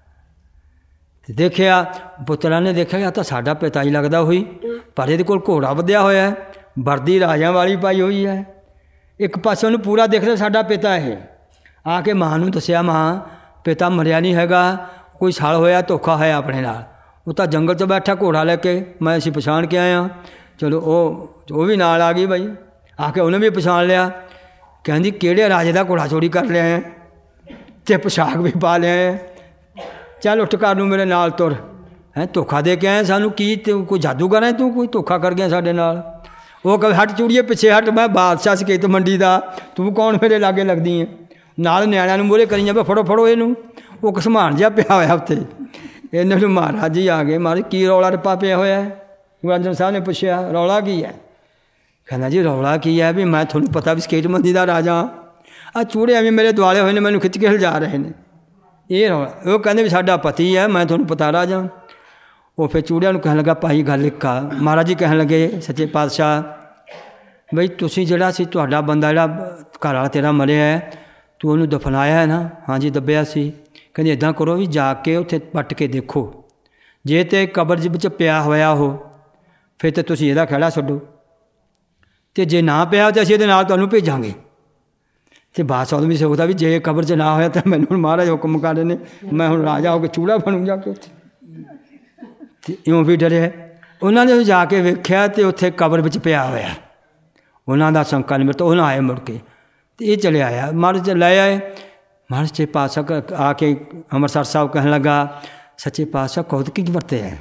ਅਤੇ ਦੇਖਿਆ, ਪੁੱਤਰਾਂ ਨੇ ਦੇਖਿਆ ਤਾਂ ਸਾਡਾ ਪਿਤਾ ਹੀ ਲੱਗਦਾ ਹੋਈ, ਪਰ ਇਹਦੇ ਕੋਲ ਘੋੜਾ ਵਧਿਆ ਹੋਇਆ, ਵਰਦੀ ਰਾਜਿਆਂ ਵਾਲੀ ਪਾਈ ਹੋਈ ਹੈ। ਇੱਕ ਪਾਸੇ ਉਹਨੂੰ ਪੂਰਾ ਦੇਖਦਾ ਸਾਡਾ ਪਿਤਾ ਇਹ। ਆ ਕੇ ਮਾਂ ਨੂੰ ਦੱਸਿਆ, ਮਾਂ ਪਿਤਾ ਮਰਿਆ ਨਹੀਂ ਹੈਗਾ, ਕੋਈ ਛਲ ਹੋਇਆ, ਧੋਖਾ ਹੋਇਆ ਆਪਣੇ ਨਾਲ। ਉਹ ਤਾਂ ਜੰਗਲ 'ਚ ਬੈਠਾ ਘੋੜਾ ਲੈ ਕੇ, ਅਸੀਂ ਪਛਾਣ ਕੇ ਆਏ ਹਾਂ। ਚਲੋ ਉਹ ਵੀ ਨਾਲ ਆ ਗਈ ਬਾਈ, ਆ ਕੇ ਉਹਨੇ ਵੀ ਪਛਾਣ ਲਿਆ। ਕਹਿੰਦੀ ਕਿਹੜੇ ਰਾਜੇ ਦਾ ਘੋੜਾ ਚੋਰੀ ਕਰ ਲਿਆ ਹੈ ਅਤੇ ਪੋਸ਼ਾਕ ਵੀ ਪਾ ਲਿਆ ਹੈ, ਚੱਲ ਉੱਠ ਕਰ ਨੂੰ ਮੇਰੇ ਨਾਲ ਤੁਰ। ਧੋਖਾ ਦੇ ਕੇ ਆਏ ਸਾਨੂੰ, ਕੀ ਤੂੰ ਕੋਈ ਜਾਦੂਗਰ ਹੈ? ਤੂੰ ਕੋਈ ਧੋਖਾ ਕਰ ਗਿਆ ਸਾਡੇ ਨਾਲ। ਉਹ ਕਹੇ ਹਟ ਚੂੜੀਏ ਪਿੱਛੇ ਹਟ, ਮੈਂ ਬਾਦਸ਼ਾਹ ਸੀ ਖੇਤ ਮੰਡੀ ਦਾ, ਤੂੰ ਕੌਣ ਮੇਰੇ ਲਾਗੇ ਲੱਗਦੀ ਹੈ? ਨਾਲ ਨਿਆਣਿਆਂ ਨੂੰ ਮੂਹਰੇ ਕਰੀ ਜਾਵੇ, ਫੜੋ ਫੜੋ ਇਹਨੂੰ। ਉਹ ਘਸਮਾਨ ਜਿਹਾ ਪਿਆ ਹੋਇਆ ਉੱਥੇ। ਇਹਨਾਂ ਨੂੰ ਮਹਾਰਾਜ ਜੀ ਆ ਗਏ, ਮਹਾਰਾਜ ਕੀ ਰੌਲਾ ਰੱਪਾ ਪਿਆ ਹੋਇਆ ਹੈ? ਗੁਰੂ ਅਰਜਨ ਸਾਹਿਬ ਨੇ ਪੁੱਛਿਆ ਰੌਲਾ ਕੀ ਹੈ? ਕਹਿੰਦਾ ਜੀ ਰੌਲਾ ਕੀ ਹੈ ਵੀ ਮੈਂ ਤੁਹਾਨੂੰ ਪਤਾ ਵੀ ਖੇਤ ਮੰਡੀ ਦਾ ਰਾਜਾ, ਆਹ ਚੂੜੇ ਐਵੇਂ ਮੇਰੇ ਦੁਆਲੇ ਹੋਏ ਨੇ, ਮੈਨੂੰ ਖਿੱਚ ਕੇ ਹਿਲਜਾ ਰਹੇ ਨੇ, ਇਹ ਰੌਲਾ। ਉਹ ਕਹਿੰਦੇ ਵੀ ਸਾਡਾ ਪਤੀ ਹੈ, ਮੈਂ ਤੁਹਾਨੂੰ ਪਤਾ ਰਾਜਾ। ਉਹ ਫਿਰ ਚੂੜਿਆਂ ਨੂੰ ਕਹਿਣ ਲੱਗਾ ਭਾਈ ਗੱਲ ਇੱਕ ਆ। ਮਹਾਰਾਜ ਜੀ ਕਹਿਣ ਲੱਗੇ ਸੱਚੇ ਪਾਤਸ਼ਾਹ, ਬਈ ਤੁਸੀਂ ਜਿਹੜਾ ਸੀ ਤੁਹਾਡਾ ਬੰਦਾ ਜਿਹੜਾ ਘਰ ਵਾਲਾ ਤੇਰਾ ਮਰਿਆ ਹੈ, ਤੂੰ ਉਹਨੂੰ ਦਫਨਾਇਆ ਹੈ ਨਾ? ਹਾਂਜੀ ਦੱਬਿਆ ਸੀ। ਕਹਿੰਦੇ ਇੱਦਾਂ ਕਰੋ ਵੀ ਜਾ ਕੇ ਉੱਥੇ ਪੱਟ ਕੇ ਦੇਖੋ, ਜੇ ਤੇ ਕਬਰ ਵਿੱਚ ਪਿਆ ਹੋਇਆ ਉਹ, ਫਿਰ ਤਾਂ ਤੁਸੀਂ ਇਹਦਾ ਖਹਿੜਾ ਛੱਡੋ, ਅਤੇ ਜੇ ਨਾ ਪਿਆ ਤਾਂ ਅਸੀਂ ਇਹਦੇ ਨਾਲ ਤੁਹਾਨੂੰ ਭੇਜਾਂਗੇ। ਅਤੇ ਬਾਦਸ਼ਾਹ ਉਦੋਂ ਵੀ ਸੋਚਦਾ ਵੀ ਜੇ ਕਬਰ 'ਚ ਨਾ ਹੋਇਆ ਤਾਂ ਮੈਨੂੰ ਹੁਣ ਮਹਾਰਾਜ ਹੁਕਮ ਕਰ ਰਹੇ ਨੇ, ਮੈਂ ਹੁਣ ਰਾਜਾ ਹੋ ਕੇ ਚੂੜਾ ਬਣੂ ਜਾ ਕੇ ਉੱਥੇ। ਅਤੇ ਇਉਂ ਵੀ ਡਰਿਆ। ਉਹਨਾਂ ਨੇ ਜਾ ਕੇ ਵੇਖਿਆ ਤੇ ਉੱਥੇ ਕਬਰ ਵਿੱਚ ਪਿਆ ਹੋਇਆ ਉਹਨਾਂ ਦਾ ਸੰਕਲ ਮਿਰਤ। ਉਹਨਾਂ ਆਏ ਮੁੜ ਕੇ ਤੇ ਇਹ ਚਲੇ ਆਇਆ ਮਹਾਰਾਜ ਚ ਲੈ ਆਏ। ਮਹਾਰਾਜ ਸੱਚੇ ਪਾਤਸ਼ਾਹ ਆ ਕੇ ਅੰਮ੍ਰਿਤਸਰ ਸਾਹਿਬ ਕਹਿਣ ਲੱਗਾ ਸੱਚੇ ਪਾਤਸ਼ਾਹ ਕੌਤ ਕੀ ਵਰਤੇ ਹੈ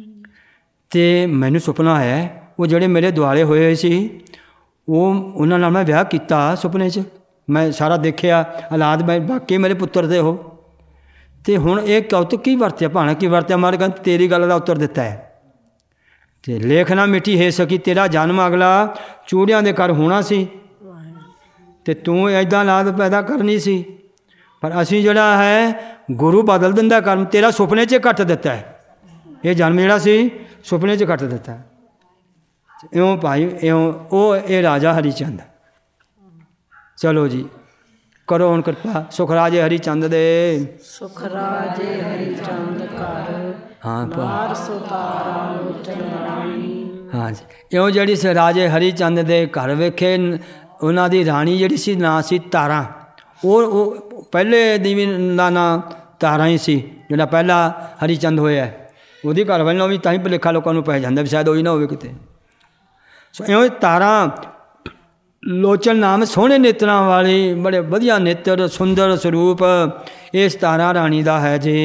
ਤੇ ਮੈਨੂੰ ਸੁਪਨਾ ਆਇਆ ਉਹ ਜਿਹੜੇ ਮੇਰੇ ਦੁਆਲੇ ਹੋਏ ਸੀ ਉਹਨਾਂ ਨਾਲ ਮੈਂ ਵਿਆਹ ਕੀਤਾ ਸੁਪਨੇ 'ਚ ਮੈਂ ਸਾਰਾ ਦੇਖਿਆ ਹਾਲਾਤ ਮੈਂ ਬਾਕੀ ਮੇਰੇ ਪੁੱਤਰ ਦੇ ਉਹ ਤੇ ਹੁਣ ਇਹ ਕੌਤਕ ਕੀ ਵਰਤਿਆ ਭਾਣਾ ਕੀ ਵਰਤਿਆ ਮਹਾਰਾਜ ਕਹਿੰਦੇ ਤੇਰੀ ਗੱਲ ਦਾ ਉੱਤਰ ਦਿੱਤਾ ਹੈ ਤੇ ਲੇਖ ਨਾ ਮਿੱਟੀ ਹੈ ਸਕੀ ਤੇਰਾ ਜਨਮ ਅਗਲਾ ਚੂੜਿਆਂ ਦੇ ਘਰ ਹੋਣਾ ਸੀ ਤੇ ਤੂੰ ਇੱਦਾਂ ਲਾਦ ਪੈਦਾ ਕਰਨੀ ਸੀ ਪਰ ਅਸੀਂ ਜਿਹੜਾ ਹੈ ਗੁਰੂ ਬਦਲ ਦਿੰਦਾ ਕਰਮ ਤੇਰਾ ਸੁਪਨੇ 'ਚ ਕੱਟ ਦਿੱਤਾ ਹੈ ਇਹ ਜਨਮ ਜਿਹੜਾ ਸੀ ਸੁਪਨੇ 'ਚ ਕੱਟ ਦਿੱਤਾ ਇਉਂ ਭਾਈ ਇਉਂ ਉਹ ਇਹ ਰਾਜਾ ਹਰੀ ਚੰਦ। ਚਲੋ ਜੀ ਕਰੋ ਹੁਣ ਕਿਰਪਾ ਸੁਖ ਰਾਜੇ ਹਰੀ ਚੰਦ ਦੇ ਸੁਖ ਰਾਜੇ ਹਰੀ ਚੰਦ ਘਰ ਨਾਰ ਸੁਤਾਰਾ ਲੋਚਨ ਰਾਣੀ। ਹਾਂ ਜੀ ਇਉਂ ਜਿਹੜੀ ਸੀ ਰਾਜੇ ਹਰੀ ਚੰਦ ਦੇ ਘਰ ਵੇਖੇ ਉਹਨਾਂ ਦੀ ਰਾਣੀ ਜਿਹੜੀ ਸੀ ਨਾਂ ਸੀ ਤਾਰਾ। ਉਹ ਪਹਿਲੇ ਦੀ ਦਾ ਨਾਂ ਤਾਰਾ ਹੀ ਸੀ ਜਿਹੜਾ ਪਹਿਲਾ ਹਰੀ ਚੰਦ ਹੋਇਆ ਉਹਦੀ ਘਰ ਵਾਲੀ ਨਾਲ ਵੀ ਤਾਂ ਹੀ ਭੁਲੇਖਾ ਲੋਕਾਂ ਨੂੰ ਪੈ ਜਾਂਦਾ ਵੀ ਸ਼ਾਇਦ ਉਹੀ ਨਾ ਹੋਵੇ ਕਿਤੇ। ਸੋ ਇਉਂ ਤਾਰਾ ਲੋਚਨ ਨਾਮ ਸੋਹਣੇ ਨੇਤਰਾਂ ਵਾਲੀ ਬੜੇ ਵਧੀਆ ਨੇਤਰ ਸੁੰਦਰ ਸਰੂਪ ਇਸ ਤਾਰਾ ਰਾਣੀ ਦਾ ਹੈ ਜੀ।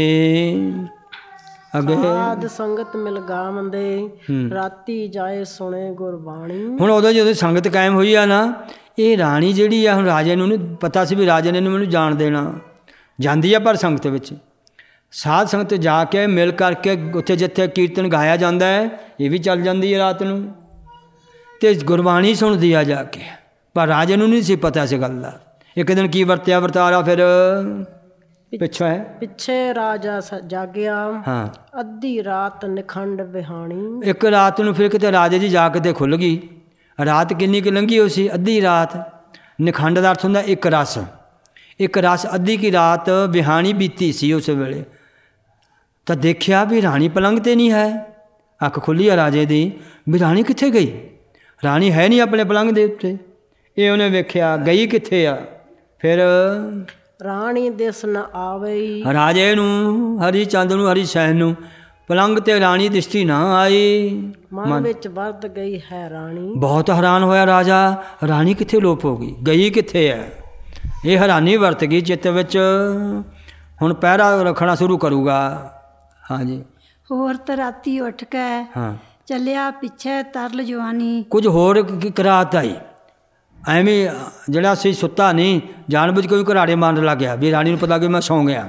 ਅੱਗੇ ਸਾਧ ਸੰਗਤ ਮਿਲ ਗਾਵੰਦੇ ਰਾਤੀ ਜਾਏ ਸੁਣੇ ਗੁਰਬਾਣੀ। ਹੁਣ ਉਦੋਂ ਜਦੋਂ ਸੰਗਤ ਕਾਇਮ ਹੋਈ ਆ ਨਾ ਇਹ ਰਾਣੀ ਜਿਹੜੀ ਆ ਹੁਣ ਰਾਜੇ ਨੂੰ ਨਹੀਂ ਪਤਾ ਸੀ ਵੀ ਰਾਜੇ ਨੇ ਮੈਨੂੰ ਜਾਣ ਦੇਣਾ ਜਾਂਦੀ ਆ ਪਰ ਸੰਗਤ ਵਿੱਚ ਸਾਧ ਸੰਗਤ ਜਾ ਕੇ ਮਿਲ ਕਰਕੇ ਉੱਥੇ ਜਿੱਥੇ ਕੀਰਤਨ ਗਾਇਆ ਜਾਂਦਾ ਹੈ ਇਹ ਵੀ ਚੱਲ ਜਾਂਦੀ ਹੈ ਰਾਤ ਨੂੰ ਤੇ ਗੁਰਬਾਣੀ ਸੁਣਦੀ ਆ ਜਾ ਕੇ ਪਰ ਰਾਜੇ ਨੂੰ ਨਹੀਂ ਸੀ ਪਤਾ ਇਸ ਗੱਲ ਦਾ। ਇੱਕ ਦਿਨ ਕੀ ਵਰਤਿਆ ਵਰਤਾਰਾ ਫਿਰ ਪਿੱਛੋਂ ਹੈ ਪਿੱਛੇ ਰਾਜਾ ਜਾਗਿਆ ਹਾਂ ਅੱਧੀ ਰਾਤ ਨਿਖੰਡ ਬਿਹਾਣੀ। ਇੱਕ ਰਾਤ ਨੂੰ ਫਿਰ ਕਿਤੇ ਰਾਜੇ ਦੀ ਜਾ ਕੇ ਖੁੱਲ੍ਹ ਗਈ ਰਾਤ ਕਿੰਨੀ ਕੁ ਲੰਘੀ ਹੋ ਸੀ ਅੱਧੀ ਰਾਤ। ਨਿਖੰਡ ਦਾ ਅਰਥ ਹੁੰਦਾ ਇੱਕ ਰਸ ਅੱਧੀ ਕੀ ਰਾਤ ਬਿਹਾਣੀ ਬੀਤੀ ਸੀ ਉਸ ਵੇਲੇ ਤਾਂ ਦੇਖਿਆ ਵੀ ਰਾਣੀ ਪਲੰਗ 'ਤੇ ਨਹੀਂ ਹੈ। ਅੱਖ ਖੁੱਲ੍ਹੀ ਆ ਰਾਜੇ ਦੀ ਵੀ ਰਾਣੀ ਕਿੱਥੇ ਗਈ ਰਾਣੀ ਹੈ ਨਹੀਂ ਆਪਣੇ ਪਲੰਗ ਦੇ ਉੱਤੇ। ਇਹ ਉਹਨੇ ਵੇਖਿਆ ਗਈ ਕਿੱਥੇ ਆ ਫਿਰ ਰਾਣੀ ਦਿਸ ਨ ਆਵਈ ਰਾਜੇ ਨੂੰ ਹਰੀ ਚੰਦ ਨੂੰ ਹਰੀ ਸੈਨ ਨੂੰ ਪਲੰਗ ਤੇ ਰਾਣੀ ਦਿਸਤੀ ਨਾ ਆਈ ਮਨ ਵਿੱਚ ਵਰਤ ਗਈ ਹੈ ਰਾਣੀ। ਬਹੁਤ ਹੈਰਾਨ ਹੋਇਆ ਰਾਜਾ ਰਾਣੀ ਕਿੱਥੇ ਲੋਪ ਹੋ ਗਈ ਗਈ ਕਿੱਥੇ ਹੈ ਇਹ ਹੈਰਾਨੀ ਵਰਤ ਗਈ ਚਿੱਤ ਵਿੱਚ। ਹੁਣ ਪਹਿਰਾ ਰੱਖਣਾ ਸ਼ੁਰੂ ਕਰੂਗਾ। ਹਾਂਜੀ ਹੋਰ ਤਾਂ ਰਾਤੀ ਉੱਠ ਕੇ ਹਾਂ ਚੱਲਿਆ ਪਿੱਛੇ ਤਰਲ ਜਵਾਨੀ। ਕੁਝ ਹੋਰ ਕਰਾਤ ਆਈ ਐਵੇਂ ਜਿਹੜਾ ਸੀ ਸੁੱਤਾ ਨਹੀਂ ਜਾਣ ਬੁੱਝ ਕੋਈ ਘਰਾੜੇ ਮਾਰਨ ਲੱਗ ਗਿਆ ਵੀ ਰਾਣੀ ਨੂੰ ਪਤਾ ਕਿ ਮੈਂ ਸੌਂ ਗਿਆ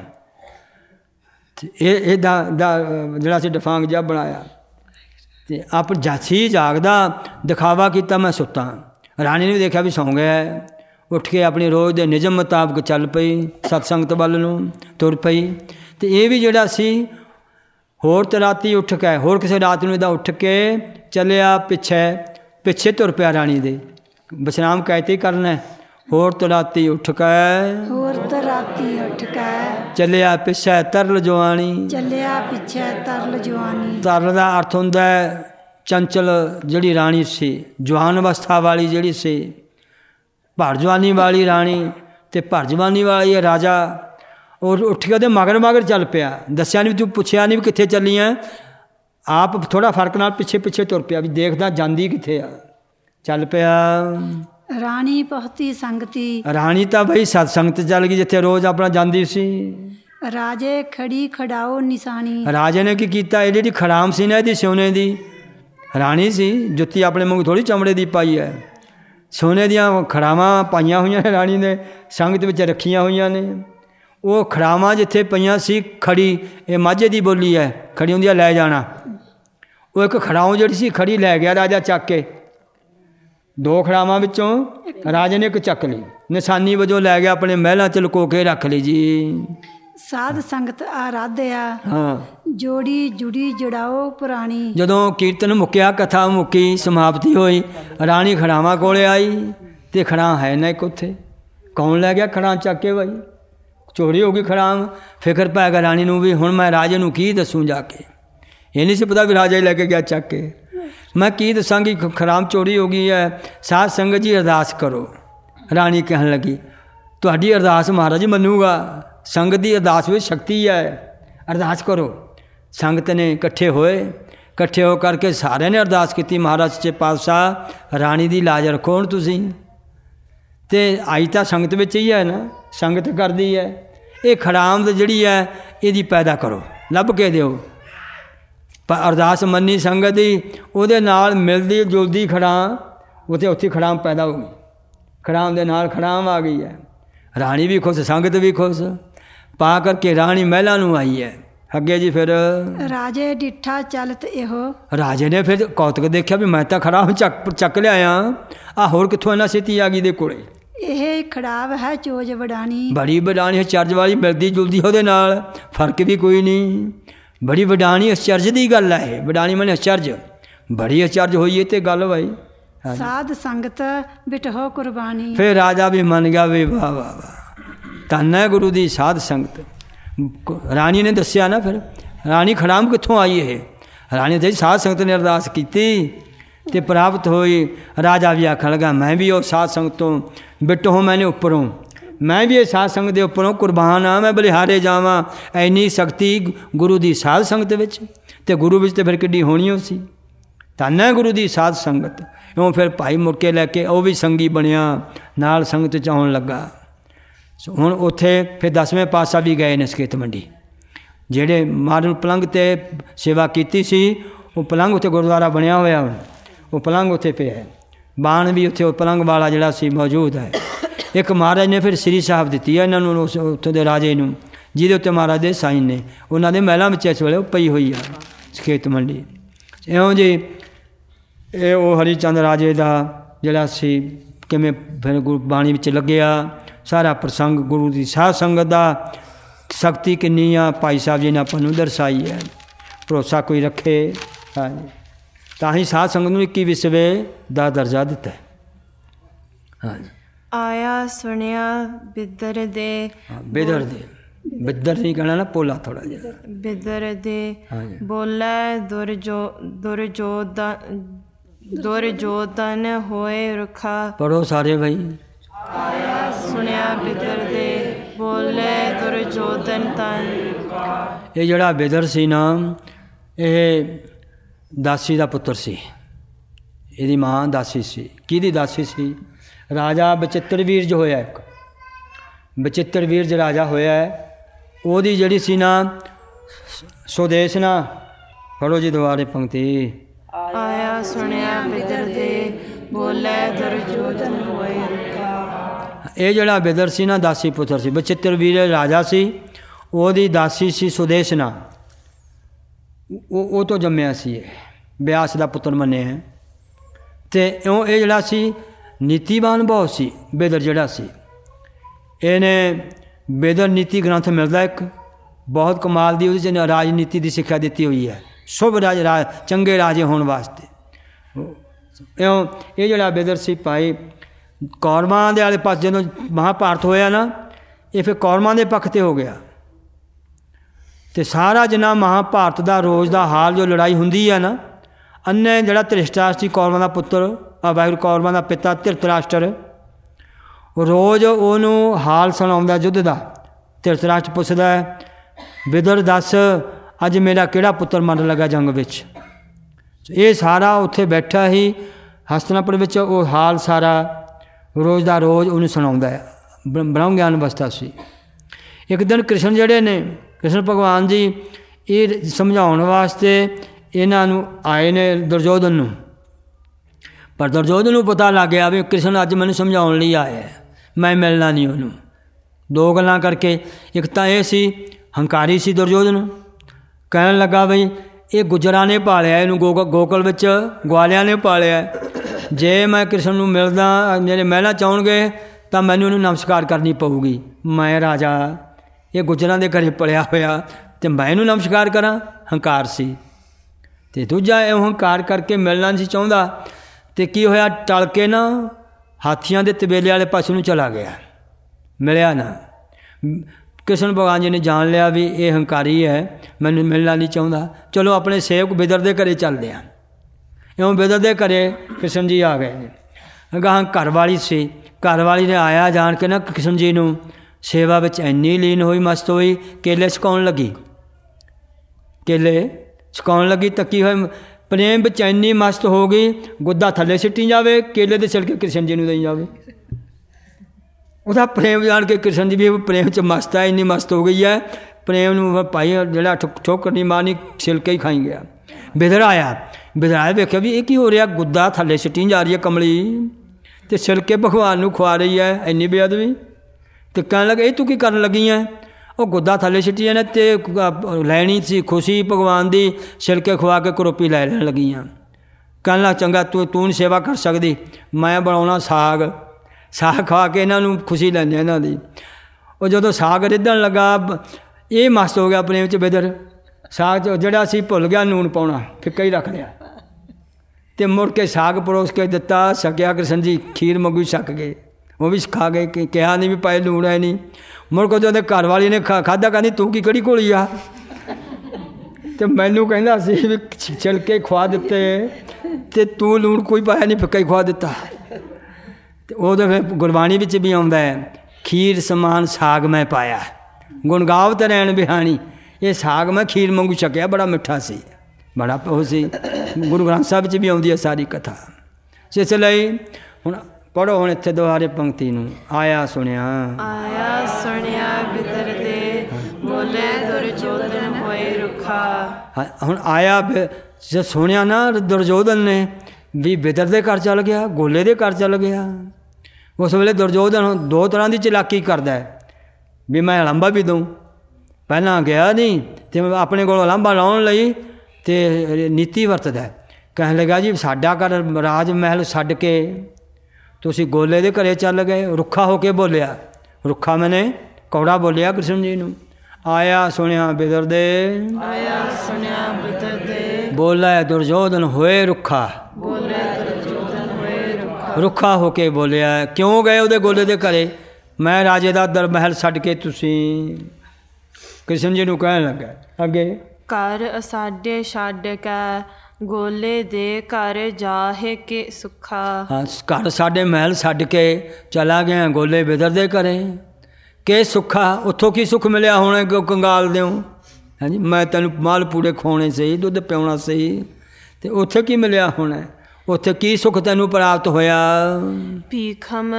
ਤੇ ਇਹ ਦਾ ਜਿਹੜਾ ਸੀ ਡਫਾਂਗ ਜਿਹਾ ਬਣਾਇਆ ਤੇ ਆਪ ਜਾਸੀ ਜਾਗਦਾ ਦਿਖਾਵਾ ਕੀਤਾ ਮੈਂ ਸੁੱਤਾ। ਰਾਣੀ ਨੇ ਵੀ ਦੇਖਿਆ ਵੀ ਸੌਂ ਗਿਆ ਉੱਠ ਕੇ ਆਪਣੀ ਰੋਜ਼ ਦੇ ਨਿਯਮ ਮੁਤਾਬਕ ਚੱਲ ਪਈ ਸਤਸੰਗਤ ਵੱਲ ਨੂੰ ਤੁਰ ਪਈ। ਤੇ ਇਹ ਵੀ ਜਿਹੜਾ ਸੀ ਹੋਰ ਤੇ ਰਾਤੀ ਉੱਠ ਕੇ ਹੋਰ ਕਿਸੇ ਰਾਤ ਨੂੰ ਇਹਦਾ ਉੱਠ ਕੇ ਚੱਲਿਆ ਪਿੱਛੇ ਤੁਰ ਪਿਆ ਰਾਣੀ ਦੇ ਵਿਸ਼ਰਾਮ ਕਹਿਤੇ ਕਰਨਾ ਹੋਰ ਤੇ ਰਾਤੀ ਉੱਠ ਕੇ ਚੱਲਿਆ ਪਿੱਛੇ ਤਰਲ ਜਵਾਨੀ। ਤਰਲ ਦਾ ਅਰਥ ਹੁੰਦਾ ਚੰਚਲ ਜਿਹੜੀ ਰਾਣੀ ਸੀ ਜਵਾਨ ਅਵਸਥਾ ਵਾਲੀ ਜਿਹੜੀ ਸੀ ਭਰ ਜਵਾਨੀ ਵਾਲੀ ਰਾਣੀ ਤੇ ਭਰ ਜਵਾਨੀ ਵਾਲੀ ਰਾਜਾ ਉਹ ਉੱਠ ਕੇ ਉਹਦੇ ਮਗਰ ਚੱਲ ਪਿਆ। ਦੱਸਿਆ ਨਹੀਂ ਤੂੰ ਪੁੱਛਿਆ ਨਹੀਂ ਵੀ ਕਿੱਥੇ ਚੱਲੀ ਆ ਆਪ ਥੋੜ੍ਹਾ ਫਰਕ ਨਾਲ ਪਿੱਛੇ ਤੁਰ ਪਿਆ ਵੀ ਦੇਖਦਾ ਜਾਂਦੀ ਕਿੱਥੇ ਆ ਚੱਲ ਪਿਆ। ਰਾਣੀ ਪਹੁਤੀ ਸੰਗਤੀ ਰਾਣੀ ਤਾਂ ਬਈ ਸਤ ਸੰਗਤ ਚੱਲ ਗਈ ਜਿੱਥੇ ਰੋਜ਼ ਆਪਣਾ ਜਾਂਦੀ ਸੀ। ਰਾਜੇ ਖੜੀ ਖੜਾਓ ਨਿਸ਼ਾਨੀ। ਰਾਜੇ ਨੇ ਕੀ ਕੀਤਾ ਇਹ ਜਿਹੜੀ ਖੜਾਮ ਸੀ ਨਾ ਇਹਦੀ ਸੋਨੇ ਦੀ ਰਾਣੀ ਸੀ ਜੁੱਤੀ ਆਪਣੇ ਮੂੰਹ ਥੋੜ੍ਹੀ ਚਮੜੇ ਦੀ ਪਾਈ ਹੈ ਸੋਨੇ ਦੀਆਂ ਖੜਾਵਾਂ ਪਾਈਆਂ ਹੋਈਆਂ ਨੇ ਰਾਣੀ ਨੇ ਸੰਗਤ ਵਿੱਚ ਰੱਖੀਆਂ ਹੋਈਆਂ ਨੇ। ਉਹ ਖੜਾਵਾਂ ਜਿੱਥੇ ਪਈਆਂ ਸੀ ਖੜੀ ਇਹ ਮਾਝੇ ਦੀ ਬੋਲੀ ਹੈ ਖੜੀ ਹੁੰਦੀ ਆ ਲੈ ਜਾਣਾ। ਉਹ ਇੱਕ ਖੜਾਉ ਜਿਹੜੀ ਸੀ ਖੜੀ ਲੈ ਗਿਆ ਰਾਜਾ ਚੱਕ ਕੇ ਦੋ ਖੜਾਵਾਂ ਵਿੱਚੋਂ ਰਾਜੇ ਨੇ ਇੱਕ ਚੱਕ ਲਈ ਨਿਸ਼ਾਨੀ ਵਜੋਂ ਲੈ ਗਿਆ ਆਪਣੇ ਮਹਿਲਾਂ 'ਚ ਲੁਕੋ ਕੇ ਰੱਖ ਲਈ ਜੀ। ਸਾਧ ਸੰਗਤ ਆਰਾਧਿਆ ਹਾਂ ਜੋੜੀ ਜੁੜੀ ਜੜਾਓ ਪੁਰਾਣੀ। ਜਦੋਂ ਕੀਰਤਨ ਮੁੱਕਿਆ ਕਥਾ ਮੁੱਕੀ ਸਮਾਪਤੀ ਹੋਈ ਰਾਣੀ ਖੜਾਵਾਂ ਕੋਲੇ ਆਈ ਤੇ ਖੜਾ ਹੈ ਨਾ ਇੱਕ ਉੱਥੇ ਕੌਣ ਲੈ ਗਿਆ ਖੜਾ ਚੱਕ ਕੇ ਬਾਈ ਚੋਰੀ ਹੋ ਗਈ ਖੜਾਮ। ਫਿਕਰ ਪੈ ਗਿਆ ਰਾਣੀ ਨੂੰ ਵੀ ਹੁਣ ਮੈਂ ਰਾਜੇ ਨੂੰ ਕੀ ਦੱਸੂੰ ਜਾ ਕੇ ਇਹ ਨਹੀਂ ਸੀ ਪਤਾ ਵੀ ਰਾਜਾ ਹੀ ਲੈ ਕੇ ਗਿਆ ਚੱਕ ਕੇ ਮੈਂ ਕੀ ਦੱਸਾਂਗੀ ਖੜਾਮ ਚੋਰੀ ਹੋ ਗਈ ਹੈ। ਸਾਧ ਸੰਗਤ ਜੀ ਅਰਦਾਸ ਕਰੋ। ਰਾਣੀ ਕਹਿਣ ਲੱਗੀ ਤੁਹਾਡੀ ਅਰਦਾਸ ਮਹਾਰਾਜ ਮੰਨੂਗਾ ਸੰਗਤ ਦੀ ਅਰਦਾਸ ਵਿੱਚ ਸ਼ਕਤੀ ਹੈ ਅਰਦਾਸ ਕਰੋ। ਸੰਗਤ ਨੇ ਇਕੱਠੇ ਹੋਏ ਇਕੱਠੇ ਹੋ ਕਰਕੇ ਸਾਰਿਆਂ ਨੇ ਅਰਦਾਸ ਕੀਤੀ, ਮਹਾਰਾਜ ਸੱਚੇ ਪਾਤਸ਼ਾਹ ਰਾਣੀ ਦੀ ਲਾਜ ਰੱਖੋ ਹੁਣ ਤੁਸੀਂ। ਅਤੇ ਆਈ ਤਾਂ ਸੰਗਤ ਵਿੱਚ ਹੀ ਹੈ ਨਾ, ਸੰਗਤ ਕਰਦੀ ਹੈ। ਇਹ ਖੜਾਮਦ ਜਿਹੜੀ ਹੈ ਇਹਦੀ ਪੈਦਾ ਕਰੋ, ਲੱਭ ਕੇ ਦਿਓ। ਪਰ ਅਰਦਾਸ ਮੰਨੀ ਸੰਗਤ ਦੀ, ਉਹਦੇ ਨਾਲ ਮਿਲਦੀ ਜੁਲਦੀ ਖੜਾਂ ਉੱਥੇ ਖੜਾਮ ਪੈਦਾ ਹੋ ਗਈ। ਖੜਾਮ ਦੇ ਨਾਲ ਖੜਾਮ ਆ ਗਈ ਹੈ। ਰਾਣੀ ਵੀ ਖੁਸ਼, ਸੰਗਤ ਵੀ ਖੁਸ਼। ਪਾ ਕਰਕੇ ਰਾਣੀ ਮਹਿਲਾਂ ਨੂੰ ਆਈ ਹੈ। ਅੱਗੇ ਜੀ ਫਿਰ ਰਾਜੇ ਡਿੱਠਾ ਚਲਤ ਇਹੋ। ਰਾਜੇ ਨੇ ਫਿਰ ਕੌਤਕ ਦੇਖਿਆ ਵੀ ਮੈਂ ਤਾਂ ਖੜਾਮ ਚੱਕ ਲਿਆਇਆ, ਆ ਹੋਰ ਕਿੱਥੋਂ ਇਹਨਾਂ ਛੇਤੀ ਆ ਗਈ ਦੇ ਕੋਲੇ। ਇਹ ਖੜਾਵ ਹੈ ਚੋਜ ਵਡਾਣੀ। ਬੜੀ ਵਡਾਣੀ ਹੈ, ਚਰਜ ਵਾਲੀ ਮਿਲਦੀ ਜੁਲਦੀ ਉਹਦੇ ਨਾਲ, ਫਰਕ ਵੀ ਕੋਈ ਨਹੀਂ। ਬੜੀ ਵਡਾਣੀ ਅਚਰਜ ਦੀ ਗੱਲ ਹੈ ਇਹ। ਵਡਾਣੀ ਮਨੇ ਅਚਰਜ, ਬੜੀ ਅਚਰਜ ਹੋਈ ਹੈ ਤੇ ਗੱਲ ਭਾਈ। ਸਾਧ ਸੰਗਤ ਬਿਟਹੋ ਕੁਰਬਾਨੀ। ਫਿਰ ਰਾਜਾ ਵੀ ਮੰਨ ਗਿਆ ਵੀ ਵਾਹ ਵਾਹ ਵਾਹ, ਧੰਨ ਹੈ ਗੁਰੂ ਦੀ ਸਾਧ ਸੰਗਤ। ਰਾਣੀ ਨੇ ਦੱਸਿਆ ਨਾ, ਫਿਰ ਰਾਣੀ ਖੜਾਮ ਕਿੱਥੋਂ ਆਈ ਇਹ। ਰਾਣੀ ਤੇ ਸਾਧ ਸੰਗਤ ਨੇ ਅਰਦਾਸ ਕੀਤੀ ਤੇ ਪ੍ਰਾਪਤ ਹੋਈ। ਰਾਜਾ ਵੀ ਆਖਣ ਲੱਗਾ ਮੈਂ ਵੀ ਉਹ ਸਾਧ ਸੰਗਤ ਤੋਂ ਬਿਟ ਹੋ, ਮੈਨੇ ਉੱਪਰੋਂ, ਮੈਂ ਵੀ ਇਹ ਸਾਧ ਸੰਗਤ ਦੇ ਉੱਪਰੋਂ ਕੁਰਬਾਨ ਹਾਂ, ਮੈਂ ਬਲਿਹਾਰੇ ਜਾਵਾਂ। ਐਨੀ ਸ਼ਕਤੀ ਗੁਰੂ ਦੀ ਸਾਧ ਸੰਗਤ ਵਿੱਚ, ਤੇ ਗੁਰੂ ਵਿੱਚ ਤਾਂ ਫਿਰ ਕਿੱਡੀ ਹੋਣੀ ਹੋ ਸੀ। ਧੰਨ ਹੈ ਗੁਰੂ ਦੀ ਸਾਧ ਸੰਗਤ। ਇਉਂ ਫਿਰ ਭਾਈ ਮੁੜ ਕੇ ਲੈ ਕੇ ਉਹ ਵੀ ਸੰਗੀ ਬਣਿਆ, ਨਾਲ ਸੰਗਤ 'ਚ ਆਉਣ ਲੱਗਾ। ਹੁਣ ਉੱਥੇ ਫਿਰ 10ਵੇਂ ਪਾਤਸ਼ਾਹ ਵੀ ਗਏ ਨੇ ਸਕੇਤ ਮੰਡੀ। ਜਿਹੜੇ ਮਾਰਨ ਪਲੰਘ 'ਤੇ ਸੇਵਾ ਕੀਤੀ ਸੀ, ਉਹ ਪਲੰਘ ਉੱਥੇ ਗੁਰਦੁਆਰਾ ਬਣਿਆ ਹੋਇਆ, ਉਹ ਪਲੰਘ ਉੱਥੇ ਪਿਆ ਹੈ। ਬਾਣ ਵੀ ਉੱਥੇ ਉਹ ਪਲੰਘ ਵਾਲਾ ਜਿਹੜਾ ਸੀ ਮੌਜੂਦ ਹੈ। ਇੱਕ ਮਹਾਰਾਜ ਨੇ ਫਿਰ ਸ੍ਰੀ ਸਾਹਿਬ ਦਿੱਤੀ ਹੈ ਇਹਨਾਂ ਨੂੰ, ਉੱਥੋਂ ਦੇ ਰਾਜੇ ਨੂੰ, ਜਿਹਦੇ ਉੱਤੇ ਮਹਾਰਾਜ ਦੇ ਸਾਈਨ ਨੇ। ਉਹਨਾਂ ਦੇ ਮਹਿਲਾਂ ਵਿੱਚ ਇਸ ਵੇਲੇ ਉਹ ਪਈ ਹੋਈ ਆ ਸਕੇਤ ਮੰਡੀ। ਇਉਂ ਜੀ ਇਹ ਉਹ ਹਰੀਚੰਦ ਰਾਜੇ ਦਾ ਜਿਹੜਾ ਸੀ ਕਿਵੇਂ ਫਿਰ ਗੁਰਬਾਣੀ ਵਿੱਚ ਲੱਗਿਆ ਸਾਰਾ ਪ੍ਰਸੰਗ, ਗੁਰੂ ਦੀ ਸਾਧ ਸੰਗਤ ਦਾ ਸ਼ਕਤੀ ਕਿੰਨੀ ਆ ਭਾਈ ਸਾਹਿਬ ਜੀ ਨੇ ਆਪਾਂ ਨੂੰ ਦਰਸਾਈ ਹੈ। ਭਰੋਸਾ ਕੋਈ ਰੱਖੇ। ਹਾਂਜੀ, ਤਾਂ ਹੀ ਸਾਧ ਸੰਗਤ ਨੂੰ 21 ਵਿਸਵੇ ਦਾ ਦਰਜਾ ਦਿੱਤਾ ਹੈ। ਹਾਂਜੀ, ਆਇਆ ਸੁਣਿਆ ਬਿੱਦਰ ਦੇ। ਬਿੱਦਰ ਦੇ, ਬਿੱਦਰ ਨਹੀਂ ਕਹਿਣਾ ਨਾ, ਪੋਲਾ ਥੋੜਾ ਜਿਹਾ। ਬਿੱਦਰ ਦੇ ਬੋਲੇ ਦੁਰਜੋਧਨ ਹੋਏ ਰੁਖਾ। ਪੜੋ ਸਾਰੇ ਭਾਈ। ਆਇਆ ਸੁਣਿਆ ਬਿੱਦਰ ਦੇ ਬੋਲੇ ਦੁਰਜੋਧਨ ਤਨ। ਇਹ ਜਿਹੜਾ ਬਿੱਦਰ ਸੀ ਨਾ, ਇਹ ਦਾਸੀ ਦਾ ਪੁੱਤਰ ਸੀ। ਇਹਦੀ ਮਾਂ ਦਾਸੀ ਸੀ। ਕਿਹਦੀ ਦਾਸੀ ਸੀ? ਰਾਜਾ ਬਚਿੱਤਰ ਵੀਰਜ ਹੋਇਆ ਇੱਕ। ਬਚਿੱਤਰ ਵੀਰਜ ਰਾਜਾ ਹੋਇਆ, ਉਹਦੀ ਜਿਹੜੀ ਸੀ ਨਾ ਸੁਦੇਸ਼ ਨਾ। ਪੜੋ ਜੀ ਦੁਆਰੇ ਪੰਕਤੀ। ਆਇਆ ਸੁਣਿਆ ਬਿੱਦਰ ਦੇ ਬੋਲੇ ਦੁਰਜੋਧਨ ਹੋਏ ਰੁਖਾ। ਇਹ ਜਿਹੜਾ ਬਿੱਦਰ ਸੀ ਨਾ ਦਾਸੀ ਪੁੱਤਰ ਸੀ। ਬਚਿੱਤਰ ਵੀਰ ਰਾਜਾ ਸੀ, ਉਹਦੀ ਦਾਸੀ ਸੀ ਸੁਦੇਸ਼ਨਾ। ਉਹ ਤੋਂ ਜੰਮਿਆ ਸੀ ਇਹ, ਬਿਆਸ ਦਾ ਪੁੱਤਰ ਮੰਨਿਆ ਹੈ। ਅਤੇ ਇਉਂ ਇਹ ਜਿਹੜਾ ਸੀ ਨੀਤੀਵਾਨ ਬਹੁਤ ਸੀ। ਬਿੱਦਰ ਜਿਹੜਾ ਸੀ, ਇਹਨੇ ਬਿੱਦਰ ਨੀਤੀ ਗ੍ਰੰਥ ਮਿਲਦਾ ਇੱਕ ਬਹੁਤ ਕਮਾਲ ਦੀ, ਉਹਦੇ 'ਚ ਰਾਜਨੀਤੀ ਦੀ ਸਿੱਖਿਆ ਦਿੱਤੀ ਹੋਈ ਹੈ, ਸ਼ੁਭ ਰਾਜ ਚੰਗੇ ਰਾਜੇ ਹੋਣ ਵਾਸਤੇ। ਇਉਂ ਇਹ ਜਿਹੜਾ ਬਿੱਦਰ ਸੀ ਭਾਈ, ਕੌਰਵਾਂ ਦੇ ਵਾਲੇ ਪਾਸੇ ਜਦੋਂ ਮਹਾਂਭਾਰਤ ਹੋਇਆ ਨਾ, ਇਹ ਫਿਰ ਕੌਰਵਾਂ ਦੇ ਪੱਖ 'ਤੇ ਹੋ ਗਿਆ। ਅਤੇ ਸਾਰਾ ਜਿੰਨਾ ਮਹਾਂਭਾਰਤ ਦਾ ਰੋਜ਼ ਦਾ ਹਾਲ, ਜੋ ਲੜਾਈ ਹੁੰਦੀ ਹੈ ਨਾ, ਅੰਨੇ ਜਿਹੜਾ ਧ੍ਰਿਸ਼ਟਰਾਸ਼ਟਰ ਸੀ ਕੌਰਵਾਂ ਦਾ ਪੁੱਤਰ, ਵਾਹਿਗੁਰੂ ਕੌਰਵਾਂ ਦਾ ਪਿਤਾ ਧ੍ਰਿਤਰਾਸ਼ਟਰ, ਰੋਜ਼ ਉਹਨੂੰ ਹਾਲ ਸੁਣਾਉਂਦਾ ਯੁੱਧ ਦਾ। ਧ੍ਰਿਤਰਾਸ਼ਟਰ ਪੁੱਛਦਾ ਬਿੱਦਰ ਦੱਸ ਅੱਜ ਮੇਰਾ ਕਿਹੜਾ ਪੁੱਤਰ ਮਰਨ ਲੱਗਾ ਜੰਗ ਵਿੱਚ। ਇਹ ਸਾਰਾ ਉੱਥੇ ਬੈਠਾ ਹੀ ਹਸਤਨਾਪੁਰ ਵਿੱਚ ਉਹ ਹਾਲ ਸਾਰਾ ਰੋਜ਼ ਦਾ ਰੋਜ਼ ਉਹਨੂੰ ਸੁਣਾਉਂਦਾ ਹੈ। ਬ੍ਰਹਮ ਗਿਆਨ ਅਵਸਥਾ ਸੀ। ਇੱਕ ਦਿਨ ਕ੍ਰਿਸ਼ਨ ਜਿਹੜੇ ਨੇ, ਕ੍ਰਿਸ਼ਨ ਭਗਵਾਨ ਜੀ ਇਹ ਸਮਝਾਉਣ ਵਾਸਤੇ ਇਹਨਾਂ ਨੂੰ ਆਏ ਨੇ ਦੁਰਯੋਧਨ ਨੂੰ। ਪਰ ਦੁਰਯੋਧਨ ਨੂੰ ਪਤਾ ਲੱਗ ਗਿਆ ਵੀ ਕ੍ਰਿਸ਼ਨ ਅੱਜ ਮੈਨੂੰ ਸਮਝਾਉਣ ਲਈ ਆਇਆ, ਮੈਂ ਮਿਲਣਾ ਨਹੀਂ ਉਹਨੂੰ। ਦੋ ਗੱਲਾਂ ਕਰਕੇ, ਇੱਕ ਤਾਂ ਇਹ ਸੀ ਹੰਕਾਰੀ ਸੀ ਦੁਰਯੋਧਨ, ਕਹਿਣ ਲੱਗਾ ਬਈ ਇਹ ਗੁੱਜਰਾਂ ਨੇ ਪਾਲਿਆ ਇਹਨੂੰ, ਗੋਕਲ ਵਿੱਚ ਗਵਾਲਿਆਂ ਨੇ ਪਾਲਿਆ। ਜੇ ਮੈਂ ਕ੍ਰਿਸ਼ਨ ਨੂੰ ਮਿਲਦਾ, ਮੇਰੇ ਮਹਿਲਾਂ 'ਚ ਆਉਣਗੇ ਤਾਂ ਮੈਨੂੰ ਇਹਨੂੰ ਨਮਸਕਾਰ ਕਰਨੀ ਪਊਗੀ। ਮੈਂ ਰਾਜਾ, ਇਹ ਗੁੱਜਰਾਂ ਦੇ ਘਰੇ ਪਲਿਆ ਹੋਇਆ ਅਤੇ ਮੈਂ ਇਹਨੂੰ ਨਮਸਕਾਰ ਕਰਾਂ, ਹੰਕਾਰ ਸੀ। ਅਤੇ ਦੂਜਾ ਇਹ ਹੰਕਾਰ ਕਰਕੇ ਮਿਲਣਾ ਨਹੀਂ ਸੀ ਚਾਹੁੰਦਾ। ਅਤੇ ਕੀ ਹੋਇਆ, ਟਲ ਕੇ ਨਾ ਹਾਥੀਆਂ ਦੇ ਤਬੇਲੇ ਵਾਲੇ ਪਾਸੇ ਨੂੰ ਚਲਾ ਗਿਆ, ਮਿਲਿਆ ਨਾ। ਕ੍ਰਿਸ਼ਨ ਭਗਵਾਨ ਜੀ ਨੇ ਜਾਣ ਲਿਆ ਵੀ ਇਹ ਹੰਕਾਰੀ ਹੈ, ਮੈਨੂੰ ਮਿਲਣਾ ਨਹੀਂ ਚਾਹੁੰਦਾ। ਚਲੋ ਆਪਣੇ ਸੇਵਕ ਬਿੱਦਰ ਦੇ ਘਰੇ ਚੱਲਦੇ ਹਾਂ। ਇਉਂ ਬਿੱਦਰ ਦੇ ਘਰੇ ਕ੍ਰਿਸ਼ਨ ਜੀ ਆ ਗਏ ਨੇ। ਅਗਾਂਹ ਘਰ ਵਾਲੀ ਸੀ, ਘਰ ਵਾਲੀ ਨੇ ਆਇਆ ਜਾਣ ਕੇ ਨਾ ਕ੍ਰਿਸ਼ਨ ਜੀ ਨੂੰ ਸੇਵਾ ਵਿੱਚ ਇੰਨੀ ਲੀਨ ਹੋਈ, ਮਸਤ ਹੋਈ, ਕੇਲੇ ਸੁਕਾਉਣ ਲੱਗੀ। ਕੇਲੇ ਛਕਾਉਣ ਲੱਗੀ ਤੱਕੀ ਹੋਏ ਪ੍ਰੇਮ ਵਿੱਚ ਇੰਨੀ ਮਸਤ ਹੋ ਗਈ, ਗੁੱਦਾ ਥੱਲੇ ਸਿੱਟੀ ਜਾਵੇ, ਕੇਲੇ ਦੇ ਛਿਲਕੇ ਕ੍ਰਿਸ਼ਨ ਜੀ ਨੂੰ ਦੇਈ ਜਾਵੇ। ਉਹਦਾ ਪ੍ਰੇਮ ਜਾਣ ਕੇ ਕ੍ਰਿਸ਼ਨ ਜੀ ਵੀ ਪ੍ਰੇਮ 'ਚ ਮਸਤ ਹੈ, ਇੰਨੀ ਮਸਤ ਹੋ ਗਈ ਹੈ ਪ੍ਰੇਮ ਨੂੰ। ਭਾਈ ਜਿਹੜਾ ਠੋਕਰ ਨਹੀਂ ਮਾਰਨੀ, ਛਿਲਕੇ ਹੀ ਖਾਈ ਗਿਆ। ਬਿਦਰ ਆਇਆ, ਬਿਦਰਾਇਆ ਵੇਖਿਆ ਵੀ ਇਹ ਕੀ ਹੋ ਰਿਹਾ, ਗੁੱਦਾ ਥੱਲੇ ਸਿੱਟੀ ਜਾ ਰਹੀ ਹੈ ਕਮਲੀ, ਅਤੇ ਛਿਲਕੇ ਭਗਵਾਨ ਨੂੰ ਖਵਾ ਰਹੀ ਹੈ, ਇੰਨੀ ਬੇਅਦਬੀ। ਅਤੇ ਕਹਿਣ ਲੱਗੇ ਇਹ ਤੂੰ ਕੀ ਕਰਨ ਲੱਗੀ ਹੈ? ਉਹ ਗੁੱਦਾ ਥੱਲੇ ਸਿੱਟੀ ਨੇ ਅਤੇ ਲੈਣੀ ਸੀ ਖੁਸ਼ੀ ਭਗਵਾਨ ਦੀ, ਛਿਲਕੇ ਖਵਾ ਕੇ ਕਰੋਪੀ ਲੈ ਲੈਣ ਲੱਗੀਆਂ। ਕਹਿਣ ਲੱਗ ਚੰਗਾ ਤੂੰ ਨਹੀਂ ਸੇਵਾ ਕਰ ਸਕਦੀ, ਮੈਂ ਬਣਾਉਣਾ ਸਾਗ, ਸਾਗ ਖਵਾ ਕੇ ਇਹਨਾਂ ਨੂੰ ਖੁਸ਼ੀ ਲੈਂਦੇ ਇਹਨਾਂ ਦੀ। ਉਹ ਜਦੋਂ ਸਾਗ ਰਿੱਧਣ ਲੱਗਾ, ਇਹ ਮਸਤ ਹੋ ਗਿਆ ਪ੍ਰੇਮ 'ਚ ਬਿਦਰ। ਸਾਗ 'ਚ ਜਿਹੜਾ ਸੀ ਭੁੱਲ ਗਿਆ ਨੂਣ ਪਾਉਣਾ, ਫਿੱਕਾ ਹੀ ਰੱਖ ਲਿਆ, ਅਤੇ ਮੁੜ ਕੇ ਸਾਗ ਪਰੋਸ ਕੇ ਦਿੱਤਾ। ਛਕਿਆ ਕ੍ਰਿਸ਼ਨ ਜੀ, ਖੀਰ ਮੰਗੂ ਛਕ ਗਏ, ਉਹ ਵੀ ਖਾ ਗਏ। ਕਿਹਾ ਨਹੀਂ ਵੀ ਭਾਈ ਲੂਣ ਹੈ ਨਹੀਂ। ਮੁੜ ਕੇ ਉਹਦੇ ਘਰ ਵਾਲੀ ਨੇ ਖਾਧਾ, ਕਹਿੰਦੀ ਤੂੰ ਕੀ ਕੜੀ ਘੋਲੀ ਆ, ਅਤੇ ਮੈਨੂੰ ਕਹਿੰਦਾ ਸੀ ਵੀ ਛਿਲਕੇ ਖਵਾ ਦਿੱਤੇ ਅਤੇ ਤੂੰ ਲੂਣ ਕੋਈ ਪਾਇਆ ਨਹੀਂ, ਫਿੱਕਾ ਹੀ ਖਵਾ ਦਿੱਤਾ। ਅਤੇ ਉਹਦੇ ਫਿਰ ਗੁਰਬਾਣੀ ਵਿੱਚ ਵੀ ਆਉਂਦਾ ਹੈ, ਖੀਰ ਸਮਾਨ ਸਾਗ ਮੈਂ ਪਾਇਆ, ਗੁਣ ਗਾਵਤ ਰਹਿਣ ਬਿਹਾਣੀ। ਇਹ ਸਾਗ ਮੈਂ ਖੀਰ ਵਾਂਗੂ ਛਕਿਆ, ਬੜਾ ਮਿੱਠਾ ਸੀ, ਬੜਾ ਉਹ ਸੀ। ਗੁਰੂ ਗ੍ਰੰਥ ਸਾਹਿਬ ਵਿੱਚ ਵੀ ਆਉਂਦੀ ਹੈ ਸਾਰੀ ਕਥਾ। ਇਸ ਲਈ ਹੁਣ ਪੜ੍ਹੋ ਹੁਣ ਇੱਥੇ ਦੁਬਾਰੇ ਪੰਕਤੀ ਨੂੰ। ਆਇਆ ਸੁਣਿਆ, ਆਇਆ ਸੁਣਿਆ ਬਿਦਰ ਦੇ, ਬੋਲੇ ਦੁਰਜੋਧਨ ਹੋਏ ਰੁੱਖਾ। ਹੁਣ ਆਇਆ ਜੇ ਸੁਣਿਆ ਨਾ ਦੁਰਜੋਧਨ ਨੇ ਵੀ ਬਿਦਰ ਦੇ ਘਰ ਚੱਲ ਗਿਆ, ਗੋਲੇ ਦੇ ਘਰ ਚੱਲ ਗਿਆ। ਉਸ ਵੇਲੇ ਦੁਰਜੋਧਨ ਦੋ ਤਰ੍ਹਾਂ ਦੀ ਚਲਾਕੀ ਕਰਦਾ ਹੈ, ਵੀ ਮੈਂ ਉਲਾਂਭਾ ਵੀ ਦਊਂ। ਪਹਿਲਾਂ ਗਿਆ ਨਹੀਂ ਅਤੇ ਆਪਣੇ ਕੋਲ ਉਲਾਂਭਾ ਲਾਉਣ ਲਈ ਅਤੇ ਨੀਤੀ ਵਰਤਦਾ। ਕਹਿਣ ਲੱਗਾ ਜੀ ਸਾਡਾ ਘਰ ਰਾਜ ਮਹਿਲ ਛੱਡ ਕੇ ਤੁਸੀਂ ਗੋਲੇ ਦੇ ਘਰੇ ਚੱਲ ਗਏ। ਰੁੱਖਾ ਹੋ ਕੇ ਬੋਲਿਆ, ਰੁੱਖਾ ਮੈਨੇ ਕੌੜਾ ਬੋਲਿਆ ਕ੍ਰਿਸ਼ਨ ਜੀ ਨੂੰ। ਆਇਆ ਸੁਣਿਆ ਬਿਦਰ ਦੇ, ਆਇਆ ਸੁਣਿਆ ਬਿਦਰ ਦੇ, ਬੋਲਿਆ ਦੁਰਜੋਧਨ ਹੋਏ ਰੁੱਖਾ। ਬੋਲੇ ਦੁਰਜੋਧਨ ਹੋਏ ਰੁੱਖਾ। ਰੁੱਖਾ ਹੋ ਕੇ ਬੋਲਿਆ, ਕਿਉਂ ਗਏ ਉਹਦੇ ਗੋਲੇ ਦੇ ਘਰੇ? ਮੈਂ ਰਾਜੇ ਦਾ ਦਰ ਮਹਿਲ ਛੱਡ ਕੇ ਤੁਸੀਂ। ਕ੍ਰਿਸ਼ਨ ਜੀ ਨੂੰ ਕਹਿਣ ਲੱਗਾ ਅੱਗੇ, ਘਰ ਸਾਡੇ ਛੱਡ ਕੇ ਗੋਲੇ ਦੇ ਘਰ ਜਾਹੇ ਕੇ ਸੁੱਖਾ। ਹਾਂ, ਘਰ ਸਾਡੇ ਮਹਿਲ ਛੱਡ ਕੇ ਚਲਾ ਗਿਆ ਗੋਲੇ ਬਿਦਰ ਦੇ ਘਰੇ। ਕਿ ਸੁੱਖਾ, ਉੱਥੋਂ ਕੀ ਸੁੱਖ ਮਿਲਿਆ ਹੋਣਾ ਕਿ ਕੰਗਾਲ ਦਿਓ? ਹਾਂਜੀ, ਮੈਂ ਤੈਨੂੰ ਮਾਲ ਪੂੜੇ ਖਵਾਉਣੇ ਸੀ, ਦੁੱਧ ਪਿਆਉਣਾ ਸੀ, ਅਤੇ ਉੱਥੇ ਕੀ ਮਿਲਿਆ ਹੋਣਾ? ਉੱਥੇ ਕੀ ਸੁੱਖ ਤੈਨੂੰ ਪ੍ਰਾਪਤ ਹੋਇਆ? ਭੀਖਮ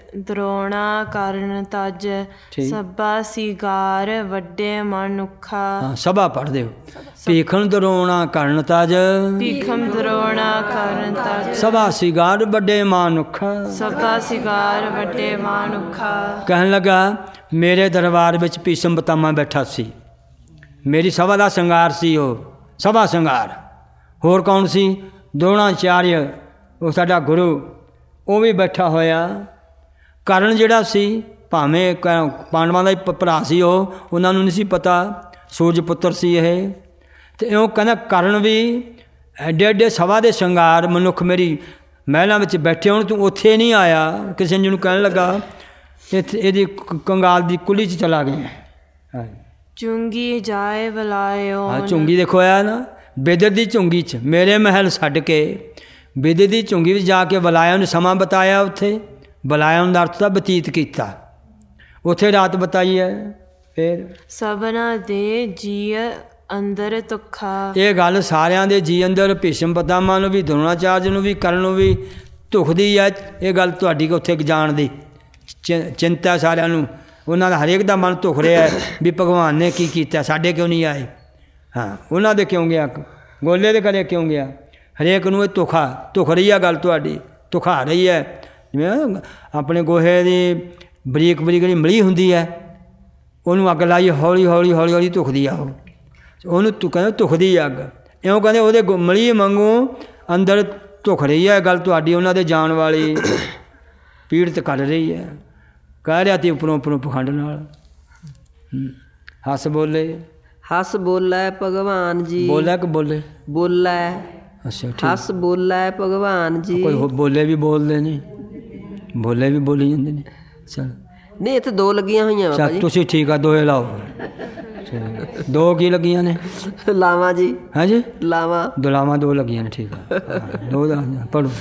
ਦਰੋਣਾ ਕਾਰਨ ਤਜ, ਸਭਾ ਸਿਗਾਰ ਵੱਡੇ ਮਨੁੱਖਾ। ਹਾਂ, ਸਭਾ ਪੜ੍ਹ ਦਿਓ। ਭੀਖਮ ਦਰੋਣਾ ਕਾਰਨ ਤਜ, ਭੀਖਮ ਦਰੋਣਾ ਕਾਰਨ ਤਜ, ਸਭਾ ਸਿਗਾਰ ਵੱਡੇ ਮਨੁੱਖਾ। ਸਭਾ ਸਿਗਾਰ ਵੱਡੇ ਮਨੁੱਖਾ। ਕਹਿਣ ਲੱਗਾ ਮੇਰੇ ਦਰਬਾਰ ਵਿੱਚ ਭੀਸ਼ਮ ਪਿਤਾਮਾ ਬੈਠਾ ਸੀ, ਮੇਰੀ ਸਭਾ ਦਾ ਸ਼ਿੰਗਾਰ ਸੀ, ਉਹ ਸਭਾ ਸ਼ਿੰਗਾਰ। ਹੋਰ ਕੌਣ ਸੀ? ਦਰੋਣਾਚਾਰਿਆ, ਉਹ ਸਾਡਾ ਗੁਰੂ, ਉਹ ਵੀ ਬੈਠਾ ਹੋਇਆ। ਕਰਨ ਜਿਹੜਾ ਸੀ, ਭਾਵੇਂ ਪਾਂਡਵਾਂ ਦਾ ਹੀ ਭਰਾ ਸੀ, ਉਹਨਾਂ ਨੂੰ ਨਹੀਂ ਸੀ ਪਤਾ, ਸੂਰਜ ਪੁੱਤਰ ਸੀ ਇਹ। ਅਤੇ ਉਹ ਕਹਿੰਦਾ ਕਰਨ ਵੀ ਐਡੇ ਐਡੇ ਸਭਾ ਦੇ ਸ਼ਿੰਗਾਰ ਮਨੁੱਖ ਮੇਰੀ ਮਹਿਲਾਂ ਵਿੱਚ ਬੈਠੇ ਹੋਣ, ਤੂੰ ਉੱਥੇ ਨਹੀਂ ਆਇਆ। ਕ੍ਰਿਸ਼ਨ ਜੀ ਨੂੰ ਕਹਿਣ ਲੱਗਾ ਇਹਦੀ ਕੰਗਾਲ ਦੀ ਕੁੱਲੀ 'ਚ ਚਲਾ ਗਿਆ। ਚੁੰਗੀ ਜਾਏ ਵਲਾਇਓ। ਹਾਂ, ਚੁੰਗੀ ਦੇਖੋ ਆਇਆ ਨਾ, ਬਿਦਰ ਦੀ ਝੁੰਗੀ 'ਚ ਮੇਰੇ ਮਹਿਲ ਛੱਡ ਕੇ ਬਿਦਰ ਦੀ ਝੁੰਗੀ ਵਿੱਚ ਜਾ ਕੇ ਵਲਾਇਆ ਨੂੰ ਸਮਾਂ ਬਤਾਇਆ। ਉੱਥੇ ਵਲਾਇਆ ਦਾ ਅਰਥ ਤਾਂ ਬਤੀਤ ਕੀਤਾ, ਉੱਥੇ ਰਾਤ ਬਤਾਈ ਹੈ। ਫਿਰ ਸਭਨਾ ਦੇ ਜੀ ਅੰਦਰ ਤੁਖਾ। ਇਹ ਗੱਲ ਸਾਰਿਆਂ ਦੇ ਜੀ ਅੰਦਰ, ਭੀਸ਼ਮ ਪਿਤਾਮਾ ਨੂੰ ਵੀ, ਦਰੋਣਾਚਾਰਜ ਨੂੰ ਵੀ, ਕਰਨ ਨੂੰ ਵੀ ਧੁਖਦੀ ਹੈ। ਇਹ ਗੱਲ ਤੁਹਾਡੀ ਉੱਥੇ ਜਾਣ ਦੀ ਚਿੰਤਾ ਸਾਰਿਆਂ ਨੂੰ, ਉਹਨਾਂ ਦਾ ਹਰੇਕ ਦਾ ਮਨ ਧੁਖ ਰਿਹਾ ਹੈ ਵੀ ਭਗਵਾਨ ਨੇ ਕੀ ਕੀਤਾ, ਸਾਡੇ ਕਿਉਂ ਨਹੀਂ ਆਏ। ਹਾਂ, ਉਹਨਾਂ ਦੇ ਕਿਉਂ ਗਿਆ, ਗੋਲੇ ਦੇ ਘਰੇ ਕਿਉਂ ਗਿਆ? ਹਰੇਕ ਨੂੰ ਇਹ ਧੁਖ ਰਹੀ ਹੈ ਗੱਲ ਤੁਹਾਡੀ, ਧੁਖਾ ਰਹੀ ਹੈ। ਜਿਵੇਂ ਆਪਣੇ ਗੋਹੇ ਦੀ ਬਰੀਕ ਬਰੀਕ ਜਿਹੜੀ ਮਲੀ ਹੁੰਦੀ ਹੈ, ਉਹਨੂੰ ਅੱਗ ਲਾਈ, ਹੌਲੀ ਹੌਲੀ ਹੌਲੀ ਹੌਲੀ ਧੁਖਦੀ ਆ ਉਹਨੂੰ ਕਹਿੰਦੇ ਧੁਖਦੀ ਅੱਗ। ਇਉਂ ਕਹਿੰਦੇ ਉਹਦੇ ਮਲੀ ਵਾਂਗੂ ਅੰਦਰ ਧੁਖ ਰਹੀ ਹੈ ਗੱਲ ਤੁਹਾਡੀ, ਉਹਨਾਂ ਦੇ ਜਾਣ ਵਾਲੀ ਪੀੜਤ ਕਰ ਰਹੀ ਹੈ। ਕਹਿ ਰਿਹਾ ਤੀ ਉੱਪਰੋਂ ਉੱਪਰੋਂ ਪਖੰਡ ਨਾਲ। ਹੱਸ ਬੋਲੇ, ਹੱਸ ਬੋਲੇ ਭਗਵਾਨ ਜੀ। ਬੋਲਿਆ ਕਿ ਬੋਲੇ? ਬੋਲੇ। ਅੱਛਾ, ਠੀਕ। ਹੱਸ ਬੋਲੇ ਭਗਵਾਨ ਜੀ। ਕੋਈ ਬੋਲੇ ਵੀ ਬੋਲਦੇ ਨੇ, ਬੋਲੇ ਵੀ ਬੋਲੀ ਜਾਂਦੇ ਨੇ। ਚਲ ਨਹੀਂ, ਇੱਥੇ ਦੋ ਲੱਗੀਆਂ ਹੋਈਆਂ ਬਾਬਾ ਜੀ। ਤੁਸੀਂ ਠੀਕ ਆ, ਦੋਏ ਲਾਓ। ਦੋ ਕੀ ਲੱਗੀਆਂ ਨੇ? ਲਾਵਾਂ ਜੀ। ਹਾਂਜੀ, ਲਾਵਾਂ, ਦੁਲਾਵਾਂ ਦੋ ਲੱਗੀਆਂ ਨੇ। ਠੀਕ ਆ, ਦੋ ਦਾ ਪੜ੍ਹੋ।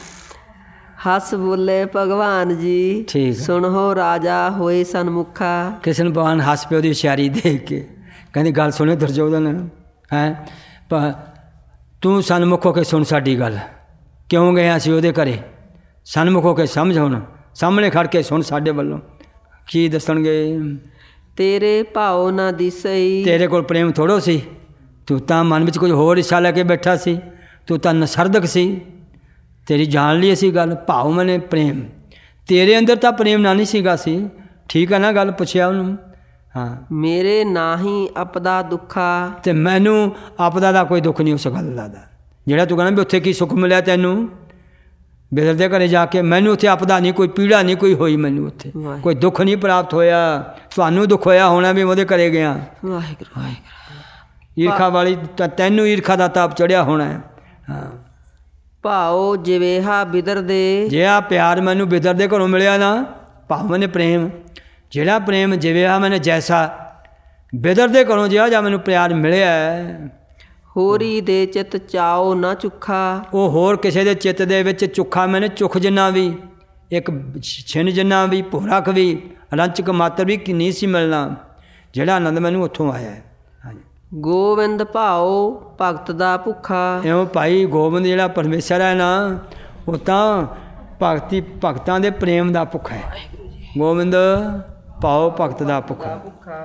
ਹੱਸ ਬੋਲੇ ਭਗਵਾਨ ਜੀ, ਠੀਕ। ਸੁਣੋ ਰਾਜਾ ਹੋਏ ਸਨਮੁਖਾ। ਕ੍ਰਿਸ਼ਨ ਭਗਵਾਨ ਹੱਸ ਪਿਓ ਦੀ ਹੁਸ਼ਿਆਰੀ ਦੇਖ ਕੇ ਕਹਿੰਦੇ ਗੱਲ ਸੁਣੇ ਦੁਰਜੋਧਨ ਹੈ ਤੂੰ ਸਨਮੁਖ ਹੋ ਕੇ ਸੁਣ ਸਾਡੀ ਗੱਲ, ਕਿਉਂ ਗਏ ਅਸੀਂ ਉਹਦੇ ਘਰੇ, ਸਨਮੁਖ ਹੋ ਕੇ ਸਮਝ, ਹੁਣ ਸਾਹਮਣੇ ਖੜ ਕੇ ਸੁਣ ਸਾਡੇ ਵੱਲੋਂ ਕੀ ਦੱਸਣਗੇ। ਤੇਰੇ ਭਾਉ ਨਾ ਦਿਸਈ, ਤੇਰੇ ਕੋਲ ਪ੍ਰੇਮ ਥੋੜ੍ਹੋ ਸੀ, ਤੂੰ ਤਾਂ ਮਨ ਵਿੱਚ ਕੁਝ ਹੋਰ ਇੱਛਾ ਲੈ ਕੇ ਬੈਠਾ ਸੀ, ਤੂੰ ਤਾਂ ਨਸਰਦਕ ਸੀ, ਤੇਰੀ ਜਾਣ ਲਈ ਅਸੀਂ ਗੱਲ। ਭਾਉ ਮਨੇ ਪ੍ਰੇਮ, ਤੇਰੇ ਅੰਦਰ ਤਾਂ ਪ੍ਰੇਮ ਨਾ ਨਹੀਂ ਸੀਗਾ ਸੀ। ਠੀਕ ਹੈ ਨਾ ਗੱਲ, ਪੁੱਛਿਆ ਉਹਨੂੰ। ਹਾਂ, ਮੇਰੇ ਨਾਹੀ ਆਪਦਾ ਦੁੱਖਾ, ਤੇ ਮੈਨੂੰ ਆਪਦਾ ਦਾ ਕੋਈ ਦੁੱਖ ਨਹੀਂ ਉਸ ਗੱਲ ਦਾ। ਜਿਹੜਾ ਤੂੰ ਕਹਿੰਦਾ ਵੀ ਉੱਥੇ ਕੀ ਸੁੱਖ ਮਿਲਿਆ ਤੈਨੂੰ ਬਿਦਰ ਦੇ ਘਰੇ ਜਾ ਕੇ, ਮੈਨੂੰ ਉੱਥੇ ਆਪਦਾ ਨਹੀਂ, ਕੋਈ ਪੀੜਾ ਨਹੀਂ ਕੋਈ ਹੋਈ, ਮੈਨੂੰ ਉੱਥੇ ਕੋਈ ਦੁੱਖ ਨਹੀਂ ਪ੍ਰਾਪਤ ਹੋਇਆ। ਤੁਹਾਨੂੰ ਦੁੱਖ ਹੋਇਆ ਹੋਣਾ ਵੀ ਉਹਦੇ ਘਰੇ ਗਿਆ। ਵਾਹਿਗੁਰੂ ਵਾਹਿਗੁਰੂ। ਈਰਖਾ ਵਾਲੀ ਤਾਂ ਤੈਨੂੰ ਈਰਖਾ ਦਾ ਤਾਪ ਚੜਿਆ ਹੋਣਾ ਹੈ। ਹਾਂ, ਭਾਉ ਜਿਵੇਹਾ ਬਿਦਰ ਦੇ, ਜੇ ਆ ਪਿਆਰ ਮੈਨੂੰ ਬਿਦਰ ਦੇ ਘਰੋਂ ਮਿਲਿਆ ਨਾ, ਭਾਵ ਨੇ ਪ੍ਰੇਮ, ਜਿਹੜਾ ਪ੍ਰੇਮ ਜਿਵੇਹਾ ਮੈਨੇ ਜੈਸਾ ਬਿਦਰ ਦੇ ਘਰੋਂ ਜਿਹਾ ਮੈਨੂੰ ਪਿਆਰ ਮਿਲਿਆ, ਹੋਰੀ ਦੇ ਚਿੱਤ ਚਾਓ ਨਾ ਚੁੱਖਾ, ਉਹ ਹੋਰ ਕਿਸੇ ਦੇ ਚਿੱਤ ਦੇ ਵਿੱਚ ਚੁੱਖਾ ਮੈਨੇ ਚੁੱਖ ਜਿੰਨਾ ਵੀ, ਇੱਕ ਛਿਨ ਜਿੰਨਾ ਵੀ, ਭੋਰਕ ਵੀ, ਰੰਚਕ ਮਾਤਰ ਵੀ ਨਹੀਂ ਸੀ ਮਿਲਣਾ, ਜਿਹੜਾ ਆਨੰਦ ਮੈਨੂੰ ਉੱਥੋਂ ਆਇਆ ਹੈ। ਗੋਬਿੰਦ ਭਾਉ ਭਗਤ ਦਾ ਭੁੱਖਾ, ਇਉਂ ਭਾਈ ਗੋਬਿੰਦ ਜਿਹੜਾ ਪਰਮੇਸ਼ਰ ਹੈ ਨਾ, ਉਹ ਤਾਂ ਭਗਤਾਂ ਦੇ ਪ੍ਰੇਮ ਦਾ ਭੁੱਖਾ ਹੈ। ਗੋਬਿੰਦ ਭਾਉ ਭਗਤ ਦਾ ਭੁੱਖਾ।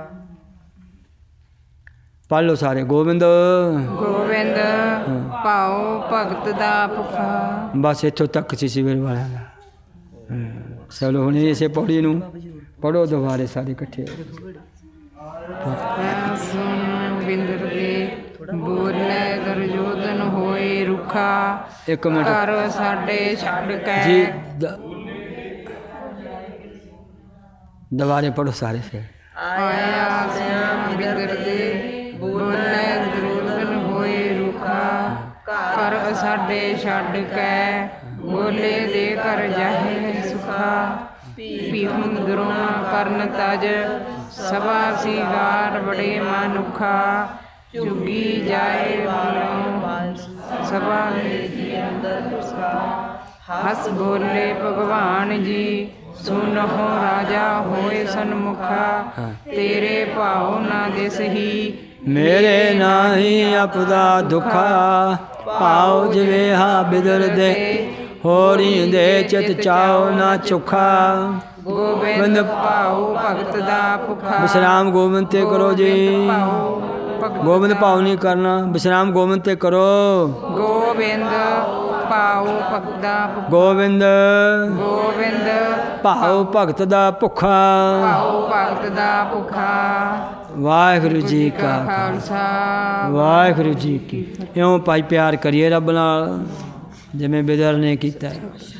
ਪੜ੍ਹ ਲਓ ਸਾਰੇ, ਗੋਬਿੰਦ ਗੋਬਿੰਦ ਭਾਉ ਭਗਤ ਦਾ ਭੁੱਖਾ। ਬਸ ਇੱਥੋਂ ਤੱਕ ਸੀ ਸਿਵਰ ਵਾਲਿਆਂ ਦਾ। ਚਲੋ ਹੁਣ ਇਸੇ ਪੌੜੀ ਨੂੰ ਪੜ੍ਹੋ ਦੁਬਾਰੇ ਸਾਰੇ ਇਕੱਠੇ। ਸੁਣ ਬਿੰਦਰ ਦੇ ਬੋਲੇ ਦੁਰਯੋਧਨ ਹੋਏ ਰੁੱਖਾ, ਇੱਕ ਮਿੰਟ ਘਰ ਸਾਡੇ ਛੱਡ ਕੇ ਜੀ, ਦੁਬਾਰੇ ਪੜ੍ਹੋ ਸਾਰੇ ਫਿਰ। ਆਇਆ ਸਿਆਮ ਬਿੰਦਰ ਦੇ ਬੋਲੇ ਦੁਰਯੋਧਨ ਹੋਏ ਰੁੱਖਾ, ਘਰ ਸਾਡੇ ਛੱਡ ਕੇ ਬੋਲੇ ਦੇ ਘਰ ਜਾਹੇ ਸੁਖਾ। ਭੀਮ ਦਰੋਣਾ ਕਰਨ ਤਜ ਸਭਾ ਸੀਗਾਰ ਬੜੇ ਮਨੁਖਾ, ਚੁਗੀ ਜਾਏ ਬੋਲੋਂ ਸਭਾ ਜੀ ਅੰਦਰ ਹੱਸ ਬੋਲੇ ਭਗਵਾਨ ਜੀ, ਸੁਨਹੁ ਰਾਜਾ ਹੋਏ ਸਨਮੁਖਾ। ਤੇਰੇ ਭਾਉ ਨਾ ਦਿਸਹੀ ਮੇਰੇ ਨਾਹੀ ਆਪਦਾ ਦੁਖਾ, ਭਾਉ ਜਿਵੇਹਾ ਬਿਦਰ ਦੇ ਹੋਰੀ ਦੇ ਚਿਤ ਚਾਓ ਨਾ ਚੁਖਾ। ਗੋਬਿੰਦ ਭਾਉ ਭਗਤ ਦਾ ਭੁੱਖਾ। ਵਿਸ਼ਰਾਮ ਗੋਬਿੰਦ ਤੇ ਕਰੋ ਜੀ, ਗੋਬਿੰਦ ਭਾਉ ਨਹੀਂ ਕਰਨਾ, ਵਿਸ਼ਰਾਮ ਗੋਬਿੰਦ ਤੇ ਕਰੋ। ਗੋਬਿੰਦ ਭਾਉ ਭਗਤ ਦਾ ਭੁੱਖਾ। ਗੋਬਿੰਦ ਗੋਬਿੰਦ ਭਾਉ ਭਗਤ ਦਾ ਭੁੱਖਾ। ਭਾਉ ਭਗਤ ਦਾ ਭੁੱਖਾ। ਵਾਹਿਗੁਰੂ ਜੀ ਕਾ ਖਾਲਸਾ ਵਾਹਿਗੁਰੂ ਜੀ ਕੀ। ਇਉਂ ਭਾਈ ਪਿਆਰ ਕਰੀਏ ਰੱਬ ਨਾਲ, ਜਿਵੇਂ ਬਿਦਰ ਨੇ ਕੀਤਾ।